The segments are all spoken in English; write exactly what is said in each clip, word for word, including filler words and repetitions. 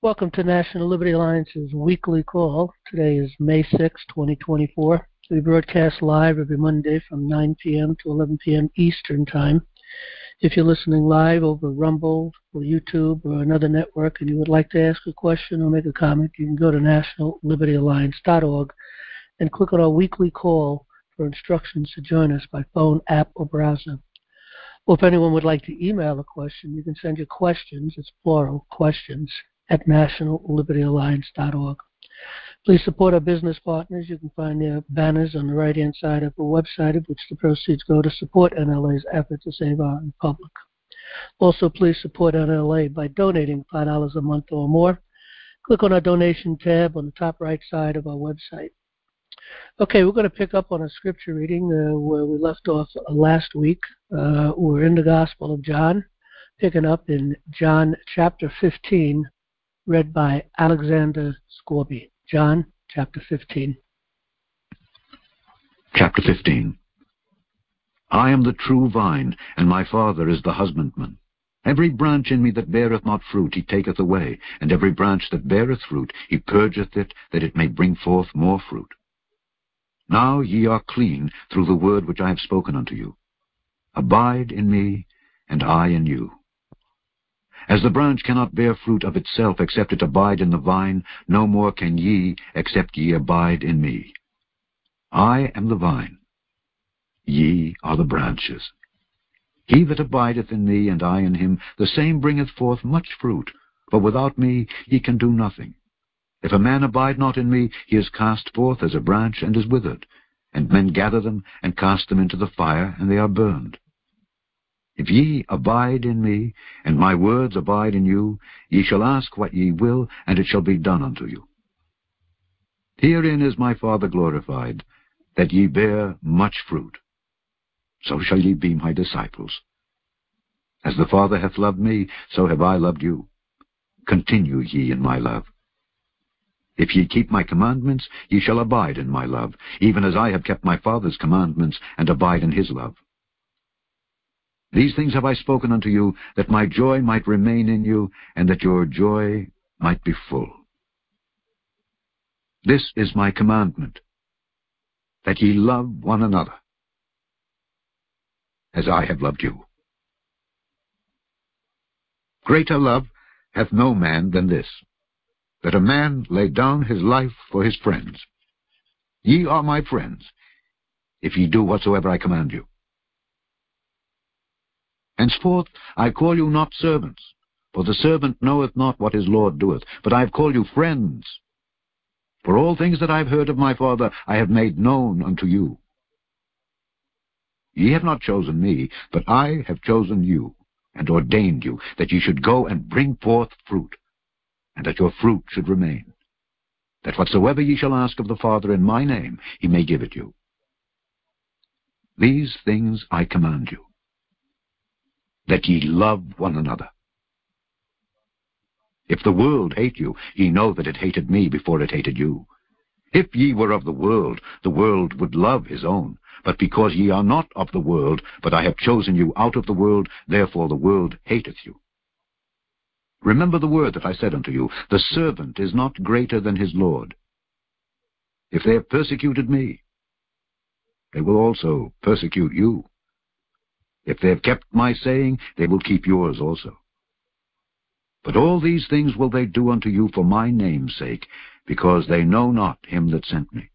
Welcome to National Liberty Alliance's weekly call. Today is May sixth, twenty twenty-four. We broadcast live every Monday from nine p.m. to eleven p.m. Eastern Time. If you're listening live over Rumble or YouTube or another network and you would like to ask a question or make a comment, you can go to national liberty alliance dot org and click on our weekly call for instructions to join us by phone, app, or browser. Or if anyone would like to email a question, you can send your questions, it's plural, questions, at national liberty alliance dot org. Please support our business partners. You can find their banners on the right-hand side of our website, of which the proceeds go to support N L A's effort to save our republic. Also, please support N L A by donating five dollars a month or more. Click on our donation tab on the top right side of our website. Okay, we're going to pick up on a scripture reading uh, where we left off uh, last week. Uh, we're in the Gospel of John, picking up in John chapter fifteen, read by Alexander Scorby. John chapter fifteen. Chapter fifteen. I am the true vine, and my Father is the husbandman. Every branch in me that beareth not fruit he taketh away, and every branch that beareth fruit he purgeth it, that it may bring forth more fruit. Now ye are clean through the word which I have spoken unto you. Abide in me, and I in you. As the branch cannot bear fruit of itself except it abide in the vine, no more can ye except ye abide in me. I am the vine, ye are the branches. He that abideth in me, and I in him, the same bringeth forth much fruit, for without me ye can do nothing. If a man abide not in me, he is cast forth as a branch, and is withered, and men gather them, and cast them into the fire, and they are burned. If ye abide in me, and my words abide in you, ye shall ask what ye will, and it shall be done unto you. Herein is my Father glorified, that ye bear much fruit. So shall ye be my disciples. As the Father hath loved me, so have I loved you. Continue ye in my love. If ye keep my commandments, ye shall abide in my love, even as I have kept my Father's commandments, and abide in his love. These things have I spoken unto you, that my joy might remain in you, and that your joy might be full. This is my commandment, that ye love one another, as I have loved you. Greater love hath no man than this, that a man lay down his life for his friends. Ye are my friends, if ye do whatsoever I command you. Henceforth I call you not servants, for the servant knoweth not what his Lord doeth, but I have called you friends. For all things that I have heard of my Father I have made known unto you. Ye have not chosen me, but I have chosen you, and ordained you, that ye should go and bring forth fruit, and that your fruit should remain, that whatsoever ye shall ask of the Father in my name, he may give it you. These things I command you, that ye love one another. If the world hate you, ye know that it hated me before it hated you. If ye were of the world, the world would love his own. But because ye are not of the world, but I have chosen you out of the world, therefore the world hateth you. Remember the word that I said unto you, the servant is not greater than his Lord. If they have persecuted me, they will also persecute you. If they have kept my saying, they will keep yours also. But all these things will they do unto you for my name's sake, because they know not him that sent me.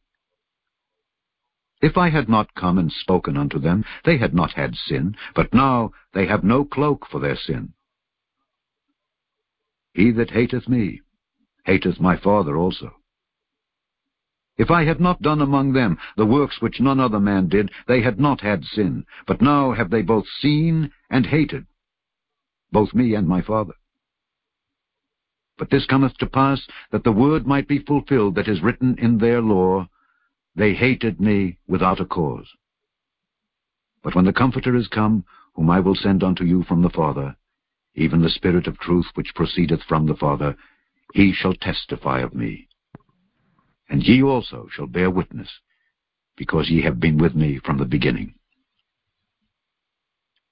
If I had not come and spoken unto them, they had not had sin, but now they have no cloak for their sin. He that hateth me hateth my Father also. If I had not done among them the works which none other man did, they had not had sin. But now have they both seen and hated, both me and my Father. But this cometh to pass, that the word might be fulfilled that is written in their law, they hated me without a cause. But when the Comforter is come, whom I will send unto you from the Father, even the Spirit of truth which proceedeth from the Father, he shall testify of me. And ye also shall bear witness, because ye have been with me from the beginning.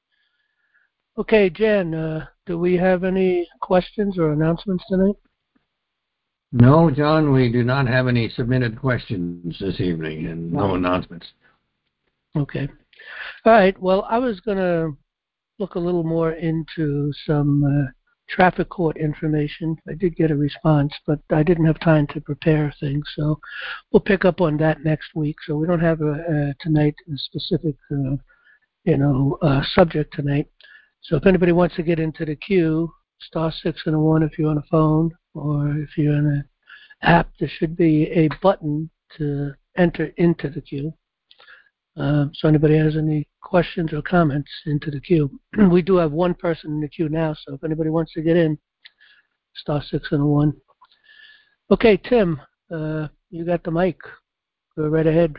Okay, Jen, uh, do we have any questions or announcements tonight? No, John, we do not have any submitted questions this evening and no announcements. Okay. All right. Well, I was going to look a little more into some uh, traffic court information. I did get a response, but I didn't have time to prepare things, so we'll pick up on that next week. So we don't have a, uh, tonight a specific, uh, you know, uh, subject tonight. So if anybody wants to get into the queue, star six and a one if you're on a phone, or if you're in an app, there should be a button to enter into the queue. Uh, so anybody has any questions or comments into the queue. We do have one person in the queue now, so if anybody wants to get in, star six and a one. Okay, Tim, uh, you got the mic. Go right ahead.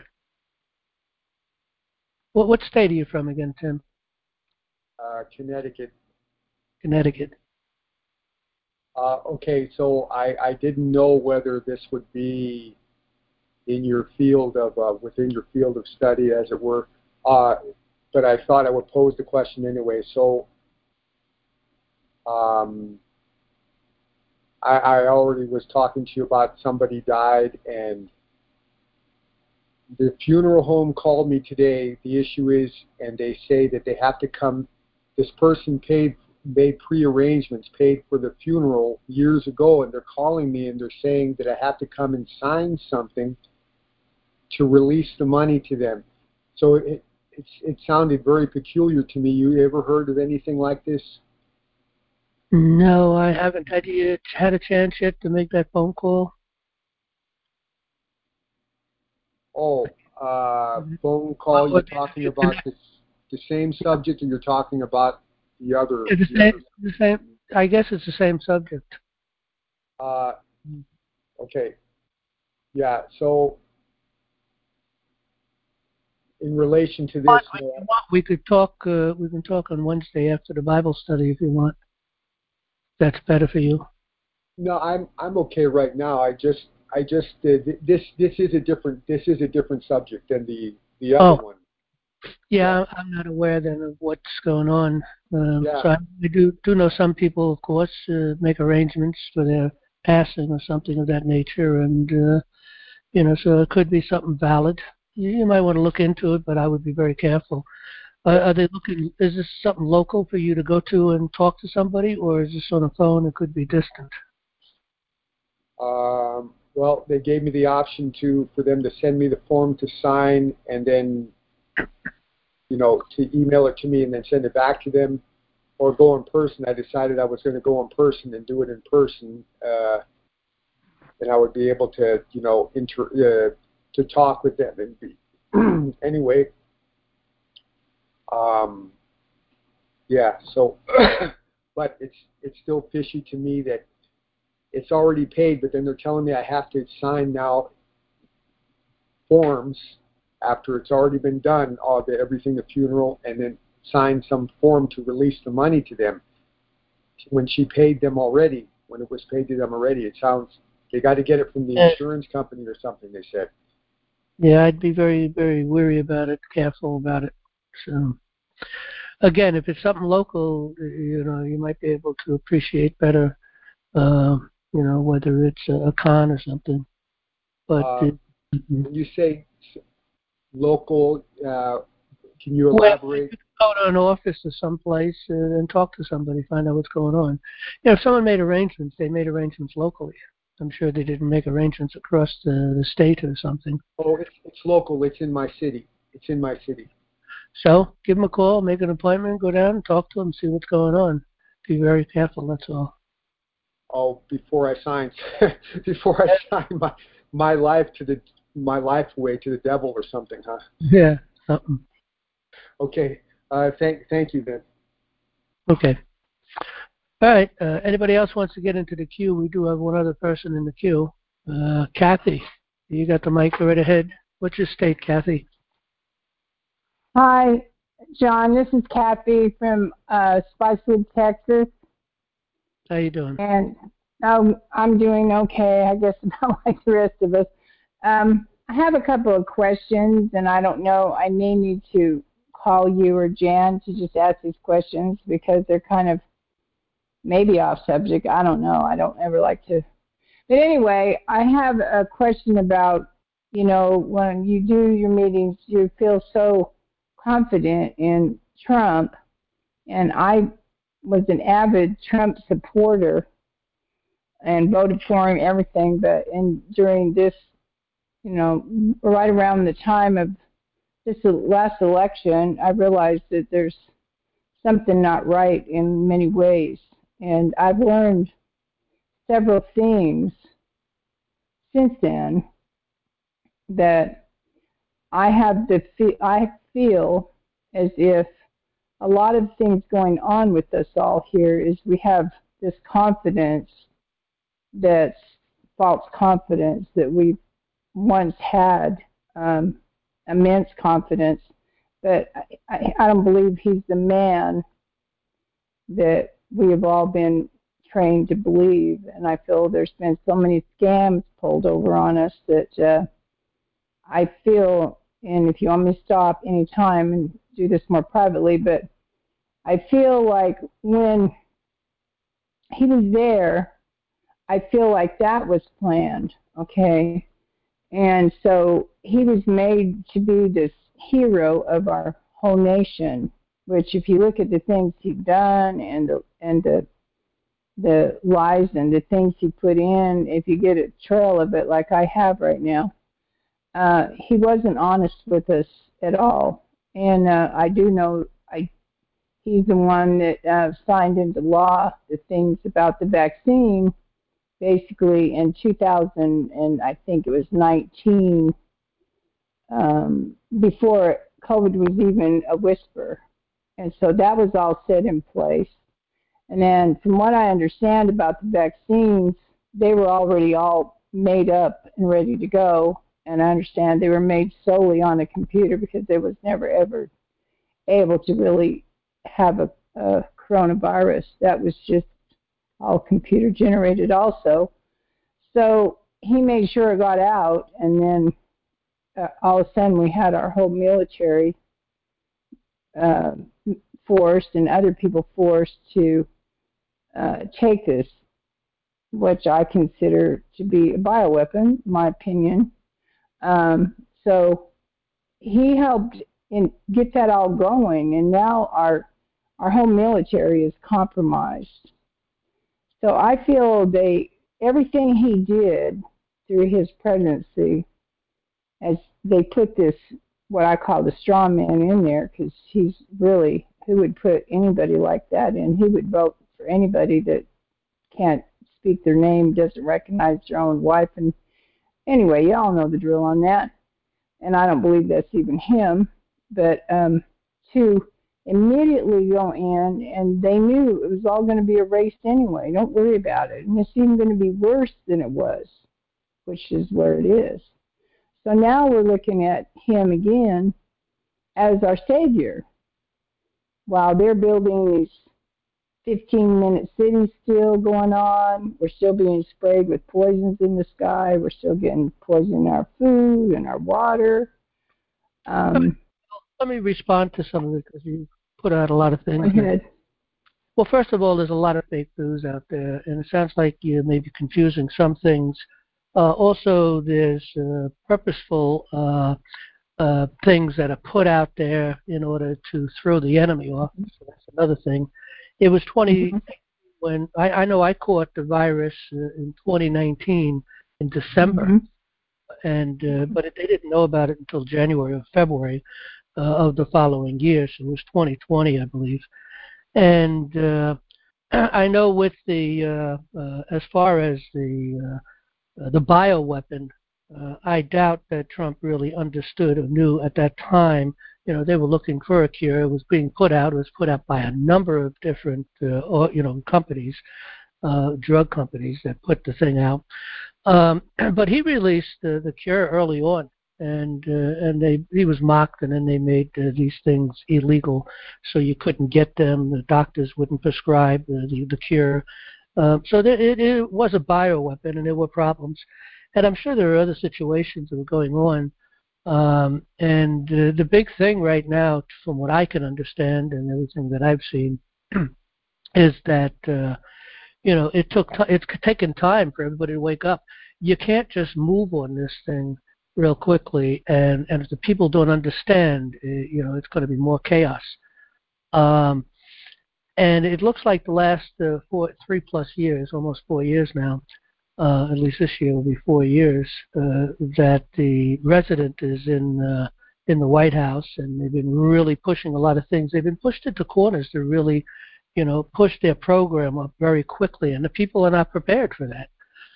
What, what state are you from again, Tim? Uh, Connecticut. Connecticut. Uh, okay, so I, I didn't know whether this would be in your field of uh, within your field of study, as it were. Uh, but I thought I would pose the question anyway. So um, I, I already was talking to you about somebody died, and the funeral home called me today. The issue is, and they say that they have to come. This person paid, made pre-arrangements, paid for the funeral years ago, and they're calling me and they're saying that I have to come and sign something to release the money to them. So it it's, it sounded very peculiar to me. You ever heard of anything like this? No, I haven't. Had you had a chance yet to make that phone call? Oh, uh, phone call. You're talking about the, the same subject, or you're talking about the other? It's the, the same, other? the same. I guess it's the same subject. Uh, okay. Yeah. So, in relation to this, If you want, we could talk. Uh, we can talk on Wednesday after the Bible study if you want. That's better for you. No, I'm I'm okay right now. I just I just uh, this this is a different this is a different subject than the the other oh. one. Yeah, yeah, I'm not aware then of what's going on. Um, yeah. So I, I do do know some people, of course, uh, make arrangements for their passing or something of that nature, and uh, you know, so it could be something valid. You, you might want to look into it, but I would be very careful. Uh, are they looking? Is this something local for you to go to and talk to somebody, or is this on a phone? It could be distant. Um, well, they gave me the option to for them to send me the form to sign, and then, you know, to email it to me and then send it back to them, or go in person. I decided I was going to go in person and do it in person, uh, and I would be able to, you know, inter uh, to talk with them and be anyway. Um, yeah. So, but it's it's still fishy to me that it's already paid, but then they're telling me I have to sign now forms after it's already been done, all the everything, the funeral, and then sign some form to release the money to them when she paid them already. When it was paid to them already, it sounds they got to get it from the insurance company or something. They said. Yeah, I'd be very, very wary about it, careful about it. So, again, if it's something local, you know, you might be able to appreciate better. Uh, you know, whether it's a, a con or something. But uh, it, mm-hmm. When you say local, uh, can you well, elaborate? you could go to an office or someplace uh, and talk to somebody, find out what's going on. You know, if someone made arrangements, they made arrangements locally. I'm sure they didn't make arrangements across the, the state or something. Oh, it's, it's local. It's in my city. It's in my city. So give them a call, make an appointment, go down and talk to them, see what's going on. Be very careful, that's all. Oh, before I sign, before I sign my my life to the my life away to the devil or something, huh? Yeah, something. Okay. Uh, thank thank you then. Okay. All right. Uh, anybody else wants to get into the queue? We do have one other person in the queue. Uh, Kathy, you got the mic right ahead. What's your state, Kathy? Hi, John. This is Kathy from uh, Spicewood, Texas. How you doing? And um, I'm doing okay, I guess, about like the rest of us. Um, I have a couple of questions, and I don't know. I may need to call you or Jan to just ask these questions because they're kind of maybe off subject. I don't know. I don't ever like to. But anyway, I have a question about, you know, when you do your meetings, you feel so confident in Trump, and I was an avid Trump supporter and voted for him, everything, but in during this, you know, right around the time of this last election, I realized that there's something not right in many ways, and I've learned several things since then that I have the I feel as if a lot of things going on with us all here is we have this confidence that's false confidence that we once had, um, immense confidence, but I, I don't believe he's the man that we have all been trained to believe, and I feel there's been so many scams pulled over on us that uh, I feel, and if you want me to stop any time and do this more privately, but I feel like when he was there, I feel like that was planned, okay? And so he was made to be this hero of our whole nation, which if you look at the things he's done and the, and the the lies and the things he put in, if you get a trail of it like I have right now, uh, he wasn't honest with us at all. And uh, I do know I he's the one that uh, signed into law the things about the vaccine, basically in two thousand, and I think it was nineteen, um, before COVID was even a whisper. And so that was all set in place. And then from what I understand about the vaccines, they were already all made up and ready to go. And I understand they were made solely on a computer because they was never ever able to really have a, a coronavirus. That was just all computer generated also. So he made sure it got out, and then uh, all of a sudden we had our whole military uh, forced and other people forced to uh, take this, which I consider to be a bioweapon, my opinion. Um, so he helped in, get that all going, and now our our whole military is compromised. So I feel they everything he did through his presidency, as they put this, what I call the straw man in there, because he's really, who would put anybody like that in? He would vote for anybody that can't speak their name, doesn't recognize their own wife. And anyway, you all know the drill on that. And I don't believe that's even him. But um, to immediately go in, and they knew it was all going to be erased anyway. Don't worry about it. And it's even going to be worse than it was, which is where it is. So now we're looking at him again as our savior, while they're building these fifteen-minute cities still going on. We're still being sprayed with poisons in the sky. We're still getting poison in our food and our water. Um, Let me respond to some of it, because you put out a lot of things. Go ahead. Well, first of all, there's a lot of fake news out there, and it sounds like you may be confusing some things. Uh, also, there's uh, purposeful uh, uh, things that are put out there in order to throw the enemy off. So that's another thing. It was twenty mm-hmm. when I, I know I caught the virus uh, in twenty nineteen in December, mm-hmm. and uh, but it, they didn't know about it until January or February uh, of the following year. So it was twenty twenty, I believe. And uh, I know with the uh, uh, as far as the uh, uh, the bioweapon, uh, I doubt that Trump really understood or knew at that time. You know, they were looking for a cure. It was being put out. It was put out by a number of different, uh, or, you know, companies, uh, drug companies that put the thing out. Um, but he released the, the cure early on, and uh, and they he was mocked, and then they made uh, these things illegal, so you couldn't get them. The doctors wouldn't prescribe the the, the cure. Uh, so there, it, it was a bioweapon, and there were problems. And I'm sure there are other situations that were going on. Um, and uh, the big thing right now, from what I can understand and everything that I've seen, is that uh, you know, it took t- it's taken time for everybody to wake up. You can't just move on this thing real quickly, and, and if the people don't understand, you know, it's going to be more chaos. Um, and it looks like the last uh, four, three plus years, almost four years now, uh, at least this year will be four years, uh, that the resident is in uh, in the White House, and they've been really pushing a lot of things. They've been pushed into corners to really, you know, push their program up very quickly, and the people are not prepared for that.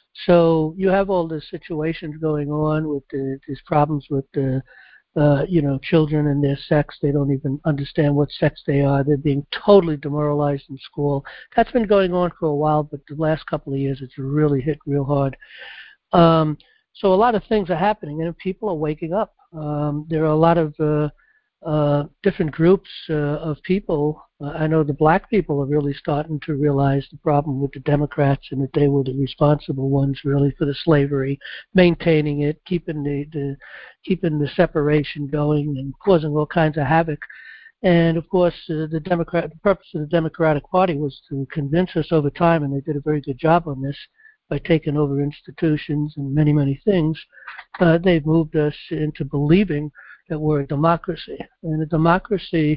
So you have all these situations going on with the, these problems with the, uh, you know, children and their sex. They don't even understand what sex they are. They're being totally demoralized in school. That's been going on for a while, but the last couple of years it's really hit real hard. Um, so a lot of things are happening, and people are waking up. Um, there are a lot of uh, uh, different groups uh, of people. Uh, I know the black people are really starting to realize the problem with the Democrats, and that they were the responsible ones really for the slavery, maintaining it, keeping the, the keeping the separation going, and causing all kinds of havoc. And of course, uh, the Democrat, the purpose of the Democratic Party was to convince us over time, and they did a very good job on this by taking over institutions and many, many things. Uh, they've moved us into believing that we're a democracy, and a democracy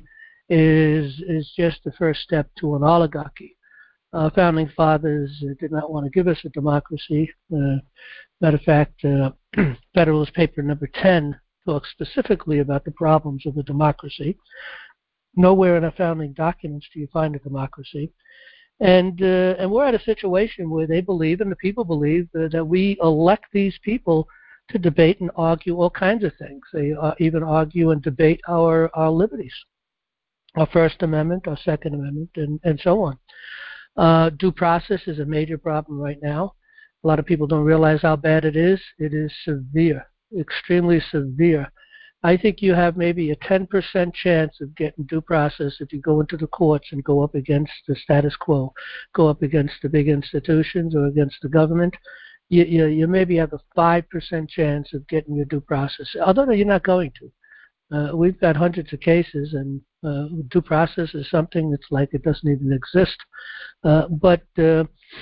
is is just the first step to an oligarchy. Uh, founding fathers uh, did not want to give us a democracy. Uh, matter of fact, uh, Federalist Paper number ten talks specifically about the problems of a democracy. Nowhere in our founding documents do you find a democracy. And uh, and we're at a situation where they believe, and the people believe, uh, that we elect these people to debate and argue all kinds of things. They uh, even argue and debate our, our liberties, our First Amendment, our Second Amendment, and, and so on. Uh, due process is a major problem right now. A lot of people don't realize how bad it is. It is severe, extremely severe. I think you have maybe a ten percent chance of getting due process if you go into the courts and go up against the status quo, go up against the big institutions or against the government. You, you, you maybe have a five percent chance of getting your due process, although you're not going to. Uh, we've got hundreds of cases, and uh, due process is something that's like it doesn't even exist. Uh, but uh,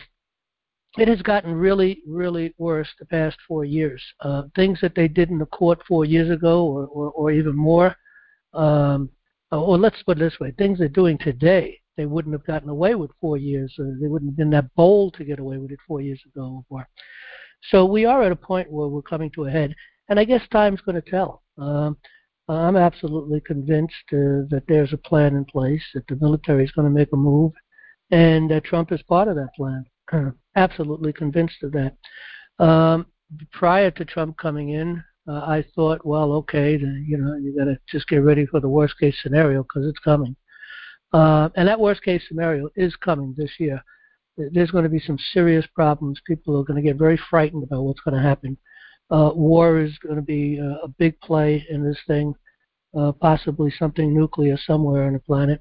it has gotten really, really worse the past four years. Uh, things that they did in the court four years ago, or, or, or even more, um, or let's put it this way, things they're doing today, they wouldn't have gotten away with four years. Or they wouldn't have been that bold to get away with it four years ago or more. So we are at a point where we're coming to a head, and I guess time's going to tell. Um, I'm absolutely convinced uh, that there's a plan in place, that the military is going to make a move, and that Trump is part of that plan. Absolutely convinced of that. Um, prior to Trump coming in, uh, I thought, well, okay, the, you know, you got to just get ready for the worst case scenario because it's coming. Uh, and that worst case scenario is coming this year. There's going to be some serious problems. People are going to get very frightened about what's going to happen. Uh, war is going to be a, a big play in this thing, uh, possibly something nuclear somewhere on the planet.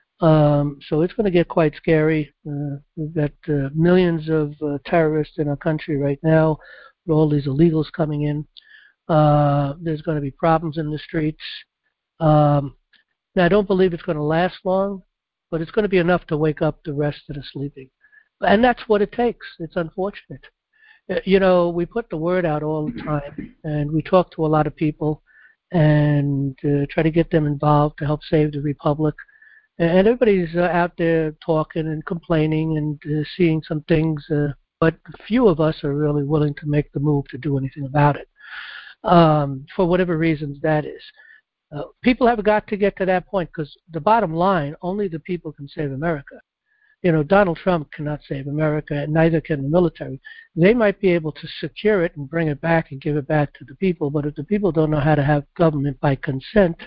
Um, so it's going to get quite scary. Uh, we've got uh, millions of uh, terrorists in our country right now, with all these illegals coming in. Uh, there's going to be problems in the streets. Um, now, I don't believe it's going to last long, but it's going to be enough to wake up the rest of the sleeping. And that's what it takes. It's unfortunate. Uh, you know, we put the word out all the time, and we talk to a lot of people and uh, try to get them involved to help save the republic. And everybody's uh, out there talking and complaining and uh, seeing some things, uh, but few of us are really willing to make the move to do anything about it, um, for whatever reasons that is. Uh, people have got to get to that point, because the bottom line, only the people can save America. You know, Donald Trump cannot save America, and neither can the military. They might be able to secure it and bring it back and give it back to the people, but if the people don't know how to have government by consent,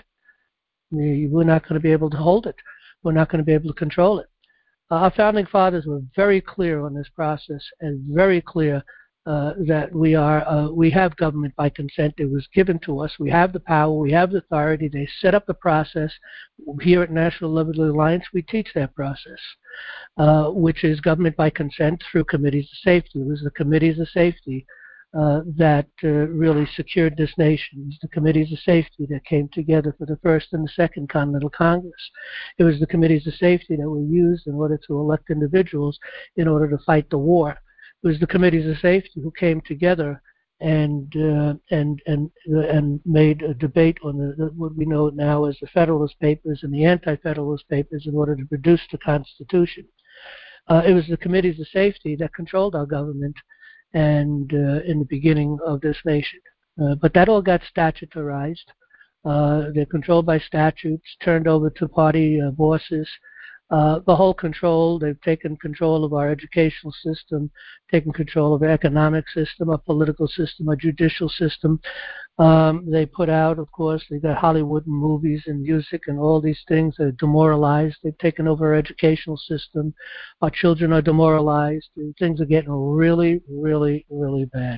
we're not going to be able to hold it. We're not going to be able to control it. Uh, our founding fathers were very clear on this process, and very clear uh, that we are uh, we have government by consent. It was given to us. We have the power. We have the authority. They set up the process. Here at National Liberty Alliance, we teach that process, uh, which is government by consent through committees of safety. It was the committees of safety uh, that uh, really secured this nation. It was the committees of safety that came together for the First and the Second Continental Congress. It was the committees of safety that were used in order to elect individuals in order to fight the war. It was the committees of safety who came together and uh, and and uh, and made a debate on the, the, what we know now as the Federalist Papers and the Anti-Federalist Papers in order to produce the Constitution. Uh, it was the committees of safety that controlled our government and uh, in the beginning of this nation. Uh, but that all got statutorized. Uh, they're controlled by statutes, turned over to party uh, bosses. Uh, the whole control, they've taken control of our educational system, taken control of our economic system, our political system, our judicial system. Um, they put out, of course, they got Hollywood and movies and music and all these things that are demoralized. They've taken over our educational system. Our children are demoralized. And things are getting really, really, really bad.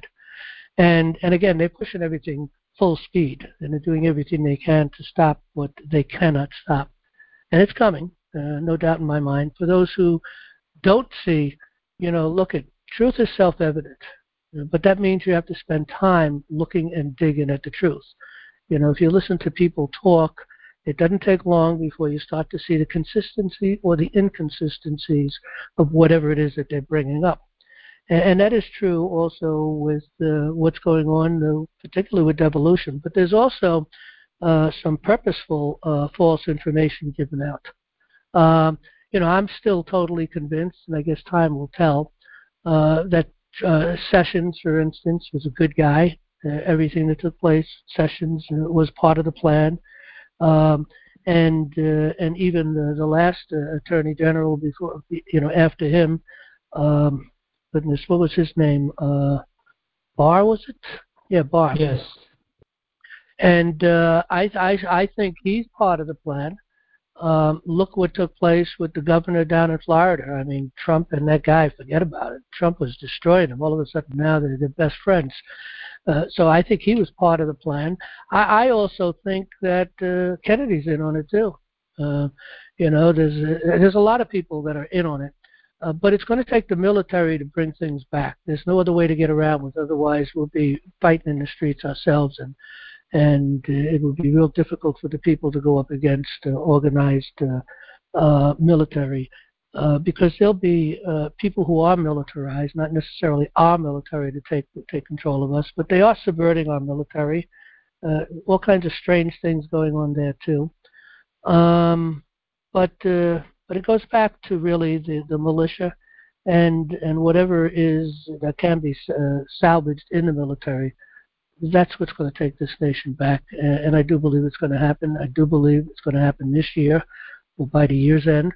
And and again, they're pushing everything full speed, and they're doing everything they can to stop what they cannot stop. And it's coming. Uh, no doubt in my mind. For those who don't see, you know, look at truth is self-evident, but that means you have to spend time looking and digging at the truth. You know, if you listen to people talk, it doesn't take long before you start to see the consistency or the inconsistencies of whatever it is that they're bringing up. And, and that is true also with uh, what's going on, uh, particularly with devolution. But there's also uh, some purposeful uh, false information given out. Um, you know, I'm still totally convinced, and I guess time will tell, uh, that uh, Sessions, for instance, was a good guy. Uh, everything that took place, Sessions uh, was part of the plan. Um, and uh, and even the, the last uh, Attorney General before, you know, after him, um, goodness, what was his name? Uh, Barr, was it? Yeah, Barr. Yes. And uh, I, I I think he's part of the plan. Um, look what took place with the governor down in Florida. I mean, Trump and that guy, forget about it. Trump was destroying him. All of a sudden now they're, they're best friends. Uh, so I think he was part of the plan. I, I also think that uh, Kennedy's in on it too. Uh, you know, there's a, there's a lot of people that are in on it. Uh, but it's going to take the military to bring things back. There's no other way to get around it. Otherwise, we'll be fighting in the streets ourselves, and and uh, it would be real difficult for the people to go up against uh, organized uh, uh, military, uh, because there'll be uh, people who are militarized, not necessarily our military to take take control of us, but they are subverting our military. Uh, all kinds of strange things going on there too. Um, but uh, but it goes back to really the, the militia and and whatever is that can be uh, salvaged in the military. That's what's going to take this nation back, and I do believe it's going to happen. I do believe it's going to happen this year, or by the year's end,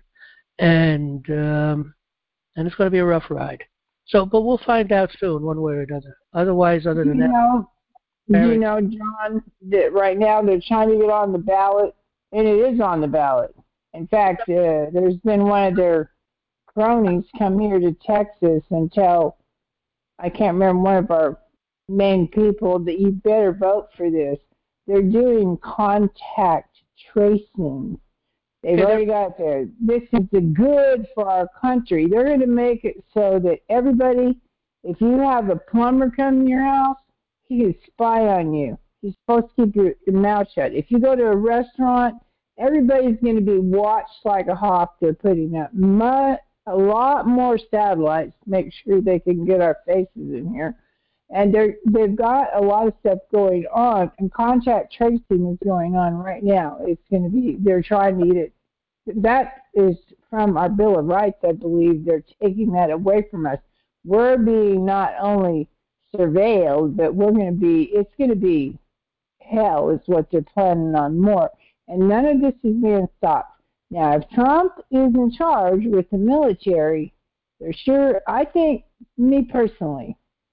and um, and it's going to be a rough ride. So, but we'll find out soon, one way or another. Otherwise, other than you that, know, Mary, you know, John, that right now they're trying to get on the ballot, and it is on the ballot. In fact, uh, there's been one of their cronies come here to Texas and tell, I can't remember, one of our main people that you better vote for this. They're doing contact tracing. They've already got there. This is the good for our country. They're going to make it so that everybody, if you have a plumber come to your house, he can spy on you. You're supposed to keep your, your mouth shut. If you go to a restaurant, everybody's going to be watched like a hawk. They're putting up much, a lot more satellites to make sure they can get our faces in here. And they're, they've got a lot of stuff going on, and contact tracing is going on right now. It's going to be, they're trying to eat it. That is from our Bill of Rights, I believe. They're taking that away from us. We're being not only surveilled, but we're going to be, it's going to be hell is what they're planning on more. And none of this is being stopped. Now, if Trump is in charge with the military, they're sure, I think, me personally,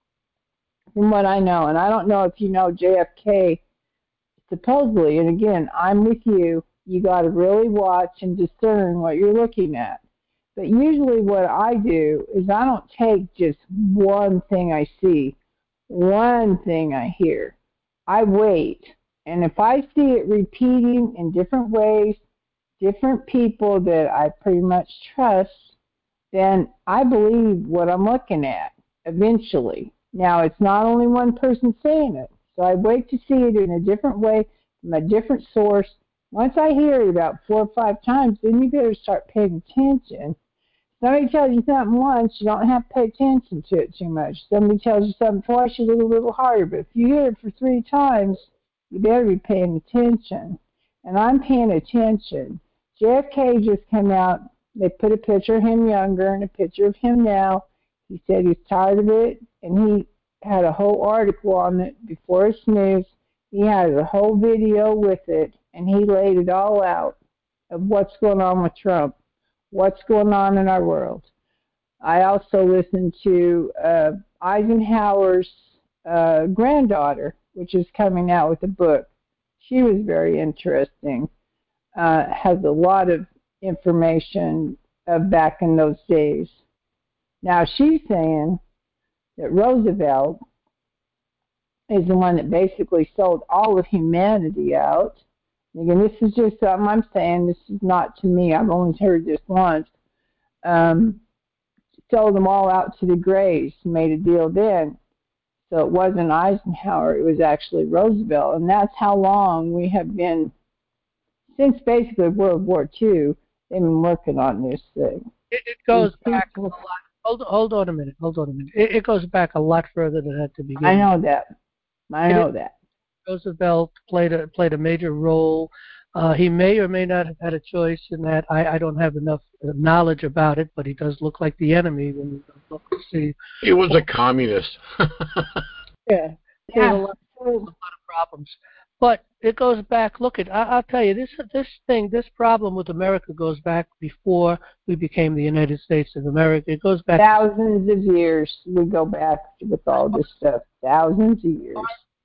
from what I know, and I don't know if you know J F K, supposedly, and again, I'm with you, you got to really watch and discern what you're looking at. But usually what I do is I don't take just one thing I see, one thing I hear. I wait, and if I see it repeating in different ways, different people that I pretty much trust, then I believe what I'm looking at eventually. Now, it's not only one person saying it, so I wait to see it in a different way, from a different source. Once I hear it about four or five times, then you better start paying attention. Somebody tells you something once, you don't have to pay attention to it too much. Somebody tells you something twice, you look a little harder. But if you hear it for three times, you better be paying attention. And I'm paying attention. J F K just came out. They put a picture of him younger and a picture of him now. He said he's tired of it, and he had a whole article on it before his news. He had a whole video with it, and he laid it all out of what's going on with Trump, what's going on in our world. I also listened to uh, Eisenhower's uh, granddaughter, which is coming out with a book. She was very interesting, uh, has a lot of information uh, back in those days. Now, she's saying that Roosevelt is the one that basically sold all of humanity out. Again, this is just something I'm saying. This is not to me. I've only heard this once. Um, sold them all out to the Greys, made a deal then. So it wasn't Eisenhower. It was actually Roosevelt. And that's how long we have been, since basically World War Two, they've been working on this thing. It, it goes These back people, a lot. Hold, hold on a minute. Hold on a minute. It, it goes back a lot further than that to begin. I know that. I know it, that. Roosevelt played a played a major role. Uh, he may or may not have had a choice in that. I, I don't have enough knowledge about it, but he does look like the enemy when you look to see. He was a communist. yeah, yeah. A lot, a lot of problems. But it goes back. Look, at I, I'll tell you this this thing, this problem with America goes back before we became the United States of America. It goes back thousands of years. We go back with all this stuff. Thousands of years.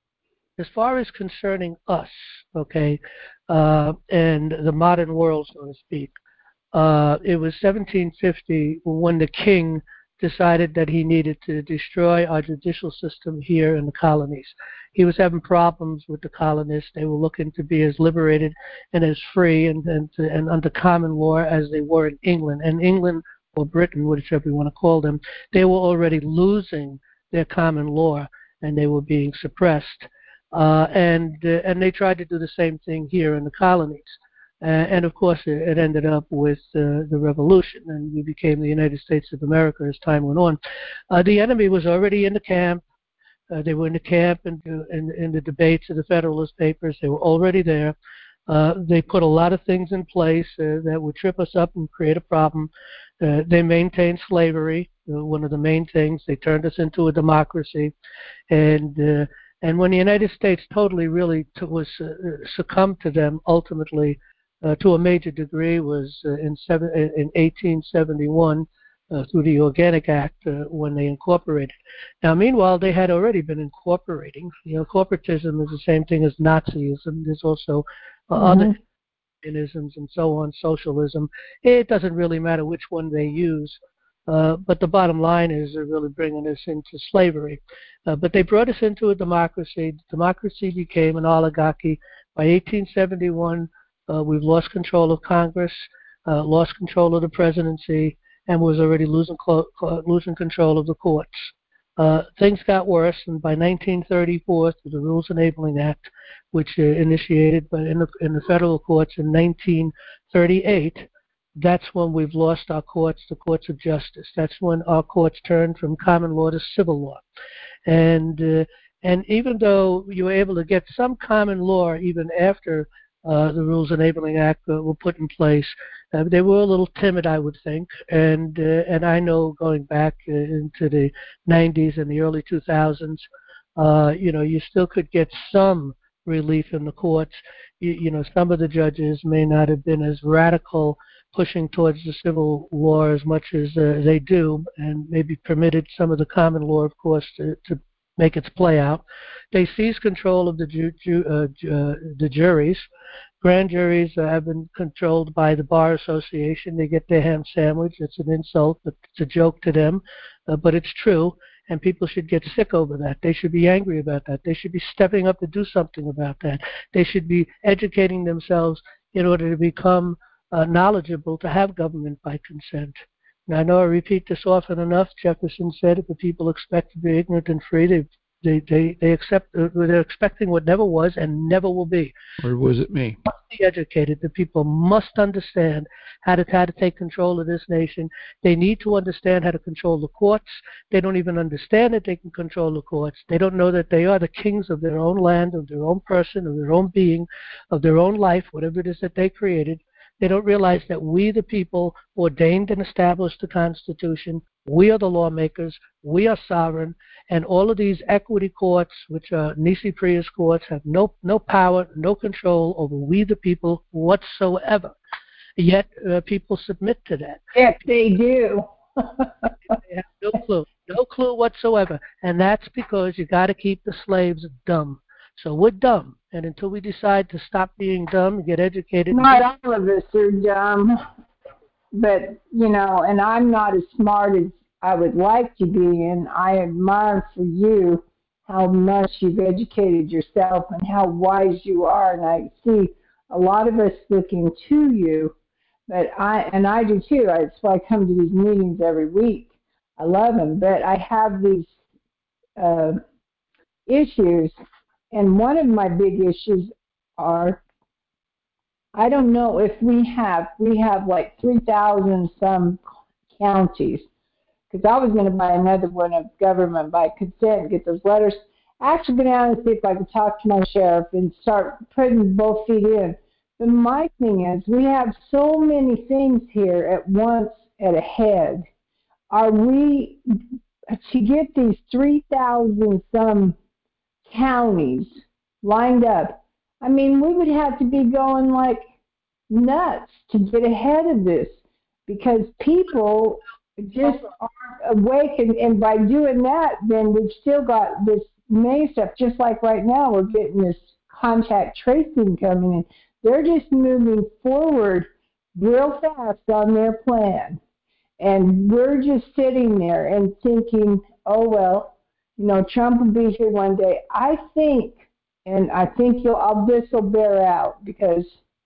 As far as concerning us, okay, uh, and the modern world, so to speak, uh, it was seventeen fifty when the king decided that he needed to destroy our judicial system here in the colonies. He was having problems with the colonists. They were looking to be as liberated and as free and, and, to, and under common law as they were in England. And England, or Britain, whichever you want to call them, they were already losing their common law, and they were being suppressed. Uh, and uh, and they tried to do the same thing here in the colonies. Uh, and, of course, it, it ended up with uh, the revolution, and we became the United States of America as time went on. Uh, the enemy was already in the camp. Uh, they were in the camp and in, in the debates of the Federalist Papers. They were already there. Uh, they put a lot of things in place uh, that would trip us up and create a problem. Uh, they maintained slavery, uh, one of the main things. They turned us into a democracy. And uh, and when the United States totally really t- was uh, succumbed to them ultimately, Uh, to a major degree, was uh, in, seven, in eighteen seventy-one uh, through the Organic Act uh, when they incorporated. Now, meanwhile, they had already been incorporating. You know, corporatism is the same thing as Nazism. There's also uh, mm-hmm. other communisms and so on, socialism. It doesn't really matter which one they use. Uh, but the bottom line is they're really bringing us into slavery. Uh, but they brought us into a democracy. Democracy became an oligarchy. By eighteen seventy-one, Uh, we've lost control of Congress, uh, lost control of the presidency, and was already losing clo- clo- losing control of the courts. Uh, things got worse, and by nineteen thirty-four, through the Rules Enabling Act, which uh, initiated by in the, in the federal courts in nineteen thirty-eight, that's when we've lost our courts, the courts of justice. That's when our courts turned from common law to civil law. And uh, and even though you were able to get some common law even after Uh, the Rules Enabling Act uh, were put in place, Uh, they were a little timid, I would think, and uh, and I know going back uh, into the nineties and the early two thousands, uh, you know, you still could get some relief in the courts. You, you know, some of the judges may not have been as radical pushing towards the civil law as much as uh, they do, and maybe permitted some of the common law, of course, to, to make its play out. They seized control of the ju- ju- uh, ju- uh, the juries. Grand juries uh, have been controlled by the Bar Association. They get their ham sandwich. It's an insult, but it's a joke to them, uh, but it's true, and people should get sick over that. They should be angry about that. They should be stepping up to do something about that. They should be educating themselves in order to become uh, knowledgeable to have government by consent. And I know I repeat this often enough. Jefferson said, if the people expect to be ignorant and free, they they they, they accept uh, they're expecting what never was and never will be. Or was it me? Must be educated. The people must understand how to how to take control of this nation. They need to understand how to control the courts. They don't even understand that they can control the courts. They don't know that they are the kings of their own land, of their own person, of their own being, of their own life, whatever it is that they created. They don't realize that we, the people, ordained and established the Constitution. We are the lawmakers. We are sovereign. And all of these equity courts, which are Nisi Prius courts, have no no power, no control over we, the people, whatsoever. Yet uh, people submit to that. Yes, they do. They have no clue, no clue whatsoever. And that's because you got to keep the slaves dumb. So we're dumb. And until we decide to stop being dumb and get educated. Not all of us are dumb, but, you know, and I'm not as smart as I would like to be, and I admire for you how much you've educated yourself and how wise you are, and I see a lot of us looking to you, but I, and I do too. That's why I come to these meetings every week. I love them, but I have these uh, issues. And one of my big issues are, I don't know if we have, we have like three thousand some counties, because I was going to buy another one of government by consent and get those letters. I actually go down and see if I can talk to my sheriff and start putting both feet in. But my thing is, we have so many things here at once at a head. Are we, to get these three thousand some counties lined up, I mean, we would have to be going like nuts to get ahead of this, because people just aren't awake, and, and by doing that, then we've still got this May stuff. Just like right now, we're getting this contact tracing coming in. They're just moving forward real fast on their plan, and we're just sitting there and thinking, oh well, you know, Trump will be here one day. I think, and I think you'll, I'll, this will bear out, because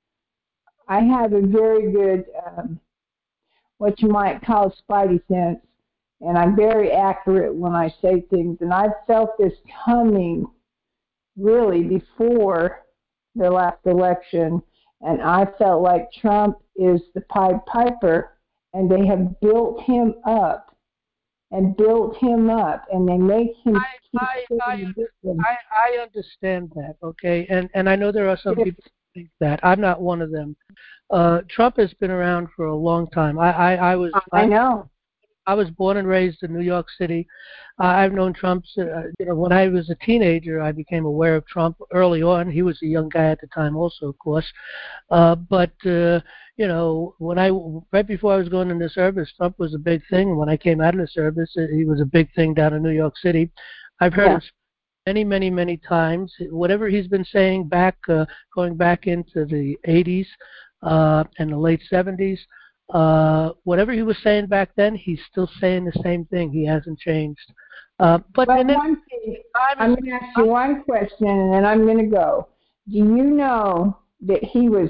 I have a very good, um, what you might call spidey sense, and I'm very accurate when I say things. And I've felt this coming really before the last election, and I felt like Trump is the Pied Piper, and they have built him up. And built him up, and they make him. I, I, I, I, I understand that, okay, and and I know there are some people who think that. I'm not one of them. Uh, Trump has been around for a long time. I, I, I was. I know. I was born and raised in New York City. Uh, I've known Trump. Uh, you know, when I was a teenager, I became aware of Trump early on. He was a young guy at the time, also, of course. Uh, but uh, you know, when I right before I was going into service, Trump was a big thing. When I came out of the service, he was a big thing down in New York City. I've heard yeah. him many, many, many times. Whatever he's been saying back, uh, going back into the eighties uh, and the late seventies. Uh, whatever he was saying back then, he's still saying the same thing. He hasn't changed. Uh, but well, and then, one thing, I'm going to ask you one question, and then I'm going to go. Do you know that he was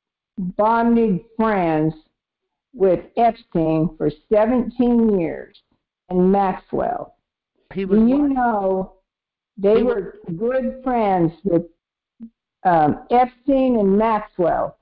bonded friends with Epstein for seventeen years and Maxwell? He was Do you what? know they He were was, good friends with um, Epstein and Maxwell?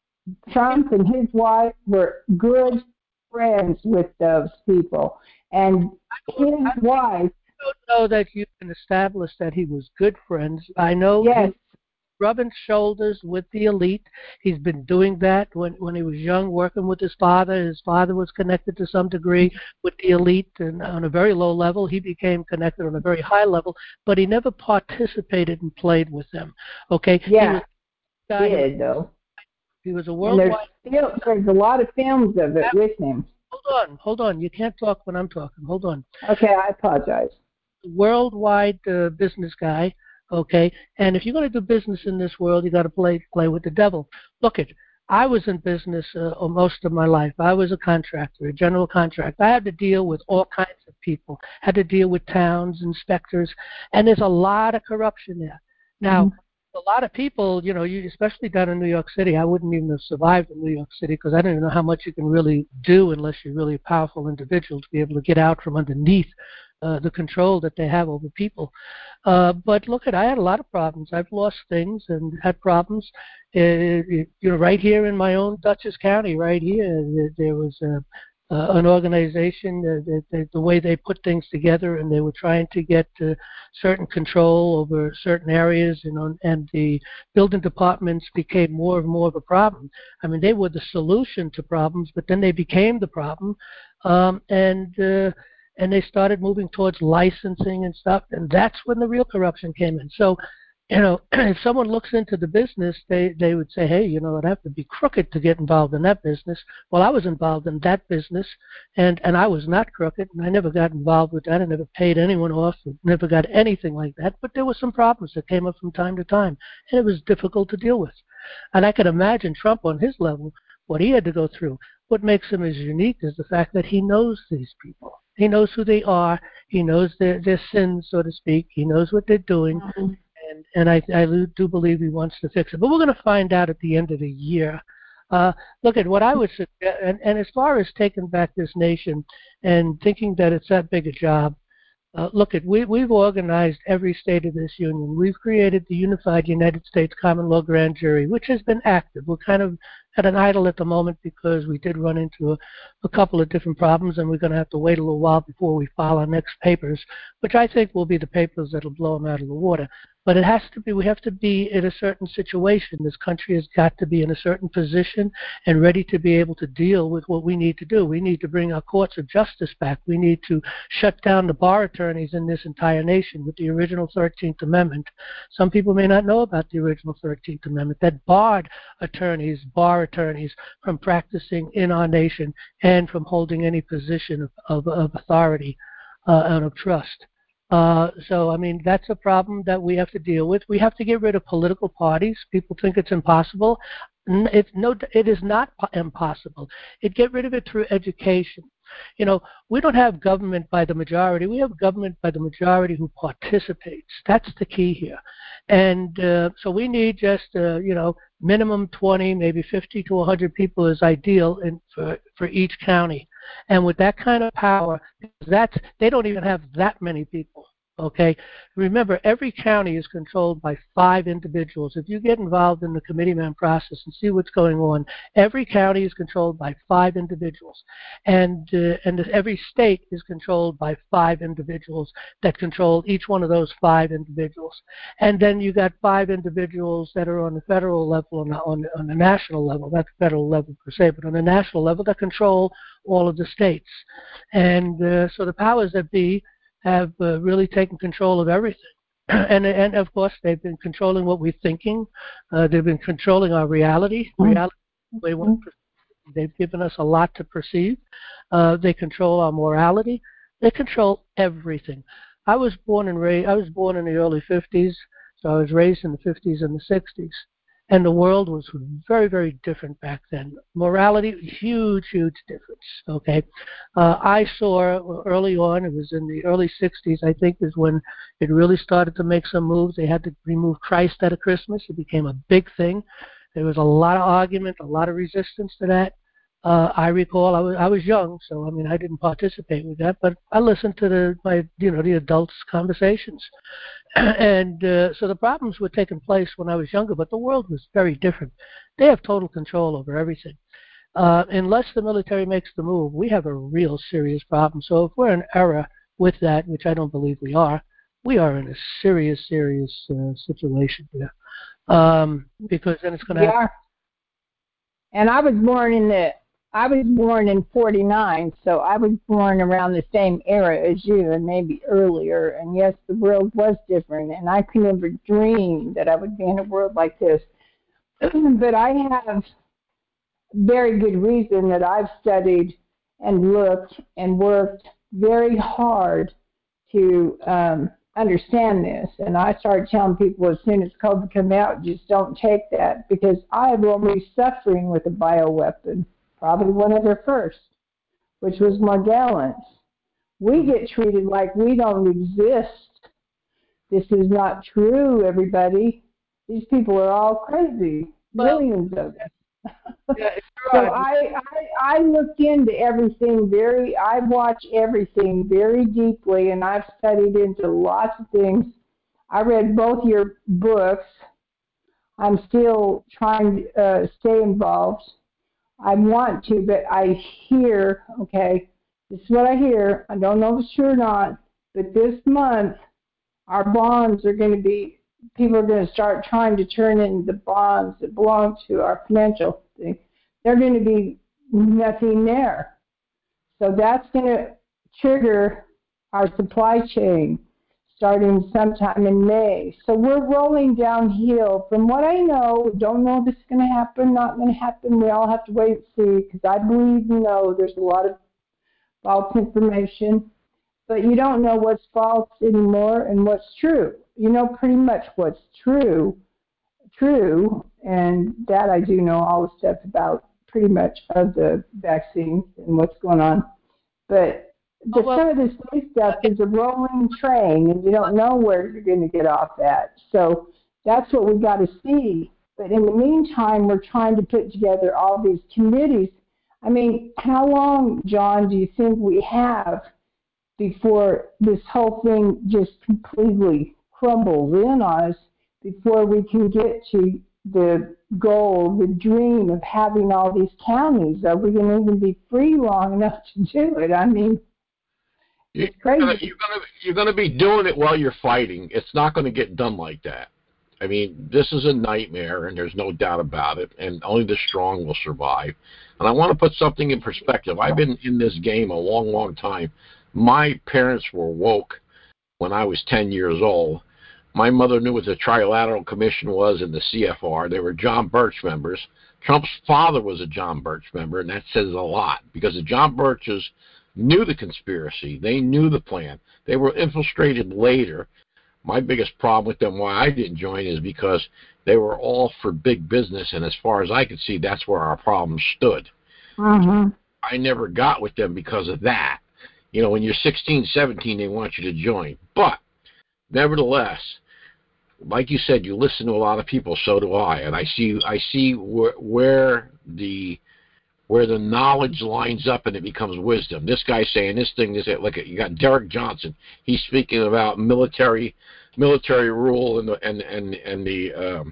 Trump and his wife were good friends with those people. And his wife... I don't know that you can establish that he was good friends. I know yes. he was rubbing shoulders with the elite. He's been doing that when, when he was young, working with his father. His father was connected to some degree with the elite, and on a very low level. He became connected on a very high level, but he never participated and played with them. Okay? Yeah, he was, he did, though. He was a worldwide... And there's, still, there's a lot of films of it with him. Hold on, hold on. You can't talk when I'm talking. Hold on. Okay, I apologize. Worldwide uh, business guy, okay? And if you're going to do business in this world, you got to play play with the devil. Look, it. I was in business uh, most of my life. I was a contractor, a general contractor. I had to deal with all kinds of people. I had to deal with towns, inspectors, and there's a lot of corruption there. Now, mm-hmm. a lot of people, you know, you, especially down in New York City, I wouldn't even have survived in New York City because I don't even know how much you can really do unless you're really a powerful individual to be able to get out from underneath uh, the control that they have over people. Uh, but look, at I had a lot of problems. I've lost things and had problems. Uh, you know, right here in my own Dutchess County, right here, there, there was a Uh, an organization, uh, the, the, the way they put things together, and they were trying to get uh, certain control over certain areas, you know, and the building departments became more and more of a problem. I mean, they were the solution to problems, but then they became the problem, um, and uh, and they started moving towards licensing and stuff, and that's when the real corruption came in. So, you know, if someone looks into the business, they, they would say, hey, you know, I'd have to be crooked to get involved in that business. Well, I was involved in that business, and, and I was not crooked, and I never got involved with that. I never paid anyone off, never got anything like that. But there were some problems that came up from time to time, and it was difficult to deal with. And I could imagine Trump on his level, what he had to go through. What makes him as unique is the fact that he knows these people. He knows who they are. He knows their, their sins, so to speak. He knows what they're doing. Mm-hmm. And, and I, I do believe he wants to fix it. But we're going to find out at the end of the year. Uh, look, at what I would suggest, and, and as far as taking back this nation and thinking that it's that big a job, uh, look, at we, we've organized every state of this union. We've created the Unified United States Common Law Grand Jury, which has been active. We're kind of at an idle at the moment because we did run into a, a couple of different problems, and we're going to have to wait a little while before we file our next papers, which I think will be the papers that will blow them out of the water. But it has to be, we have to be in a certain situation. This country has got to be in a certain position and ready to be able to deal with what we need to do. We need to bring our courts of justice back. We need to shut down the bar attorneys in this entire nation with the original thirteenth Amendment. Some people may not know about the original thirteenth Amendment that barred attorneys, bar attorneys from practicing in our nation and from holding any position of, of, of authority uh, and of trust. Uh, so, I mean, that's a problem that we have to deal with. We have to get rid of political parties. People think it's impossible. It's no, it is not impossible. It get rid of it through education. You know, we don't have government by the majority. We have government by the majority who participates. That's the key here. And uh, so we need just, uh, you know, minimum twenty, maybe fifty to one hundred people is ideal in, for, for each county. And with that kind of power, that's, they don't even have that many people. Okay, remember, every county is controlled by five individuals. If you get involved in the committeeman process and see what's going on, every county is controlled by five individuals, and uh, and every state is controlled by five individuals that control each one of those five individuals. And then you got five individuals that are on the federal level and on on the national level, not the federal level per se, but on the national level that control all of the states. And uh, so the powers that be have uh, really taken control of everything. and, and, of course, they've been controlling what we're thinking. Uh, they've been controlling our reality. Mm-hmm. Reality they want to, they've given us a lot to perceive. Uh, they control our morality. They control everything. I was born and raised, I was born in the early fifties, so I was raised in the fifties and the sixties. And the world was very, very different back then. Morality, huge, huge difference, okay? Uh, I saw early on, it was in the early sixties, I think, is when it really started to make some moves. They had to remove Christ out of Christmas. It became a big thing. There was a lot of argument, a lot of resistance to that. Uh, I recall I was I was young, so I mean I didn't participate with that, but I listened to the my you know the adults' conversations, and uh, so the problems were taking place when I was younger, but the world was very different. They have total control over everything. Uh, unless the military makes the move, we have a real serious problem. So if we're in error with that, which I don't believe we are, we are in a serious, serious uh, situation here, um, because then it's going to happen. And I was born in the I was born in forty-nine, so I was born around the same era as you and maybe earlier. And yes, the world was different, and I could never dream that I would be in a world like this. But I have very good reason that I've studied and looked and worked very hard to um, understand this. And I started telling people as soon as COVID came out, just don't take that, because I will be suffering with a bioweapon. Probably one of their first, which was Morgellons. We get treated like we don't exist. This is not true, everybody. these people are all crazy, Well, millions of them. yeah, it's So right. I, I I looked into everything very. I watch everything very deeply, and I've studied into lots of things. I read both your books. I'm still trying to uh, stay involved. I want to, but I hear. Okay, this is what I hear. I don't know if it's true or not, but this month our bonds are going to be. People are going to start trying to turn in the bonds that belong to our financial thing. They're going to be nothing there. So that's going to trigger our supply chain starting sometime in May. So we're rolling downhill. From what I know, don't know if it's going to happen, not going to happen. We all have to wait and see, because I believe and know there's a lot of false information. But you don't know what's false anymore and what's true. You know pretty much what's true, true, and that I do know all the stuff about pretty much of the vaccines and what's going on. But the, Oh, well, some of this new stuff is a rolling train, and you don't know where you're going to get off at. So that's what we've got to see. But in the meantime, we're trying to put together all these committees. I mean, how long, John, do you think we have before this whole thing just completely crumbles in on us, before we can get to the goal, the dream of having all these counties? Are we going to even be free long enough to do it? I mean, it's crazy. You're gonna, you're gonna you're gonna be doing it while you're fighting. It's not going to get done like that. I mean, this is a nightmare, and there's no doubt about it. And only the strong will survive. And I want to put something in perspective. I've been in this game a long, long time. My parents were woke when I was ten years old. My mother knew what the Trilateral Commission was and the C F R. They were John Birch members. Trump's father was a John Birch member, and that says a lot, because the John Birches knew the conspiracy. They knew the plan. They were infiltrated later. My biggest problem with them, why I didn't join, is because they were all for big business, and as far as I could see, that's where our problem stood. Uh-huh. I never got with them because of that. You know, when you're sixteen, seventeen, they want you to join. But, nevertheless, like you said, you listen to a lot of people, so do I, and I see I see where, where the where the knowledge lines up and it becomes wisdom. This guy's saying this thing, this look at you got Derek Johnson. He's speaking about military military rule and the and and and the um,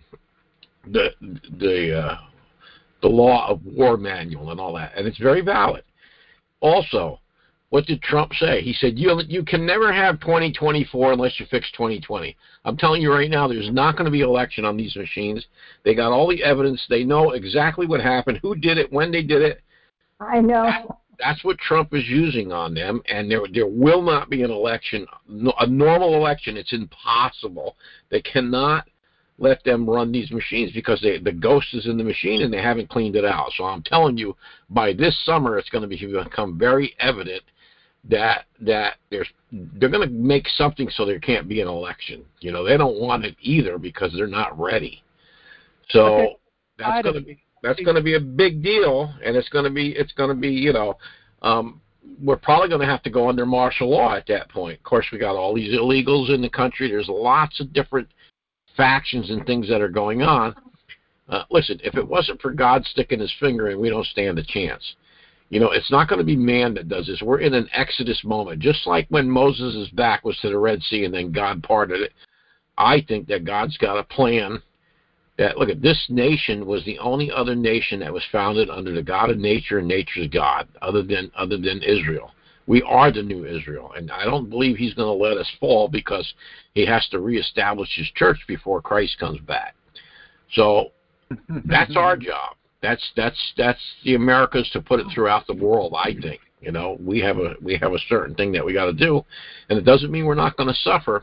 the the uh, the law of war manual and all that, and it's very valid. Also, what did Trump say? He said, you you can never have twenty twenty-four unless you fix twenty twenty. I'm telling you right now, there's not going to be an election on these machines. They got all the evidence. They know exactly what happened, who did it, when they did it. I know. That, that's what Trump is using on them, and there there will not be an election, a normal election. It's impossible. They cannot let them run these machines because they, the ghost is in the machine and they haven't cleaned it out. So I'm telling you, by this summer, it's going to be, become very evident that that there's they're going to make something so there can't be an election. You know, they don't want it either because they're not ready. So okay. that's going to be that's going to be a big deal, and it's going to be it's going to be you know um, we're probably going to have to go under martial law at that point. Of course, we got all these illegals in the country. There's lots of different factions and things that are going on. Uh, listen, if it wasn't for God sticking his finger in, we don't stand a chance. You know, it's not going to be man that does this. We're in an Exodus moment. Just like when Moses' back was to the Red Sea and then God parted it, I think that God's got a plan that, look, at this nation was the only other nation that was founded under the God of nature and nature's God, other than other than Israel. We are the new Israel, and I don't believe he's going to let us fall because he has to reestablish his church before Christ comes back. So that's our job. That's that's that's the Americas to put it throughout the world. I think you know we have a we have a certain thing that we got to do, and it doesn't mean we're not going to suffer.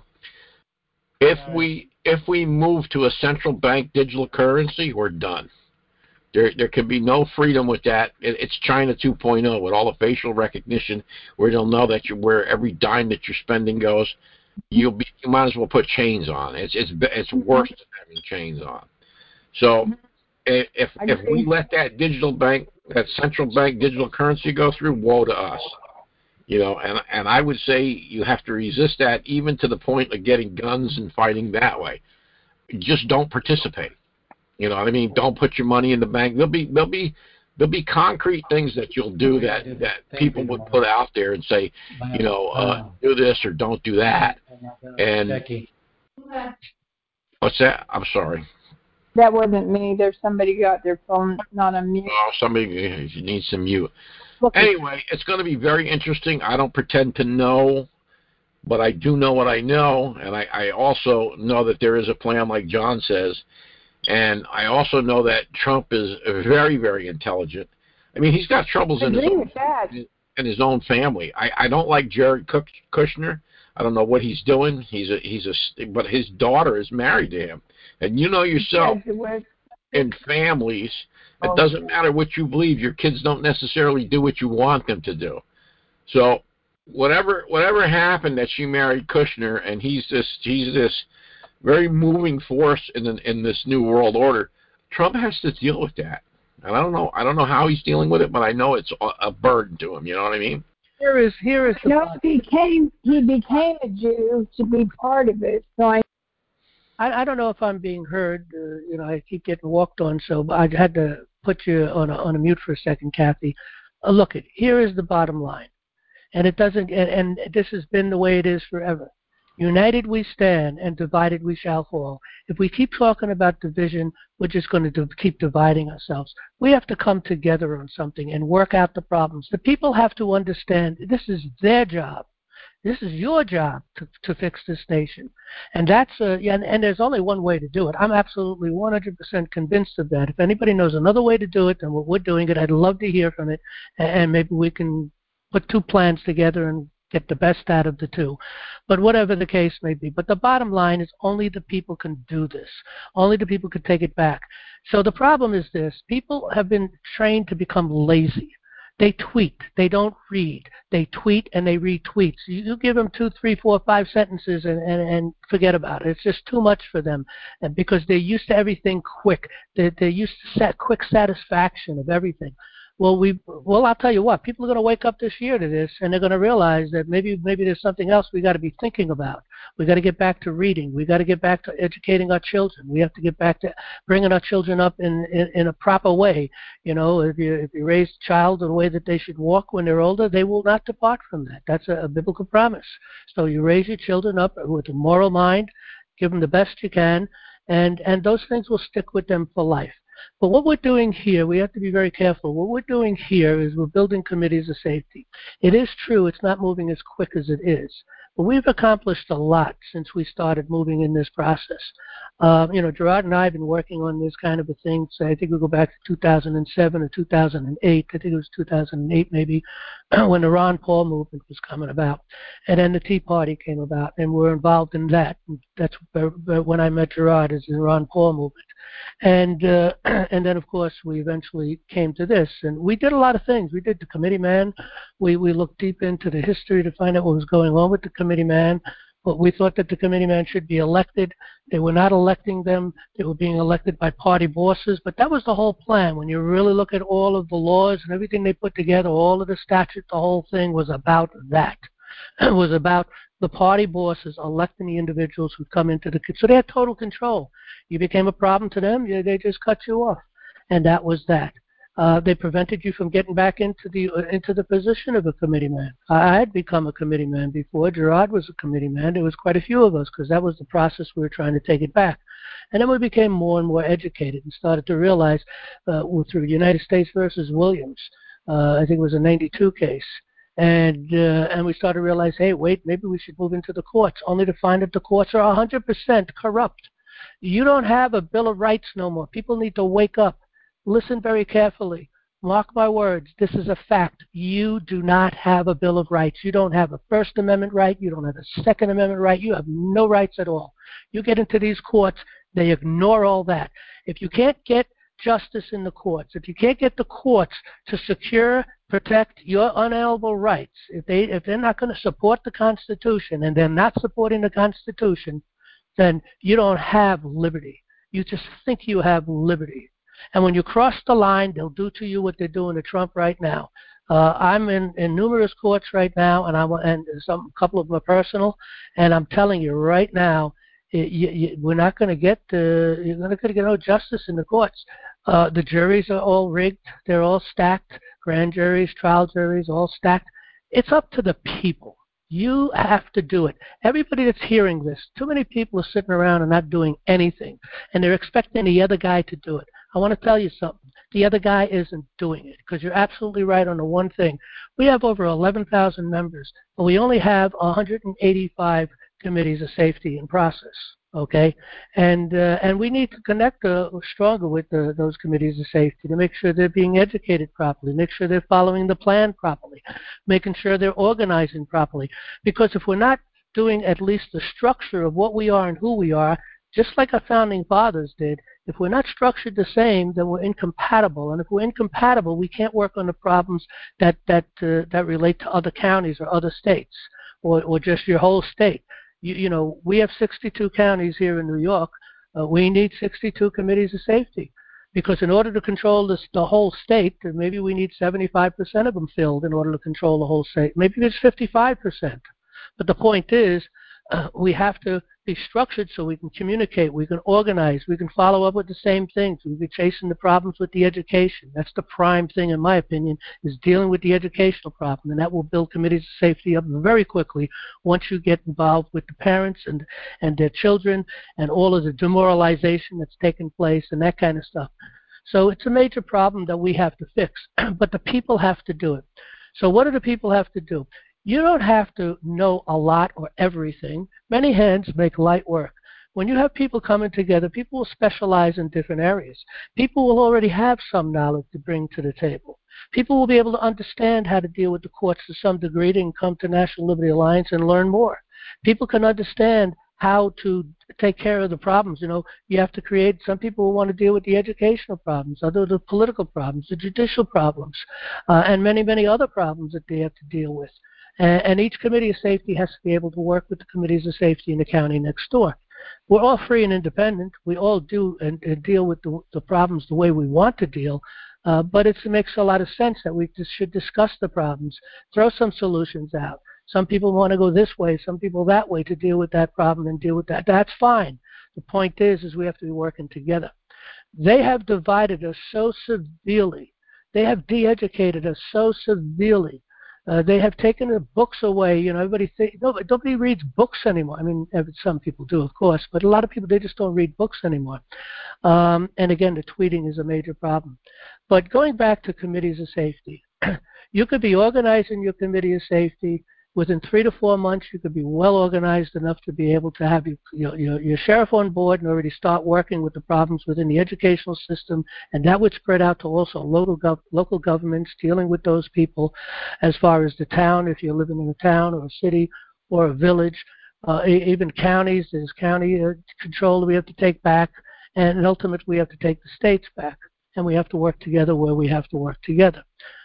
If we if we move to a central bank digital currency, we're done. There there can be no freedom with that. It, it's China two point oh with all the facial recognition, where they'll know that you where every dime that you're spending goes. You'll be you might as well put chains on. It's it's it's worse than having chains on. So. If if we let that digital bank, that central bank digital currency go through, woe to us. You know, and and I would say you have to resist that even to the point of getting guns and fighting that way. just don't participate. You know what I mean? Don't put your money in the bank. There'll be there'll be there'll be concrete things that you'll do that that people would put out there and say, you know, uh, do this or don't do that. And what's that? I'm sorry. That wasn't me. There's somebody got their phone not on mute. Oh, somebody needs to mute. Anyway, it's going to be very interesting. I don't pretend to know, but I do know what I know, and I, I also know that there is a plan, like John says, and I also know that Trump is very, very intelligent. I mean, he's got troubles in his, own, in his own family. I, I don't like Jared Kushner. I don't know what he's doing. He's a he's a but his daughter is married to him, and you know yourself, in families, it doesn't matter what you believe. Your kids don't necessarily do what you want them to do. So whatever whatever happened that she married Kushner, and he's this he's this very moving force in the, in this new world order. Trump has to deal with that, and I don't know I don't know how he's dealing with it, but I know it's a, a burden to him. You know what I mean? Here is here is the no, he became he became a Jew to be part of it. So I, I, I don't know if I'm being heard. Uh, you know, I keep getting walked on, so I had to put you on a, on a mute for a second, Kathy. Uh, look, it here is the bottom line, and it doesn't. And, and this has been the way it is forever. United we stand, and divided we shall fall. If we keep talking about division, we're just going to do, keep dividing ourselves. We have to come together on something and work out the problems. The people have to understand this is their job. This is your job to, to fix this nation. And that's uh, yeah, and, and there's only one way to do it. I'm absolutely one hundred percent convinced of that. If anybody knows another way to do it than what we're doing it, I'd love to hear from it, and maybe we can put two plans together and get the best out of the two. But whatever the case may be. But the bottom line is only the people can do this. Only the people can take it back. So the problem is this. People have been trained to become lazy. They tweet. They don't read. They tweet and they retweet. So you give them two, three, four, five sentences and, and, and forget about it. It's just too much for them, and because they're used to everything quick. They're, they're used to set quick satisfaction of everything. Well, we well, I'll tell you what. People are going to wake up this year to this, and they're going to realize that maybe maybe there's something else we got to be thinking about. We got to get back to reading. We got to get back to educating our children. We have to get back to bringing our children up in, in, in a proper way. You know, if you if you raise a child in the way that they should walk when they're older, they will not depart from that. That's a, a biblical promise. So you raise your children up with a moral mind, give them the best you can, and and those things will stick with them for life. But what we're doing here, we have to be very careful. What we're doing here is we're building committees of safety. It is true it's not moving as quick as it is, but we've accomplished a lot since we started moving in this process. Uh, you know, Gerard and I have been working on this kind of a thing, so I think we go back to two thousand seven or two thousand eight. I think it was two thousand eight maybe, when the Ron Paul movement was coming about. And then the Tea Party came about, and we're involved in that. That's when I met Gerard, is the Ron Paul movement. And uh, and then, of course, we eventually came to this. And we did a lot of things. We did the committee man. We, we looked deep into the history to find out what was going on with the committee man. But we thought that the committee man should be elected. They were not electing them. They were being elected by party bosses. But that was the whole plan. When you really look at all of the laws and everything they put together, all of the statutes, the whole thing was about that. It was about the party bosses electing the individuals who come into the... So they had total control. You became a problem to them, they just cut you off. And that was that. Uh, they prevented you from getting back into the uh, into the position of a committee man. I had become a committee man before. Gerard was a committee man. There was quite a few of us because that was the process we were trying to take it back. And then we became more and more educated and started to realize uh, through United States versus Williams, uh, I think it was a ninety-two case, and uh, and we started to realize, hey, wait, maybe we should move into the courts, only to find that the courts are one hundred percent corrupt. You don't have a Bill of Rights no more. People need to wake up. Listen very carefully. Mark my words. This is a fact. You do not have a Bill of Rights. You don't have a First Amendment right. You don't have a Second Amendment right. You have no rights at all. You get into these courts, they ignore all that. If you can't get justice in the courts, if you can't get the courts to secure, protect your unalienable rights, if, they, if they're not going to support the Constitution and they're not supporting the Constitution, then you don't have liberty. You just think you have liberty. And when you cross the line, they'll do to you what they're doing to Trump right now. Uh, I'm in, in numerous courts right now, and I and some a couple of them are personal. And I'm telling you right now, It, you, you, we're not going to get uh, you're not going to get no justice in the courts. Uh, the juries are all rigged. They're all stacked. Grand juries, trial juries, all stacked. It's up to the people. You have to do it. Everybody that's hearing this, too many people are sitting around and not doing anything, and they're expecting the other guy to do it. I want to tell you something. The other guy isn't doing it, because you're absolutely right on the one thing. We have over eleven thousand members, but we only have one hundred eighty-five committees of safety in process. Okay, and uh, and we need to connect uh, stronger with the, those committees of safety to make sure they're being educated properly, make sure they're following the plan properly, making sure they're organizing properly. Because if we're not doing at least the structure of what we are and who we are, just like our founding fathers did, if we're not structured the same, then we're incompatible. And if we're incompatible, we can't work on the problems that that uh, that relate to other counties or other states, or, or just your whole state. You, you know, we have sixty-two counties here in New York. Uh, we need sixty-two committees of safety, because in order to control this, the whole state, maybe we need seventy-five percent of them filled in order to control the whole state. Maybe it's fifty-five percent. But the point is, uh, we have to be structured so we can communicate, we can organize, we can follow up with the same things. We'll be chasing the problems with the education. That's the prime thing, in my opinion, is dealing with the educational problem, and that will build committees of safety up very quickly once you get involved with the parents and, and their children and all of the demoralization that's taken place and that kind of stuff. So it's a major problem that we have to fix, but the people have to do it. So what do the people have to do? You don't have to know a lot or everything. Many hands make light work. When you have people coming together, people will specialize in different areas. People will already have some knowledge to bring to the table. People will be able to understand how to deal with the courts to some degree. They can come to National Liberty Alliance and learn more. People can understand how to take care of the problems. You know, you have to create, some people will want to deal with the educational problems, other the political problems, the judicial problems, uh, and many, many other problems that they have to deal with. And each committee of safety has to be able to work with the committees of safety in the county next door. We're all free and independent. We all do and, and deal with the, the problems the way we want to deal, uh, but it's, it makes a lot of sense that we just should discuss the problems, throw some solutions out. Some people want to go this way, some people that way to deal with that problem and deal with that. That's fine. The point is, is we have to be working together. They have divided us so severely. They have de-educated us so severely. Uh, they have taken the books away. You know, everybody think, no, nobody reads books anymore. I mean, some people do, of course, but a lot of people, they just don't read books anymore. Um, and again, the tweeting is a major problem. But going back to committees of safety, you could be organizing your committee of safety. Within three to four months, you could be well organized enough to be able to have your, your, your, your sheriff on board and already start working with the problems within the educational system, and that would spread out to also local, gov local governments, dealing with those people as far as the town, if you're living in a town or a city or a village, uh, even counties. There's county uh, control that we have to take back, and ultimately we have to take the states back, and we have to work together where we have to work together.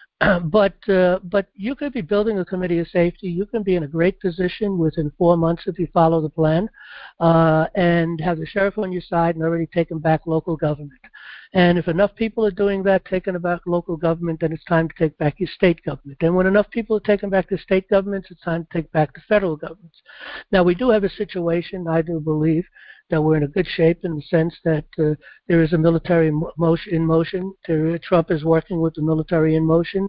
But uh, but you could be building a committee of safety. You can be in a great position within four months if you follow the plan, uh, and have the sheriff on your side and already taken back local government. And if enough people are doing that, taking back local government, then it's time to take back your state government. Then when enough people are taking back the state governments, it's time to take back the federal governments. Now, we do have a situation, I do believe, that we're in a good shape in the sense that uh, there is a military motion in motion. There, Trump is working with the military in motion,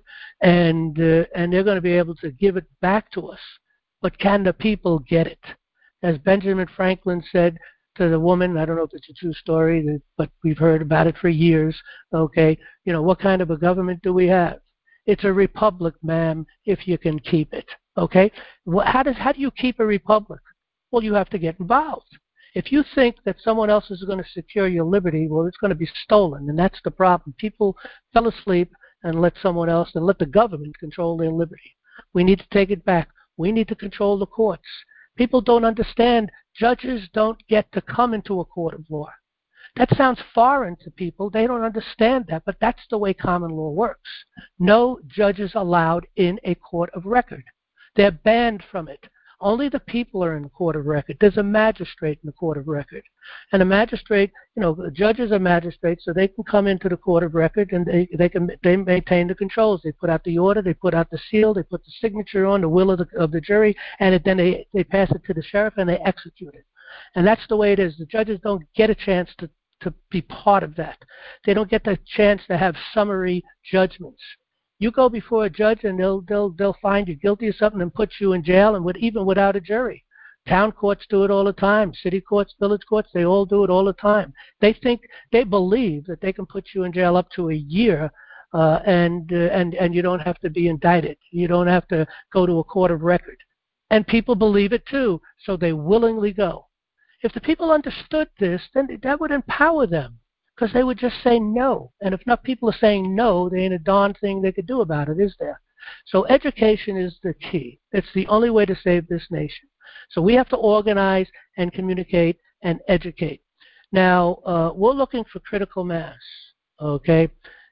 and uh, and they're going to be able to give it back to us. But can the people get it? As Benjamin Franklin said to the woman, I don't know if it's a true story, but we've heard about it for years. Okay, you know, what kind of a government do we have? It's a republic, ma'am, if you can keep it. Okay, how does how do you keep a republic? Well, you have to get involved. If you think that someone else is going to secure your liberty, well, it's going to be stolen, and that's the problem. People fell asleep and let someone else and let the government control their liberty. We need to take it back. We need to control the courts. People don't understand. Judges don't get to come into a court of law. That sounds foreign to people. They don't understand that, but that's the way common law works. No judges allowed in a court of record. They're banned from it. Only the people are in the court of record. There's a magistrate in the court of record. And a magistrate, you know, the judges are magistrates, so they can come into the court of record and they, they can they maintain the controls. They put out the order, they put out the seal, they put the signature on the will of the, of the jury, and it, then they, they pass it to the sheriff and they execute it. And that's the way it is. The judges don't get a chance to, to be part of that. They don't get the chance to have summary judgments. You go before a judge and they'll they'll they'll find you guilty of something and put you in jail, and with, even without a jury. Town courts do it all the time. City courts, village courts, they all do it all the time. They think, they believe that they can put you in jail up to a year, uh, and uh, and and you don't have to be indicted. You don't have to go to a court of record. And people believe it too, so they willingly go. If the people understood this, then that would empower them, because they would just say no. And if enough people are saying no, there ain't a darn thing they could do about it, is there? So education is the key. It's the only way to save this nation. So we have to organize and communicate and educate. Now, uh, we're looking for critical mass, okay?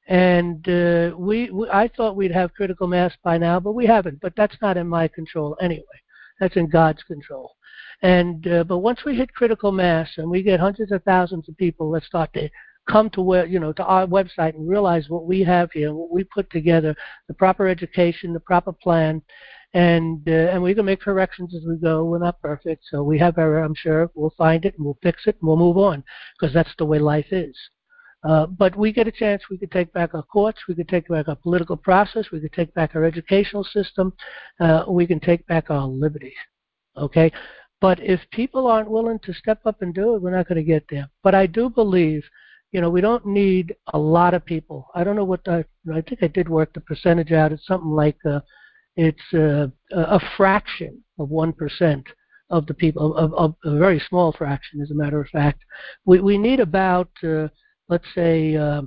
And uh, we, we, I thought we'd have critical mass by now, but we haven't. But that's not in my control anyway. That's in God's control. And uh, but once we hit critical mass and we get hundreds of thousands of people that start to come to where, you know, to our website and realize what we have here, what we put together, the proper education, the proper plan, and uh, and we can make corrections as we go. We're not perfect, so we have error, I'm sure. We'll find it and we'll fix it and we'll move on, because that's the way life is. Uh, but we get a chance. We could take back our courts. We could take back our political process. We could take back our educational system. Uh, we can take back our liberty. Okay? But if people aren't willing to step up and do it, we're not going to get there. But I do believe, you know, we don't need a lot of people. I don't know what the, I think I did work the percentage out. It's something like uh, it's uh, a fraction of one percent of the people, of, of a very small fraction, as a matter of fact. We we need about, uh, let's say, uh,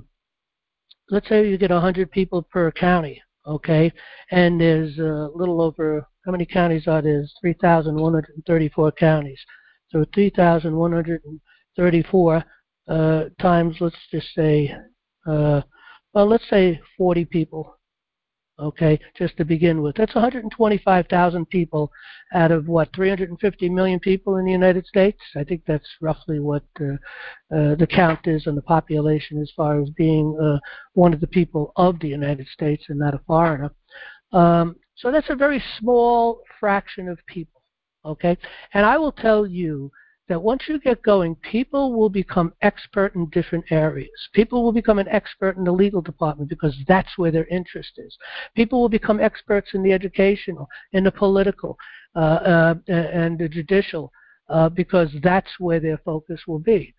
let's say you get one hundred people per county, okay, and there's a little over, how many counties are there? three thousand one hundred thirty-four counties. So three thousand one hundred thirty-four uh, times, let's just say, uh, well, let's say forty people, okay, just to begin with. That's one hundred twenty-five thousand people out of, what, three hundred fifty million people in the United States? I think that's roughly what uh, uh, the count is on the population as far as being uh, one of the people of the United States and not a foreigner. Um, so that's a very small fraction of people, okay? And I will tell you that once you get going, people will become expert in different areas. People will become an expert in the legal department because that's where their interest is. People will become experts in the educational, in the political, uh, uh, and the judicial, uh, because that's where their focus will be.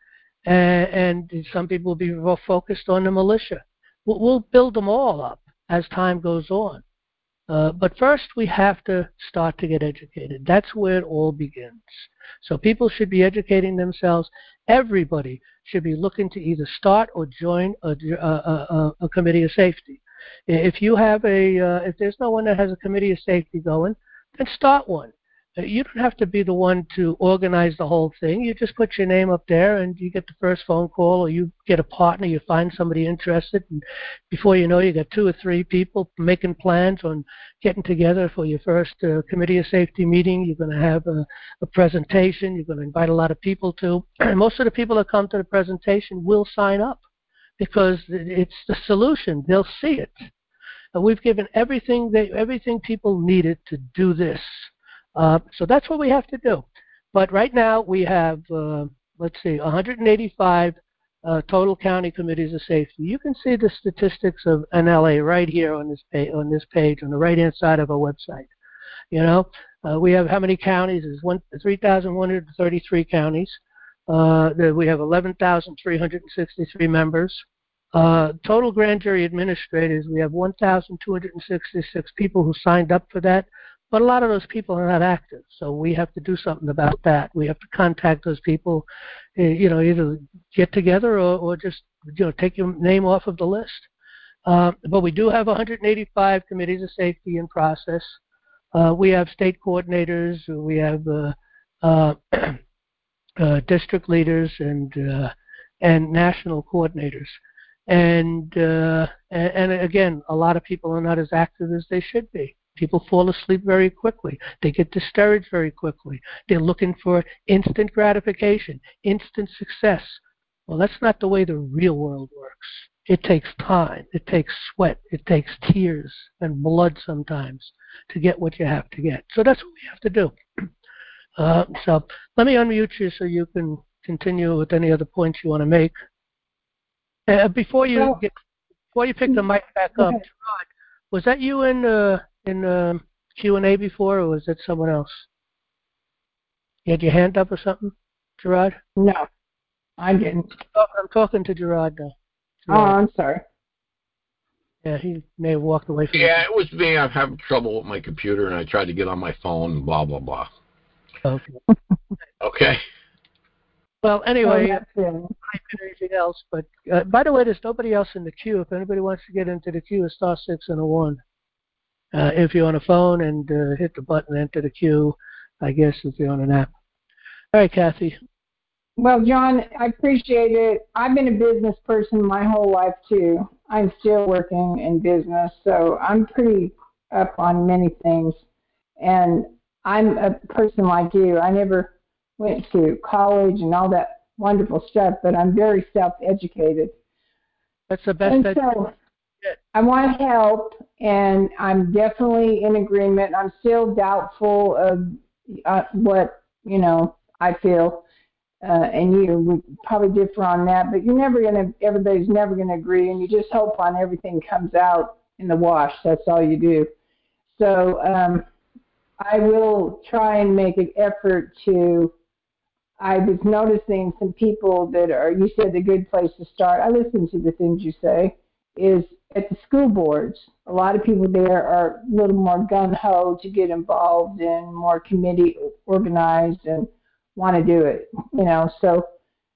And, and some people will be more focused on the militia. We'll, we'll build them all up as time goes on. Uh, but first, we have to start to get educated. That's where it all begins. So people should be educating themselves. Everybody should be looking to either start or join a, a, a, a committee of safety. If you have a, uh, if there's no one that has a committee of safety going, then start one. You don't have to be the one to organize the whole thing. You just put your name up there and you get the first phone call, or you get a partner, you find somebody interested, and before you know it, you got two or three people making plans on getting together for your first uh, committee of safety meeting. You're going to have a, a presentation. You're going to invite a lot of people to. And most of the people that come to the presentation will sign up because it's the solution. They'll see it. And we've given everything they, everything people needed to do this. Uh, so that's what we have to do. But right now we have, uh, let's see, one hundred eighty-five uh, total county committees of safety. You can see the statistics of N L A right here on this page, on this page, on the right-hand side of our website. You know, uh, we have how many counties? There's three thousand one hundred thirty-three counties. Uh, we have eleven thousand three hundred sixty-three members. Uh, total grand jury administrators, we have one thousand two hundred sixty-six people who signed up for that. But a lot of those people are not active, so we have to do something about that. We have to contact those people, you know, either get together or, or just, you know, take your name off of the list. Uh, but we do have one hundred eighty-five committees of safety in process. Uh, we have state coordinators, we have uh, uh, uh, district leaders, and uh, and national coordinators. And, uh, and and again, a lot of people are not as active as they should be. People fall asleep very quickly. They get discouraged very quickly. They're looking for instant gratification, instant success. Well, that's not the way the real world works. It takes time. It takes sweat. It takes tears and blood sometimes to get what you have to get. So that's what we have to do. Uh, so let me unmute you so you can continue with any other points you want to make. Uh, before you Well, get, before you pick the mic back up, okay. Gerard, was that you in uh, in uh, Q and A before, or was that someone else? You had your hand up or something, Gerard? No, I didn't. Oh, I'm talking to Gerard now. Oh, Gerard. I'm sorry. Yeah, he may have walked away from Yeah, it was me. I'm having trouble with my computer, and I tried to get on my phone, and blah, blah, blah. Okay. Okay. Well, anyway, Oh, that's it. anything else, but uh, by the way, there's nobody else in the queue. If anybody wants to get into the queue, it's star six and a one. Uh, if you're on a phone and uh, hit the button, enter the queue. I guess if you're on an app. All right, Kathy. Well, John, I appreciate it. I've been a business person my whole life, too. I'm still working in business, so I'm pretty up on many things. And I'm a person like you. I never went to college and all that wonderful stuff, but I'm very self-educated. That's the best. And That so I want to help, and I'm definitely in agreement. I'm still doubtful of uh, what, you know, I feel. Uh, and you we probably differ on that, but you're never going to, everybody's never going to agree, and you just hope on everything comes out in the wash. That's all you do. So um, I will try and make an effort to, I was noticing some people that are, you said a good place to start, I listen to the things you say, is at the school boards. A lot of people there are a little more gung-ho to get involved and more committee organized and want to do it, you know, so,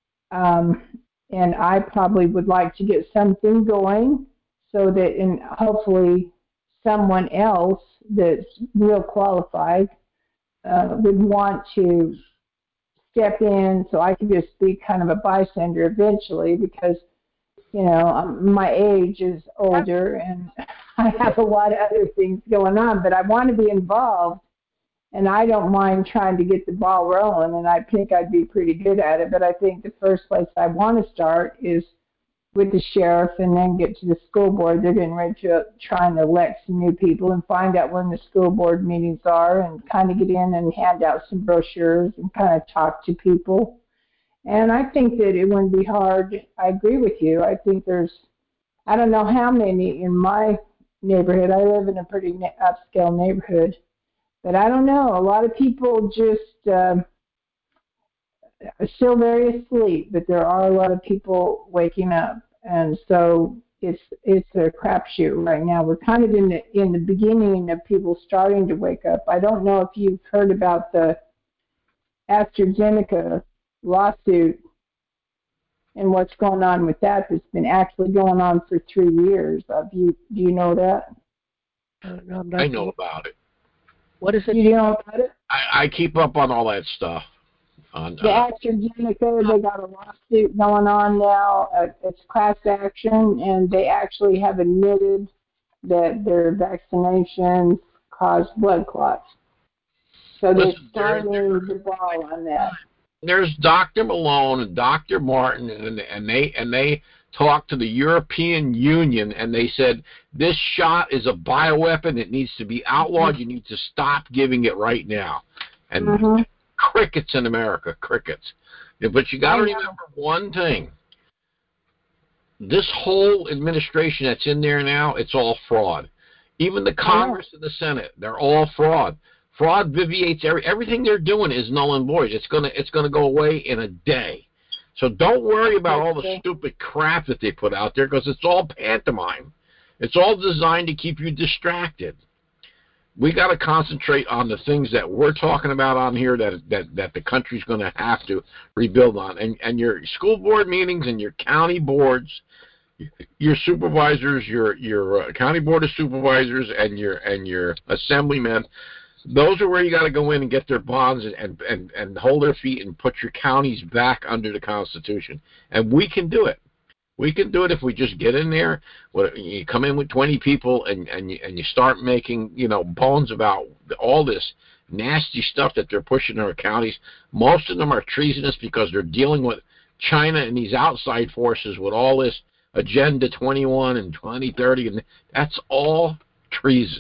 um, and I probably would like to get something going so that, and hopefully someone else that's real qualified uh, would want to step in so I could just be kind of a bystander eventually because, you know, um, my age is older and I have a lot of other things going on, but I want to be involved. And I don't mind trying to get the ball rolling, and I think I'd be pretty good at it. But I think the first place I want to start is with the sheriff and then get to the school board. They're getting ready to try and elect some new people and find out when the school board meetings are and kind of get in and hand out some brochures and kind of talk to people. And I think that it wouldn't be hard. I agree with you. I think there's, I don't know how many in my neighborhood. I live in a pretty upscale neighborhood. But I don't know. A lot of people just uh, are still very asleep, but there are a lot of people waking up, and so it's it's a crapshoot right now. We're kind of in the in the beginning of people starting to wake up. I don't know if you've heard about the AstraZeneca lawsuit and what's going on with that. That's been actually going on for three years. Have you do you know that? uh, no, I'm not I know sure. about it. What is it? You know about it? I, I keep up on all that stuff. On The uh, AstraZeneca, they got a lawsuit going on now. Uh, it's class action, and they actually have admitted that their vaccinations cause blood clots. So they're listen, there, starting there, the ball on that. there's Doctor Malone and Doctor Martin, and and they and they talked to the European Union, and they said this shot is a bioweapon. It needs to be outlawed. You need to stop giving it right now. And Mm-hmm. crickets in America, crickets. But you got to remember one thing. This whole administration that's in there now, it's all fraud. Even the Congress and the Senate, they're all fraud. Fraud vitiates every, everything they're doing is null and void. It's gonna it's gonna go away in a day. So don't worry about all the stupid crap that they put out there because it's all pantomime. It's all designed to keep you distracted. We got to concentrate on the things that we're talking about on here that that, that the country's going to have to rebuild on. And and your school board meetings and your county boards, your supervisors, your your uh, county board of supervisors, and your and your assemblymen, those are where you got to go in and get their bonds and, and, and, and hold their feet and put your counties back under the Constitution. And we can do it. We can do it if we just get in there. You come in with twenty people and, and, you, and you start making, you know, bones about all this nasty stuff that they're pushing in our counties. Most of them are treasonous because they're dealing with China and these outside forces with all this Agenda twenty-one and twenty thirty, and that's all treason.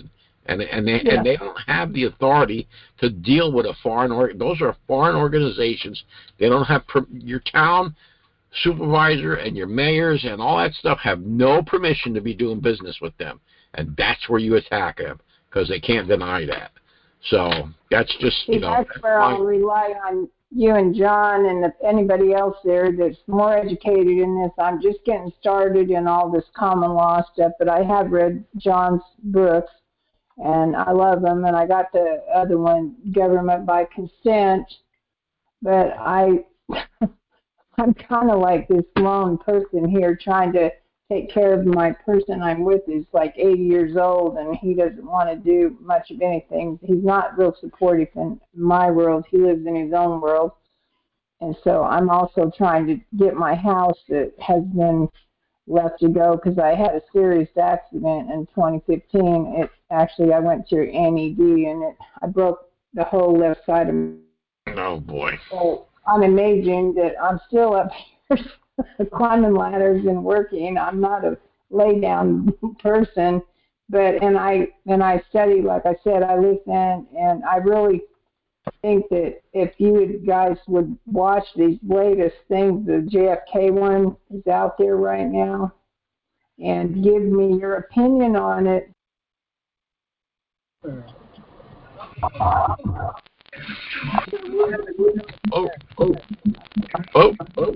And and they Yeah. and they don't have the authority to deal with a foreign or those are foreign organizations. They don't have per, your town supervisor and your mayors and all that stuff have no permission to be doing business with them, and that's where you attack them because they can't deny that. So that's just See, you know. that's That's where my, I'll rely on you and John and if anybody else there that's more educated in this. I'm just getting started in all this common law stuff, but I have read John's books, and I love them. And I got the other one, Government by Consent, but I, I'm kind of like this lone person here trying to take care of my person I'm with is like eighty years old, and he doesn't want to do much of anything. He's not real supportive in my world. He lives in his own world. And so I'm also trying to get my house that has been left to go because I had a serious accident in twenty fifteen. It actually, I went through N E D, and it, I broke the whole left side of my. oh boy. So I'm amazing that I'm still up here climbing ladders and working. I'm not a lay down person, but and I and I study, like I said, I listen, and I really think that if you guys would watch these latest things, the J F K one is out there right now, and give me your opinion on it. Oh, oh, oh, oh.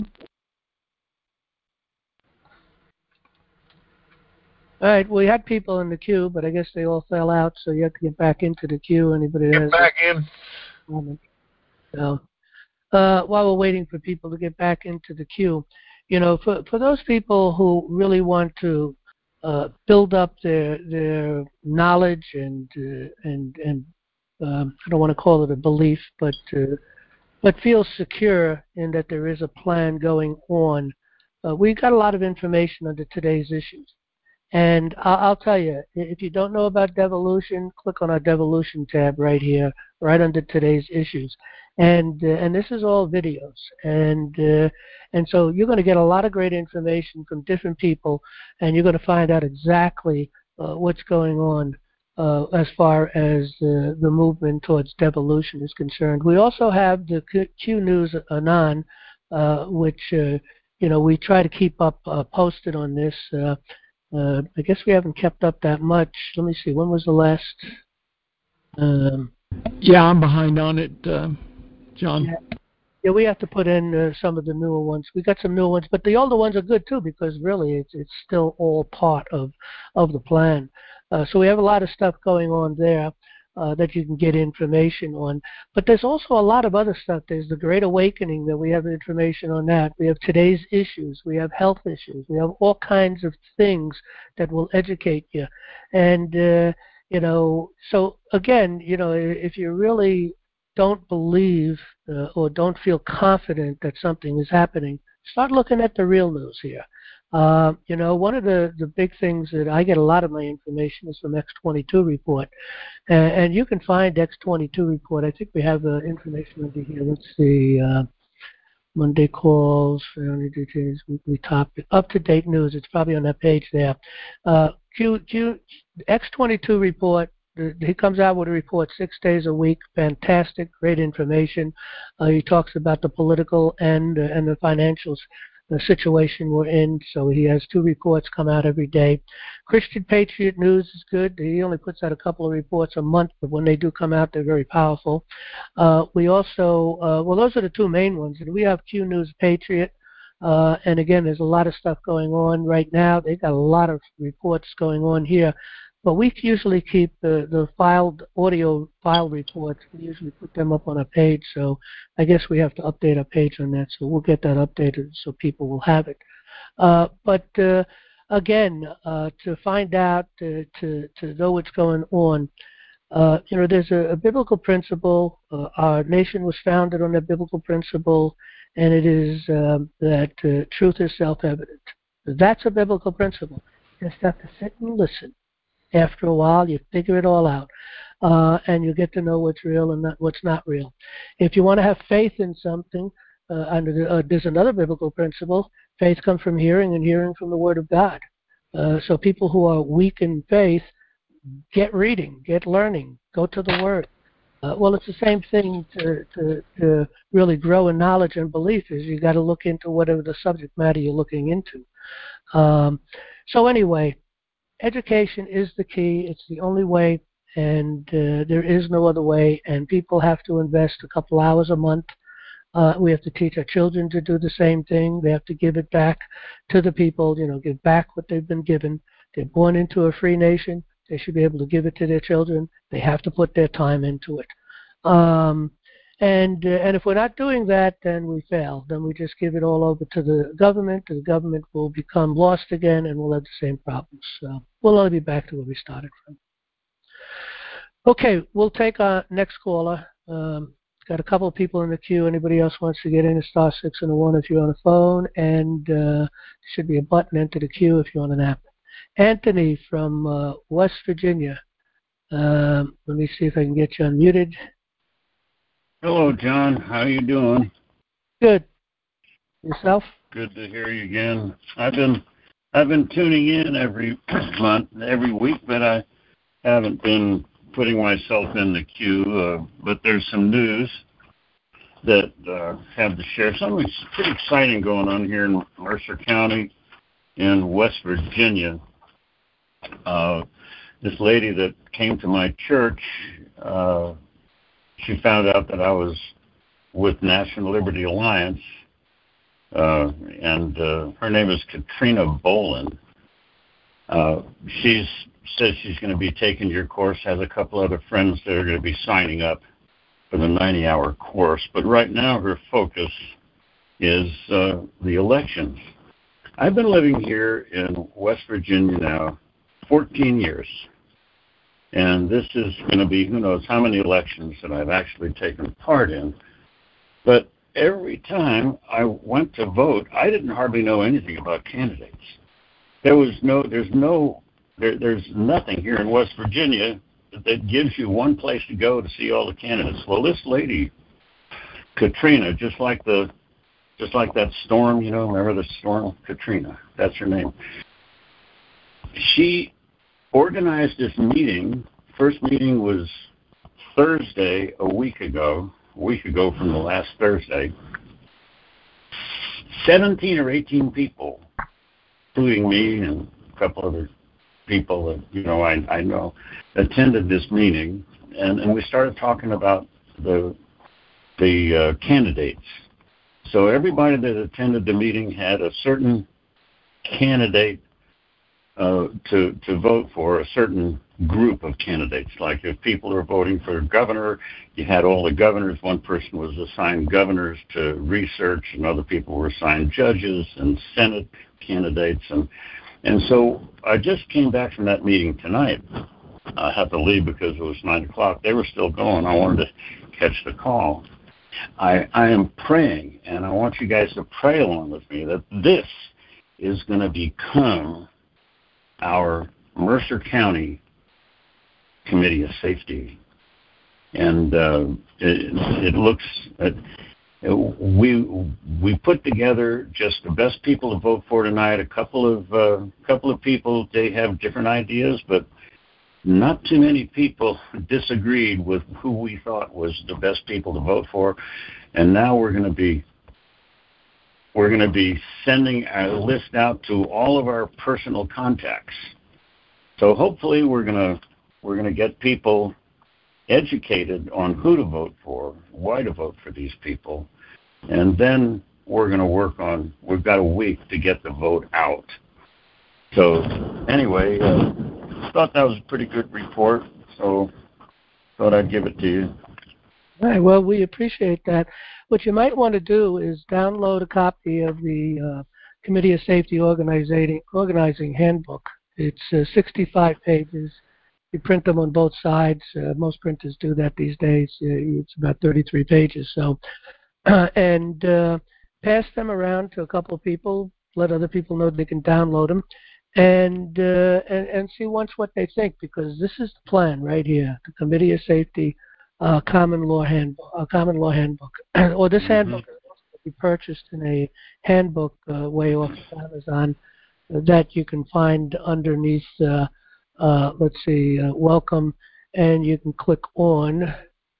All right, we had people in the queue, but I guess they all fell out, so you have to get back into the queue. Anybody that Get has back in. a comment. So, uh, while we're waiting for people to get back into the queue, you know, for for those people who really want to uh, build up their their knowledge and uh, and and um, I don't want to call it a belief, but uh, but feel secure in that there is a plan going on. Uh, we got a lot of information under today's issues. And I'll, I'll tell you, if you don't know about devolution, click on our devolution tab right here, right under today's issues. And uh, and this is all videos. And uh, and so you're going to get a lot of great information from different people, and you're going to find out exactly uh, what's going on uh, as far as uh, the movement towards devolution is concerned. We also have the Q News Anon, uh, which uh, you know we try to keep up uh, posted on this. Uh, Uh, I guess we haven't kept up that much. Let me see. When was the last? Um, yeah, I'm behind on it, uh, John. Yeah. yeah, we have to put in uh, some of the newer ones. We got some newer ones, but the older ones are good too because really it's it's still all part of of the plan. Uh, so we have a lot of stuff going on there. Uh, that you can get information on. But there's also a lot of other stuff. There's the Great Awakening that we have information on that. We have today's issues. We have health issues. We have all kinds of things that will educate you. And, uh, you know, so again, you know, if you really don't believe uh, or don't feel confident that something is happening, start looking at the real news here. Uh, you know, one of the, the big things that I get a lot of my information is from X twenty-two report. Uh, and you can find X twenty-two report. I think we have uh, information under here. Let's see. Uh, Monday calls, family details, weekly topic, up-to-date news. It's probably on that page there. Uh, Q, Q, X twenty-two report. He comes out with a report six days a week. Fantastic, great information. Uh, he talks about the political and uh, and the financials. The situation we're in, so he has two reports come out every day. Christian Patriot News is good. He only puts out a couple of reports a month, but when they do come out, they're very powerful. Uh, we also, uh, well, those are the two main ones. And we have Q News Patriot, uh, and again, there's a lot of stuff going on right now. They've got a lot of reports going on here. But we usually keep the, the filed audio file reports. We usually put them up on a page, so I guess we have to update our page on that. So we'll get that updated so people will have it. Uh, but uh, again, uh, to find out, to, to, to know what's going on, uh, you know, there's a, a biblical principle. Uh, our nation was founded on a biblical principle, and it is um, that uh, truth is self-evident. That's a biblical principle. You just have to sit and listen. After a while, you figure it all out, uh, and you get to know what's real and not, what's not real. If you want to have faith in something, uh, under the, uh, there's another biblical principle. Faith comes from hearing, and hearing from the Word of God. Uh, so people who are weak in faith, get reading, get learning, go to the Word. Uh, well, it's the same thing to, to, to really grow in knowledge and belief is you got to look into whatever the subject matter you're looking into. Um, so anyway, education is the key. It's the only way, and uh, there is no other way, and people have to invest a couple hours a month. Uh, we have to teach our children to do the same thing. They have to give it back to the people, you know, give back what they've been given. They're born into a free nation. They should be able to give it to their children. They have to put their time into it. Um, and uh, and if we're not doing that, then we fail. Then we just give it all over to the government. The government will become lost again, and we'll have the same problems. So we'll only be back to where we started from. Okay, we'll take our next caller. Um, got a couple of people in the queue. Anybody else wants to get in? Star six and a one if you're on the phone, and uh, there should be a button enter the queue if you're on an app. Anthony from uh, West Virginia. Um, let me see if I can get you unmuted. Hello, John. How you doing? Good. Yourself? Good to hear you again. I've been I've been tuning in every month, every week, but I haven't been putting myself in the queue. Uh, but there's some news that uh, have to share. Something pretty exciting going on here in Mercer County in West Virginia. Uh, this lady that came to my church, uh, she found out that I was with National Liberty Alliance, uh, and uh, her name is Katrina Boland. Uh, she says she's going to be taking your course, has a couple other friends that are going to be signing up for the ninety-hour course. But right now her focus is uh, the elections. I've been living here in West Virginia now fourteen years. And this is going to be who knows how many elections that I've actually taken part in. But every time I went to vote, I didn't hardly know anything about candidates. There was no, there's no, there, there's nothing here in West Virginia that, that gives you one place to go to see all the candidates. Well, this lady, Katrina, just like the, just like that storm, you know, remember the storm? Katrina, that's her name. She organized this meeting. First meeting was Thursday a week ago, a week ago from the last Thursday. seventeen or eighteen people, including me and a couple other people that, you know, I, I know, attended this meeting. And, and we started talking about the, the uh, candidates. So everybody that attended the meeting had a certain candidate Uh, to, to vote for, a certain group of candidates. Like if people are voting for governor, you had all the governors. One person was assigned governors to research, and other people were assigned judges and Senate candidates. And and so I just came back from that meeting tonight. I had to leave because it was nine o'clock. They were still going. I wanted to catch the call. I, I am praying, and I want you guys to pray along with me, that this is going to become our Mercer County Committee of Safety. And uh, it, it looks, at, we we put together just the best people to vote for tonight. A couple of uh, couple of people, they have different ideas, but not too many people disagreed with who we thought was the best people to vote for. And now we're going to be We're going to be sending a list out to all of our personal contacts. So hopefully we're going to we're going to get people educated on who to vote for, why to vote for these people, and then we're going to work on. We've got a week to get the vote out. So anyway, uh, thought that was a pretty good report. So thought I'd give it to you. All right. Well, we appreciate that. What you might want to do is download a copy of the uh, Committee of Safety Organizing, Organizing Handbook. It's uh, sixty-five pages. You print them on both sides. Uh, most printers do that these days. Uh, it's about thirty-three pages. So, uh, and uh, pass them around to a couple of people. Let other people know they can download them, and uh, and, and see once what they think, because this is the plan right here. The Committee of Safety Uh, common law handbook, uh, common law handbook, or this mm-hmm. handbook is also be purchased in a handbook uh, way off of Amazon uh, that you can find underneath uh, uh, let's see, uh, welcome, and you can click on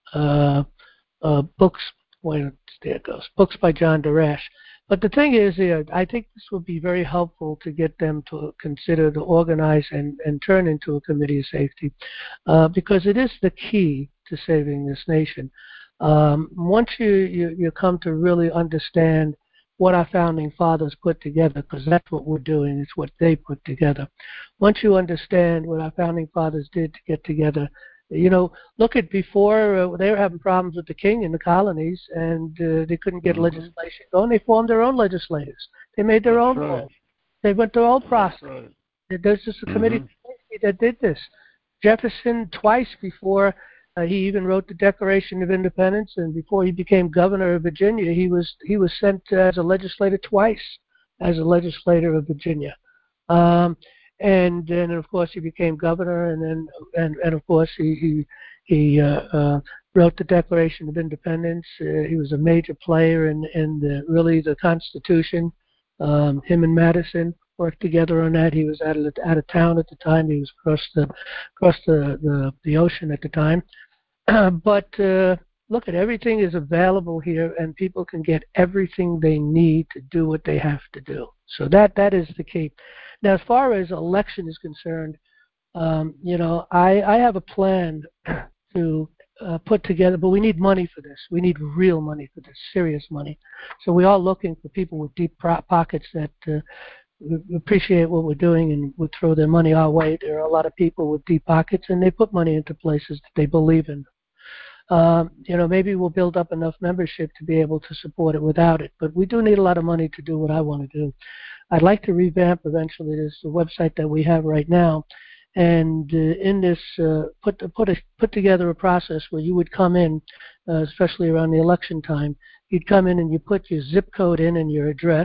uh, uh, books. Wait, there it goes. Books by John Darash. But the thing is, uh, I think this would be very helpful to get them to consider to organize and, and turn into a committee of safety, uh, because it is the key to saving this nation. Um, once you, you, you come to really understand what our founding fathers put together, because that's what we're doing, it's what they put together. Once you understand what our founding fathers did to get together, you know, look at before, uh, they were having problems with the king in the colonies, and uh, they couldn't get mm-hmm. legislation going. They formed their own legislators. They made their That's own right. laws. They went their own process. Right. There's just a mm-hmm. committee that did this. Jefferson, twice before uh, he even wrote the Declaration of Independence, and before he became governor of Virginia, he was he was sent uh, as a legislator twice as a legislator of Virginia. Um, And then, of course, he became governor, and then, and, and of course, he he, he uh, uh, wrote the Declaration of Independence. Uh, he was a major player in in the, really the Constitution. Um, him and Madison worked together on that. He was out of out of town at the time. He was across the across the the, the ocean at the time. Uh, but uh, look, at everything is available here, and people can get everything they need to do what they have to do. So that that is the key. Now, as far as election is concerned, um, you know, I, I have a plan to uh, put together, but we need money for this. We need real money for this, serious money. So we are looking for people with deep pro- pockets that uh, appreciate what we're doing and would throw their money our way. There are a lot of people with deep pockets, and they put money into places that they believe in. Um, you know, maybe we'll build up enough membership to be able to support it without it. But we do need a lot of money to do what I want to do. I'd like to revamp eventually this website that we have right now, and uh, in this uh, put put a, put together a process where you would come in, uh, especially around the election time. You'd come in and you put your zip code in and your address,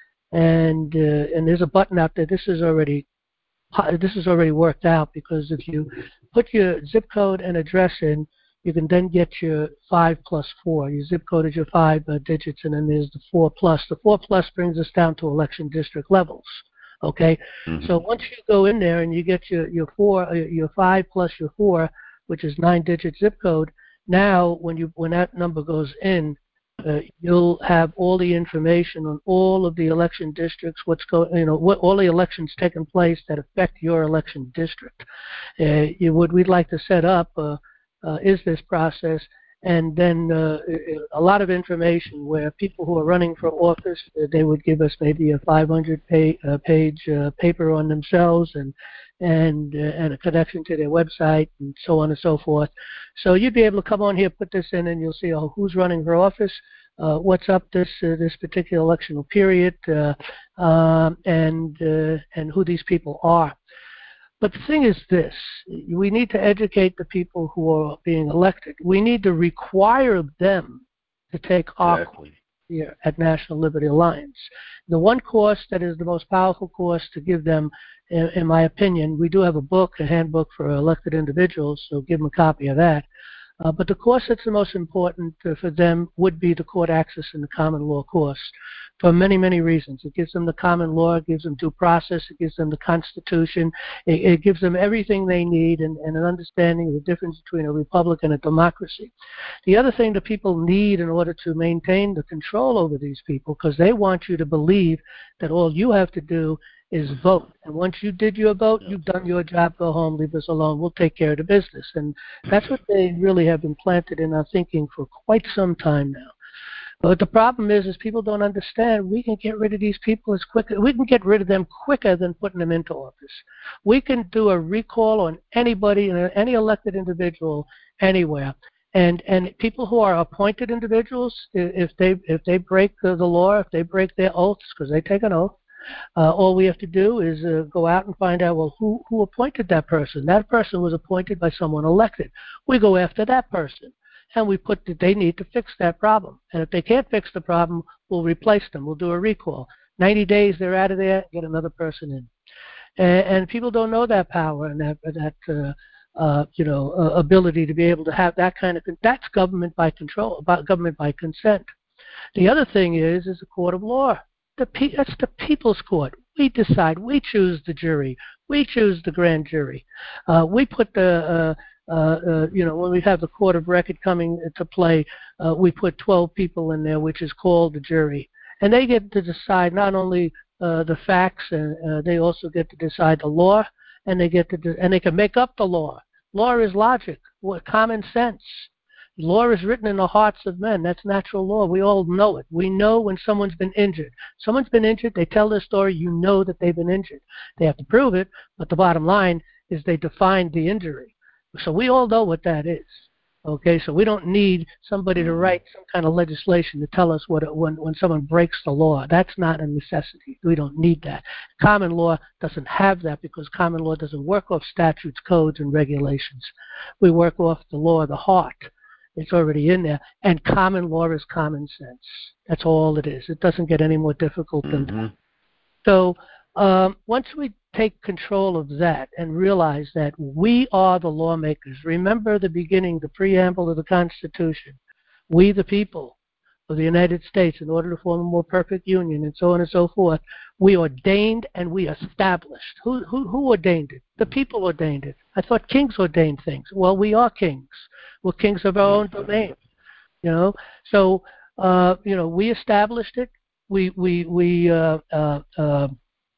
and uh, and there's a button out there. This is already this is already worked out, because if you put your zip code and address in, you can then get your five plus four. Your zip code is your five uh, digits, and then there's the four plus. The four plus brings us down to election district levels. Okay, mm-hmm. So once you go in there and you get your your four, uh, your five plus your four, which is nine-digit zip code. Now, when you when that number goes in, uh, you'll have all the information on all of the election districts. What's going, you know, what all the elections taking place that affect your election district. Uh, you would we'd like to set up. Uh, Uh, is this process, and then uh, a lot of information where people who are running for office, uh, they would give us maybe a five hundred page, uh, page uh, paper on themselves, and and uh, and a connection to their website, and so on and so forth. So you'd be able to come on here, put this in, and you'll see oh, who's running for office, uh, what's up this uh, this particular electional period, uh, uh, and uh, and who these people are. But the thing is this, we need to educate the people who are being elected. We need to require them to take our exactly. course here at National Liberty Alliance. The one course that is the most powerful course to give them, in, in my opinion, we do have a book, a handbook for elected individuals, so give them a copy of that. Uh, but the course that's the most important uh, for them would be the court access and the common law course, for many, many reasons. It gives them the common law, it gives them due process, it gives them the Constitution, it, it gives them everything they need, and, and an understanding of the difference between a republic and a democracy. The other thing that people need in order to maintain the control over these people, because they want you to believe that all you have to do is vote. And once you did your vote, you've done your job, go home, leave us alone, we'll take care of the business. And that's what they really have implanted in our thinking for quite some time now. But the problem is, is people don't understand we can get rid of these people as quick, we can get rid of them quicker than putting them into office. We can do a recall on anybody, any elected individual anywhere. And and people who are appointed individuals, if they if they break the, the law, if they break their oaths, because they take an oath, Uh, all we have to do is uh, go out and find out, well, who, who appointed that person? That person was appointed by someone elected. We go after that person, and we put that they need to fix that problem. And if they can't fix the problem, we'll replace them. We'll do a recall. ninety days, they're out of there, get another person in. And, and people don't know that power and that, that uh, uh, you know, uh, ability to be able to have that kind of, that's government by control, about government by consent. The other thing is, is the court of law. The pe- that's the people's court. We decide. We choose the jury. We choose the grand jury. Uh, we put the, uh, uh, uh, you know, when we have the court of record coming to play, uh, we put twelve people in there, which is called the jury. And they get to decide not only uh, the facts, and uh, they also get to decide the law, and they get to, de- and they can make up the law. Law is logic, common sense. Law is written in the hearts of men. That's natural law. We all know it. We know when someone's been injured. Someone's been injured, they tell their story, you know that they've been injured. They have to prove it, but the bottom line is they defined the injury. So we all know what that is. Okay, so we don't need somebody to write some kind of legislation to tell us what it, when, when someone breaks the law. That's not a necessity. We don't need that. Common law doesn't have that because common law doesn't work off statutes, codes, and regulations. We work off the law of the heart. It's already in there. And common law is common sense. That's all it is. It doesn't get any more difficult than Mm-hmm. that. So um, once we take control of that and realize that we are the lawmakers, remember the beginning, the preamble of the Constitution. We, the people of the United States, in order to form a more perfect union, and so on and so forth, we ordained and we established. Who, who, who ordained it? The people ordained it. I thought kings ordained things. Well, we are kings. We're kings of our own domain. You know, so uh, you know, we established it. We we we uh, uh, uh,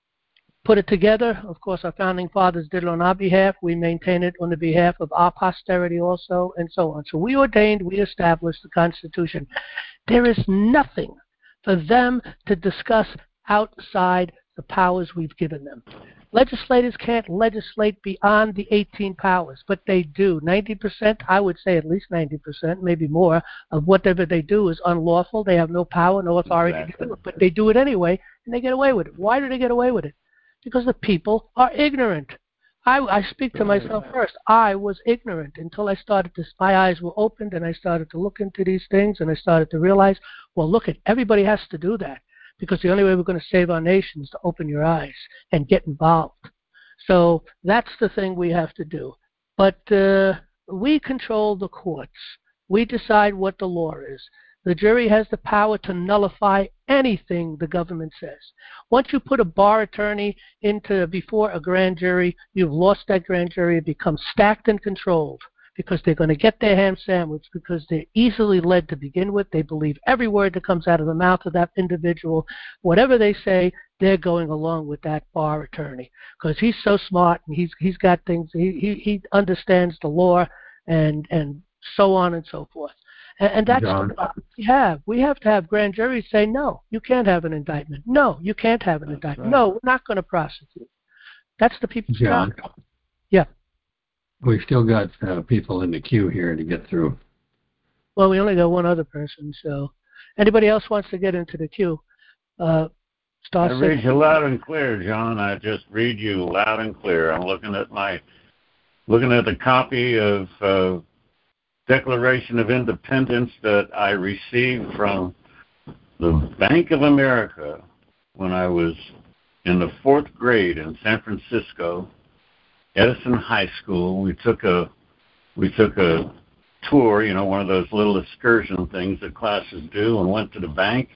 put it together. Of course, our founding fathers did it on our behalf. We maintain it on the behalf of our posterity also, and so on. So we ordained, we established the Constitution. There is nothing for them to discuss outside the powers we've given them. Legislators can't legislate beyond the eighteen powers, but they do. ninety percent, I would say at least ninety percent, maybe more, of whatever they do is unlawful. They have no power, no authority Exactly. to do it, but they do it anyway, and they get away with it. Why do they get away with it? Because the people are ignorant. I, I speak to myself first. I was ignorant until I started to, my eyes were opened and I started to look into these things and I started to realize, well, look, at everybody has to do that because the only way we're going to save our nation is to open your eyes and get involved. So that's the thing we have to do. But uh, we control the courts. We decide what the law is. The jury has the power to nullify anything the government says. Once you put a bar attorney into before a grand jury, you've lost that grand jury. It becomes stacked and controlled because they're going to get their ham sandwiched because they're easily led to begin with. They believe every word that comes out of the mouth of that individual. Whatever they say, they're going along with that bar attorney because he's so smart and he's he's got things. He he, he understands the law and and so on and so forth. And that's John. the problem we have. We have to have grand juries say, no, you can't have an indictment. No, you can't have an That's indictment. right. No, we're not going to prosecute. That's the people's John. job. Yeah. We've still got uh, people in the queue here to get through. Well, we only got one other person, so anybody else wants to get into the queue, uh, star I six. read you loud and clear, John. I just read you loud and clear. I'm looking at my, looking at the copy of uh, Declaration of Independence that I received from the Bank of America when I was in the fourth grade in San Francisco, Edison High School. We took a we took a tour, you know, one of those little excursion things that classes do, and went to the bank,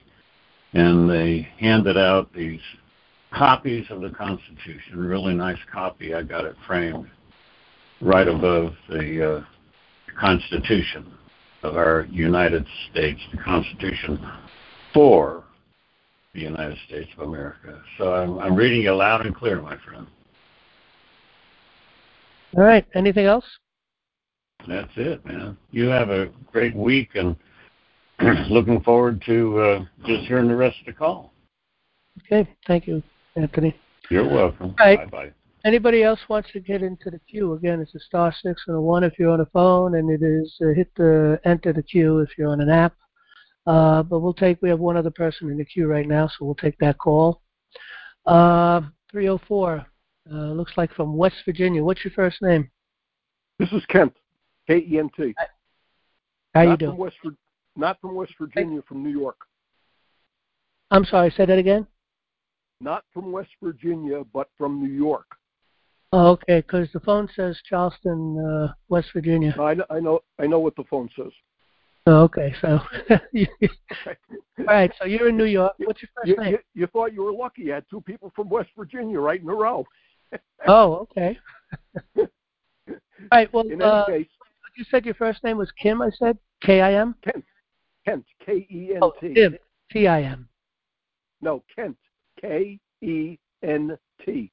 and they handed out these copies of the Constitution. Really nice copy. I got it framed right above the uh, Constitution of our United States, the Constitution for the United States of America. So I'm, I'm reading you loud and clear, my friend. All right. Anything else? That's it, man. You have a great week, and looking forward to uh, just hearing the rest of the call. Okay. Thank you, Anthony. You're welcome. All right. Bye-bye. Anybody else wants to get into the queue? Again, it's a star six and a one if you're on a phone, and it is uh, hit the enter the queue if you're on an app. Uh, but we'll take, we have one other person in the queue right now, so we'll take that call. Uh, three oh four, uh, looks like from West Virginia. What's your first name? This is Kent, K E N T. How not you doing? From West, not from West Virginia, from New York. I'm sorry, say that again? Not from West Virginia, but from New York. Oh, okay, because the phone says Charleston, uh, West Virginia. I know, I know, I know what the phone says. Oh, okay, so all right. So you're in New York. What's your first You, name? you, you thought you were lucky. You had two people from West Virginia right in a row. Oh, okay. All right. Well, In any uh, case, you said your first name was Kim. I said K I M. Kent, Kent, K E N T. Oh, Kim, T I M. No, Kent, K E N T.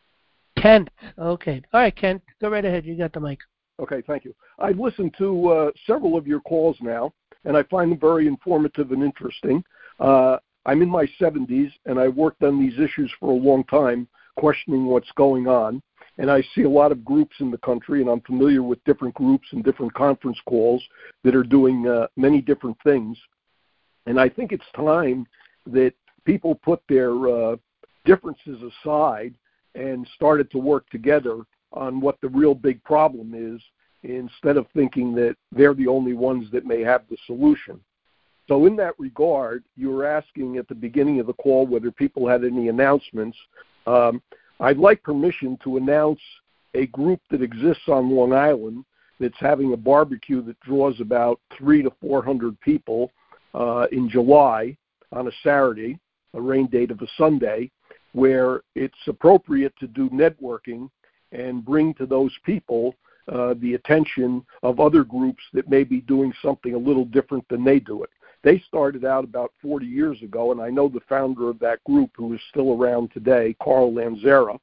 Kent. Okay. All right, Kent. Go right ahead. You got the mic. Okay, thank you. I've listened to uh, several of your calls now, and I find them very informative and interesting. Uh, I'm in my seventies, and I've worked on these issues for a long time, questioning what's going on. And I see a lot of groups in the country, and I'm familiar with different groups and different conference calls that are doing uh, many different things. And I think it's time that people put their uh, differences aside and started to work together on what the real big problem is, instead of thinking that they're the only ones that may have the solution. So in that regard, you were asking at the beginning of the call whether people had any announcements. Um, I'd like permission to announce a group that exists on Long Island that's having a barbecue that draws about three to four hundred people uh, in July on a Saturday, a rain date of a Sunday, where it's appropriate to do networking and bring to those people uh, the attention of other groups that may be doing something a little different than they do it. They started out about forty years ago, and I know the founder of that group, who is still around today, Carl Lanzera,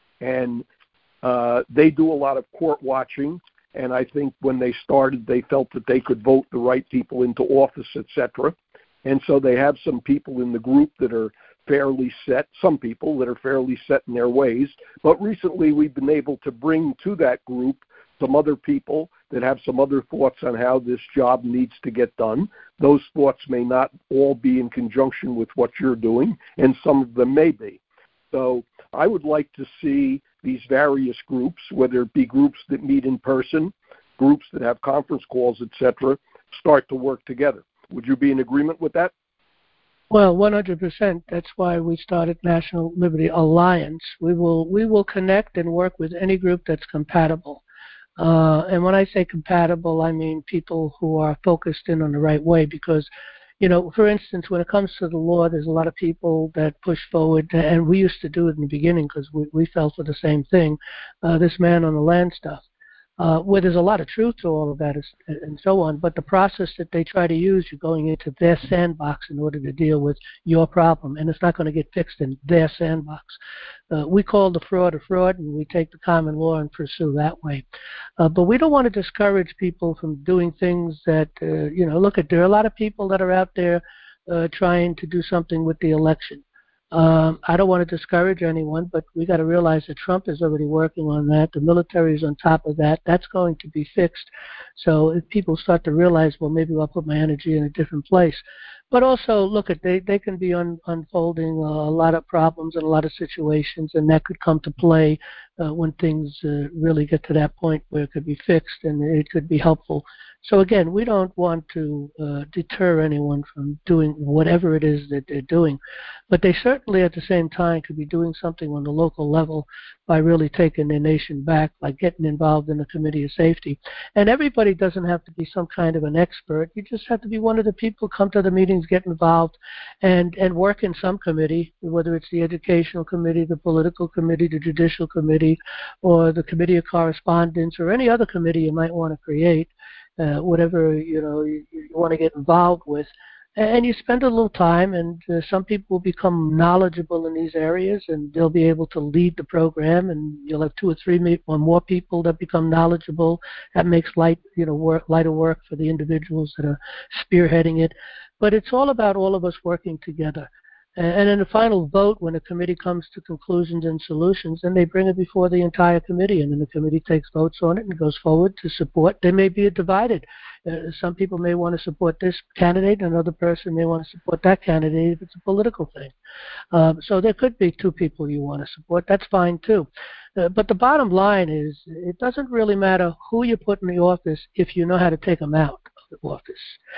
and uh, they do a lot of court watching, and I think when they started, they felt that they could vote the right people into office, et cetera. And so they have some people in the group that are fairly set, some people that are fairly set in their ways. But recently we've been able to bring to that group some other people that have some other thoughts on how this job needs to get done. Those thoughts may not all be in conjunction with what you're doing, and some of them may be. So I would like to see these various groups, whether it be groups that meet in person, groups that have conference calls, et cetera, start to work together. Would you be in agreement with that? Well, one hundred percent. That's why we started National Liberty Alliance. We will we will connect and work with any group that's compatible. Uh, and when I say compatible, I mean people who are focused in on the right way. Because, you know, for instance, when it comes to the law, there's a lot of people that push forward, and we used to do it in the beginning because we, we fell for the same thing. Uh, this man on the land stuff. Uh, where there's a lot of truth to all of that is, and so on, but the process that they try to use, you're going into their sandbox in order to deal with your problem, and it's not going to get fixed in their sandbox. Uh, we call the fraud a fraud, and we take the common law and pursue that way. Uh, but we don't want to discourage people from doing things that, uh, you know, look at, there are a lot of people that are out there uh, trying to do something with the election. Um, I don't want to discourage anyone, but we got to realize that Trump is already working on that. The military is on top of that. That's going to be fixed. So if people start to realize, well, maybe I'll put my energy in a different place. But also, look at they they can be un, unfolding uh, a lot of problems and a lot of situations, and that could come to play uh, when things uh, really get to that point where it could be fixed and it could be helpful. So again, we don't want to uh, deter anyone from doing whatever it is that they're doing, but they certainly at the same time could be doing something on the local level by really taking their nation back, by getting involved in the Committee of Safety. And everybody doesn't have to be some kind of an expert. You just have to be one of the people who come to the meetings, get involved, and, and work in some committee, whether it's the Educational Committee, the Political Committee, the Judicial Committee, or the Committee of Correspondence, or any other committee you might want to create. Uh, whatever you know you, you want to get involved with, and you spend a little time, and uh, some people will become knowledgeable in these areas, and they'll be able to lead the program, and you'll have two or three or more people that become knowledgeable. That makes light, you know, work lighter work for the individuals that are spearheading it. But it's all about all of us working together. And in the final vote, when the committee comes to conclusions and solutions, then they bring it before the entire committee, and then the committee takes votes on it and goes forward to support. They may be divided. Uh, some people may want to support this candidate, another person may want to support that candidate if it's a political thing. Um, so there could be two people you want to support. That's fine, too. Uh, but the bottom line is it doesn't really matter who you put in the office if you know how to take them out. Office,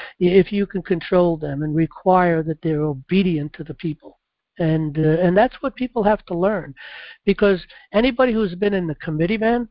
if you can control them and require that they're obedient to the people. And uh, and that's what people have to learn, because anybody who's been in the committee, man,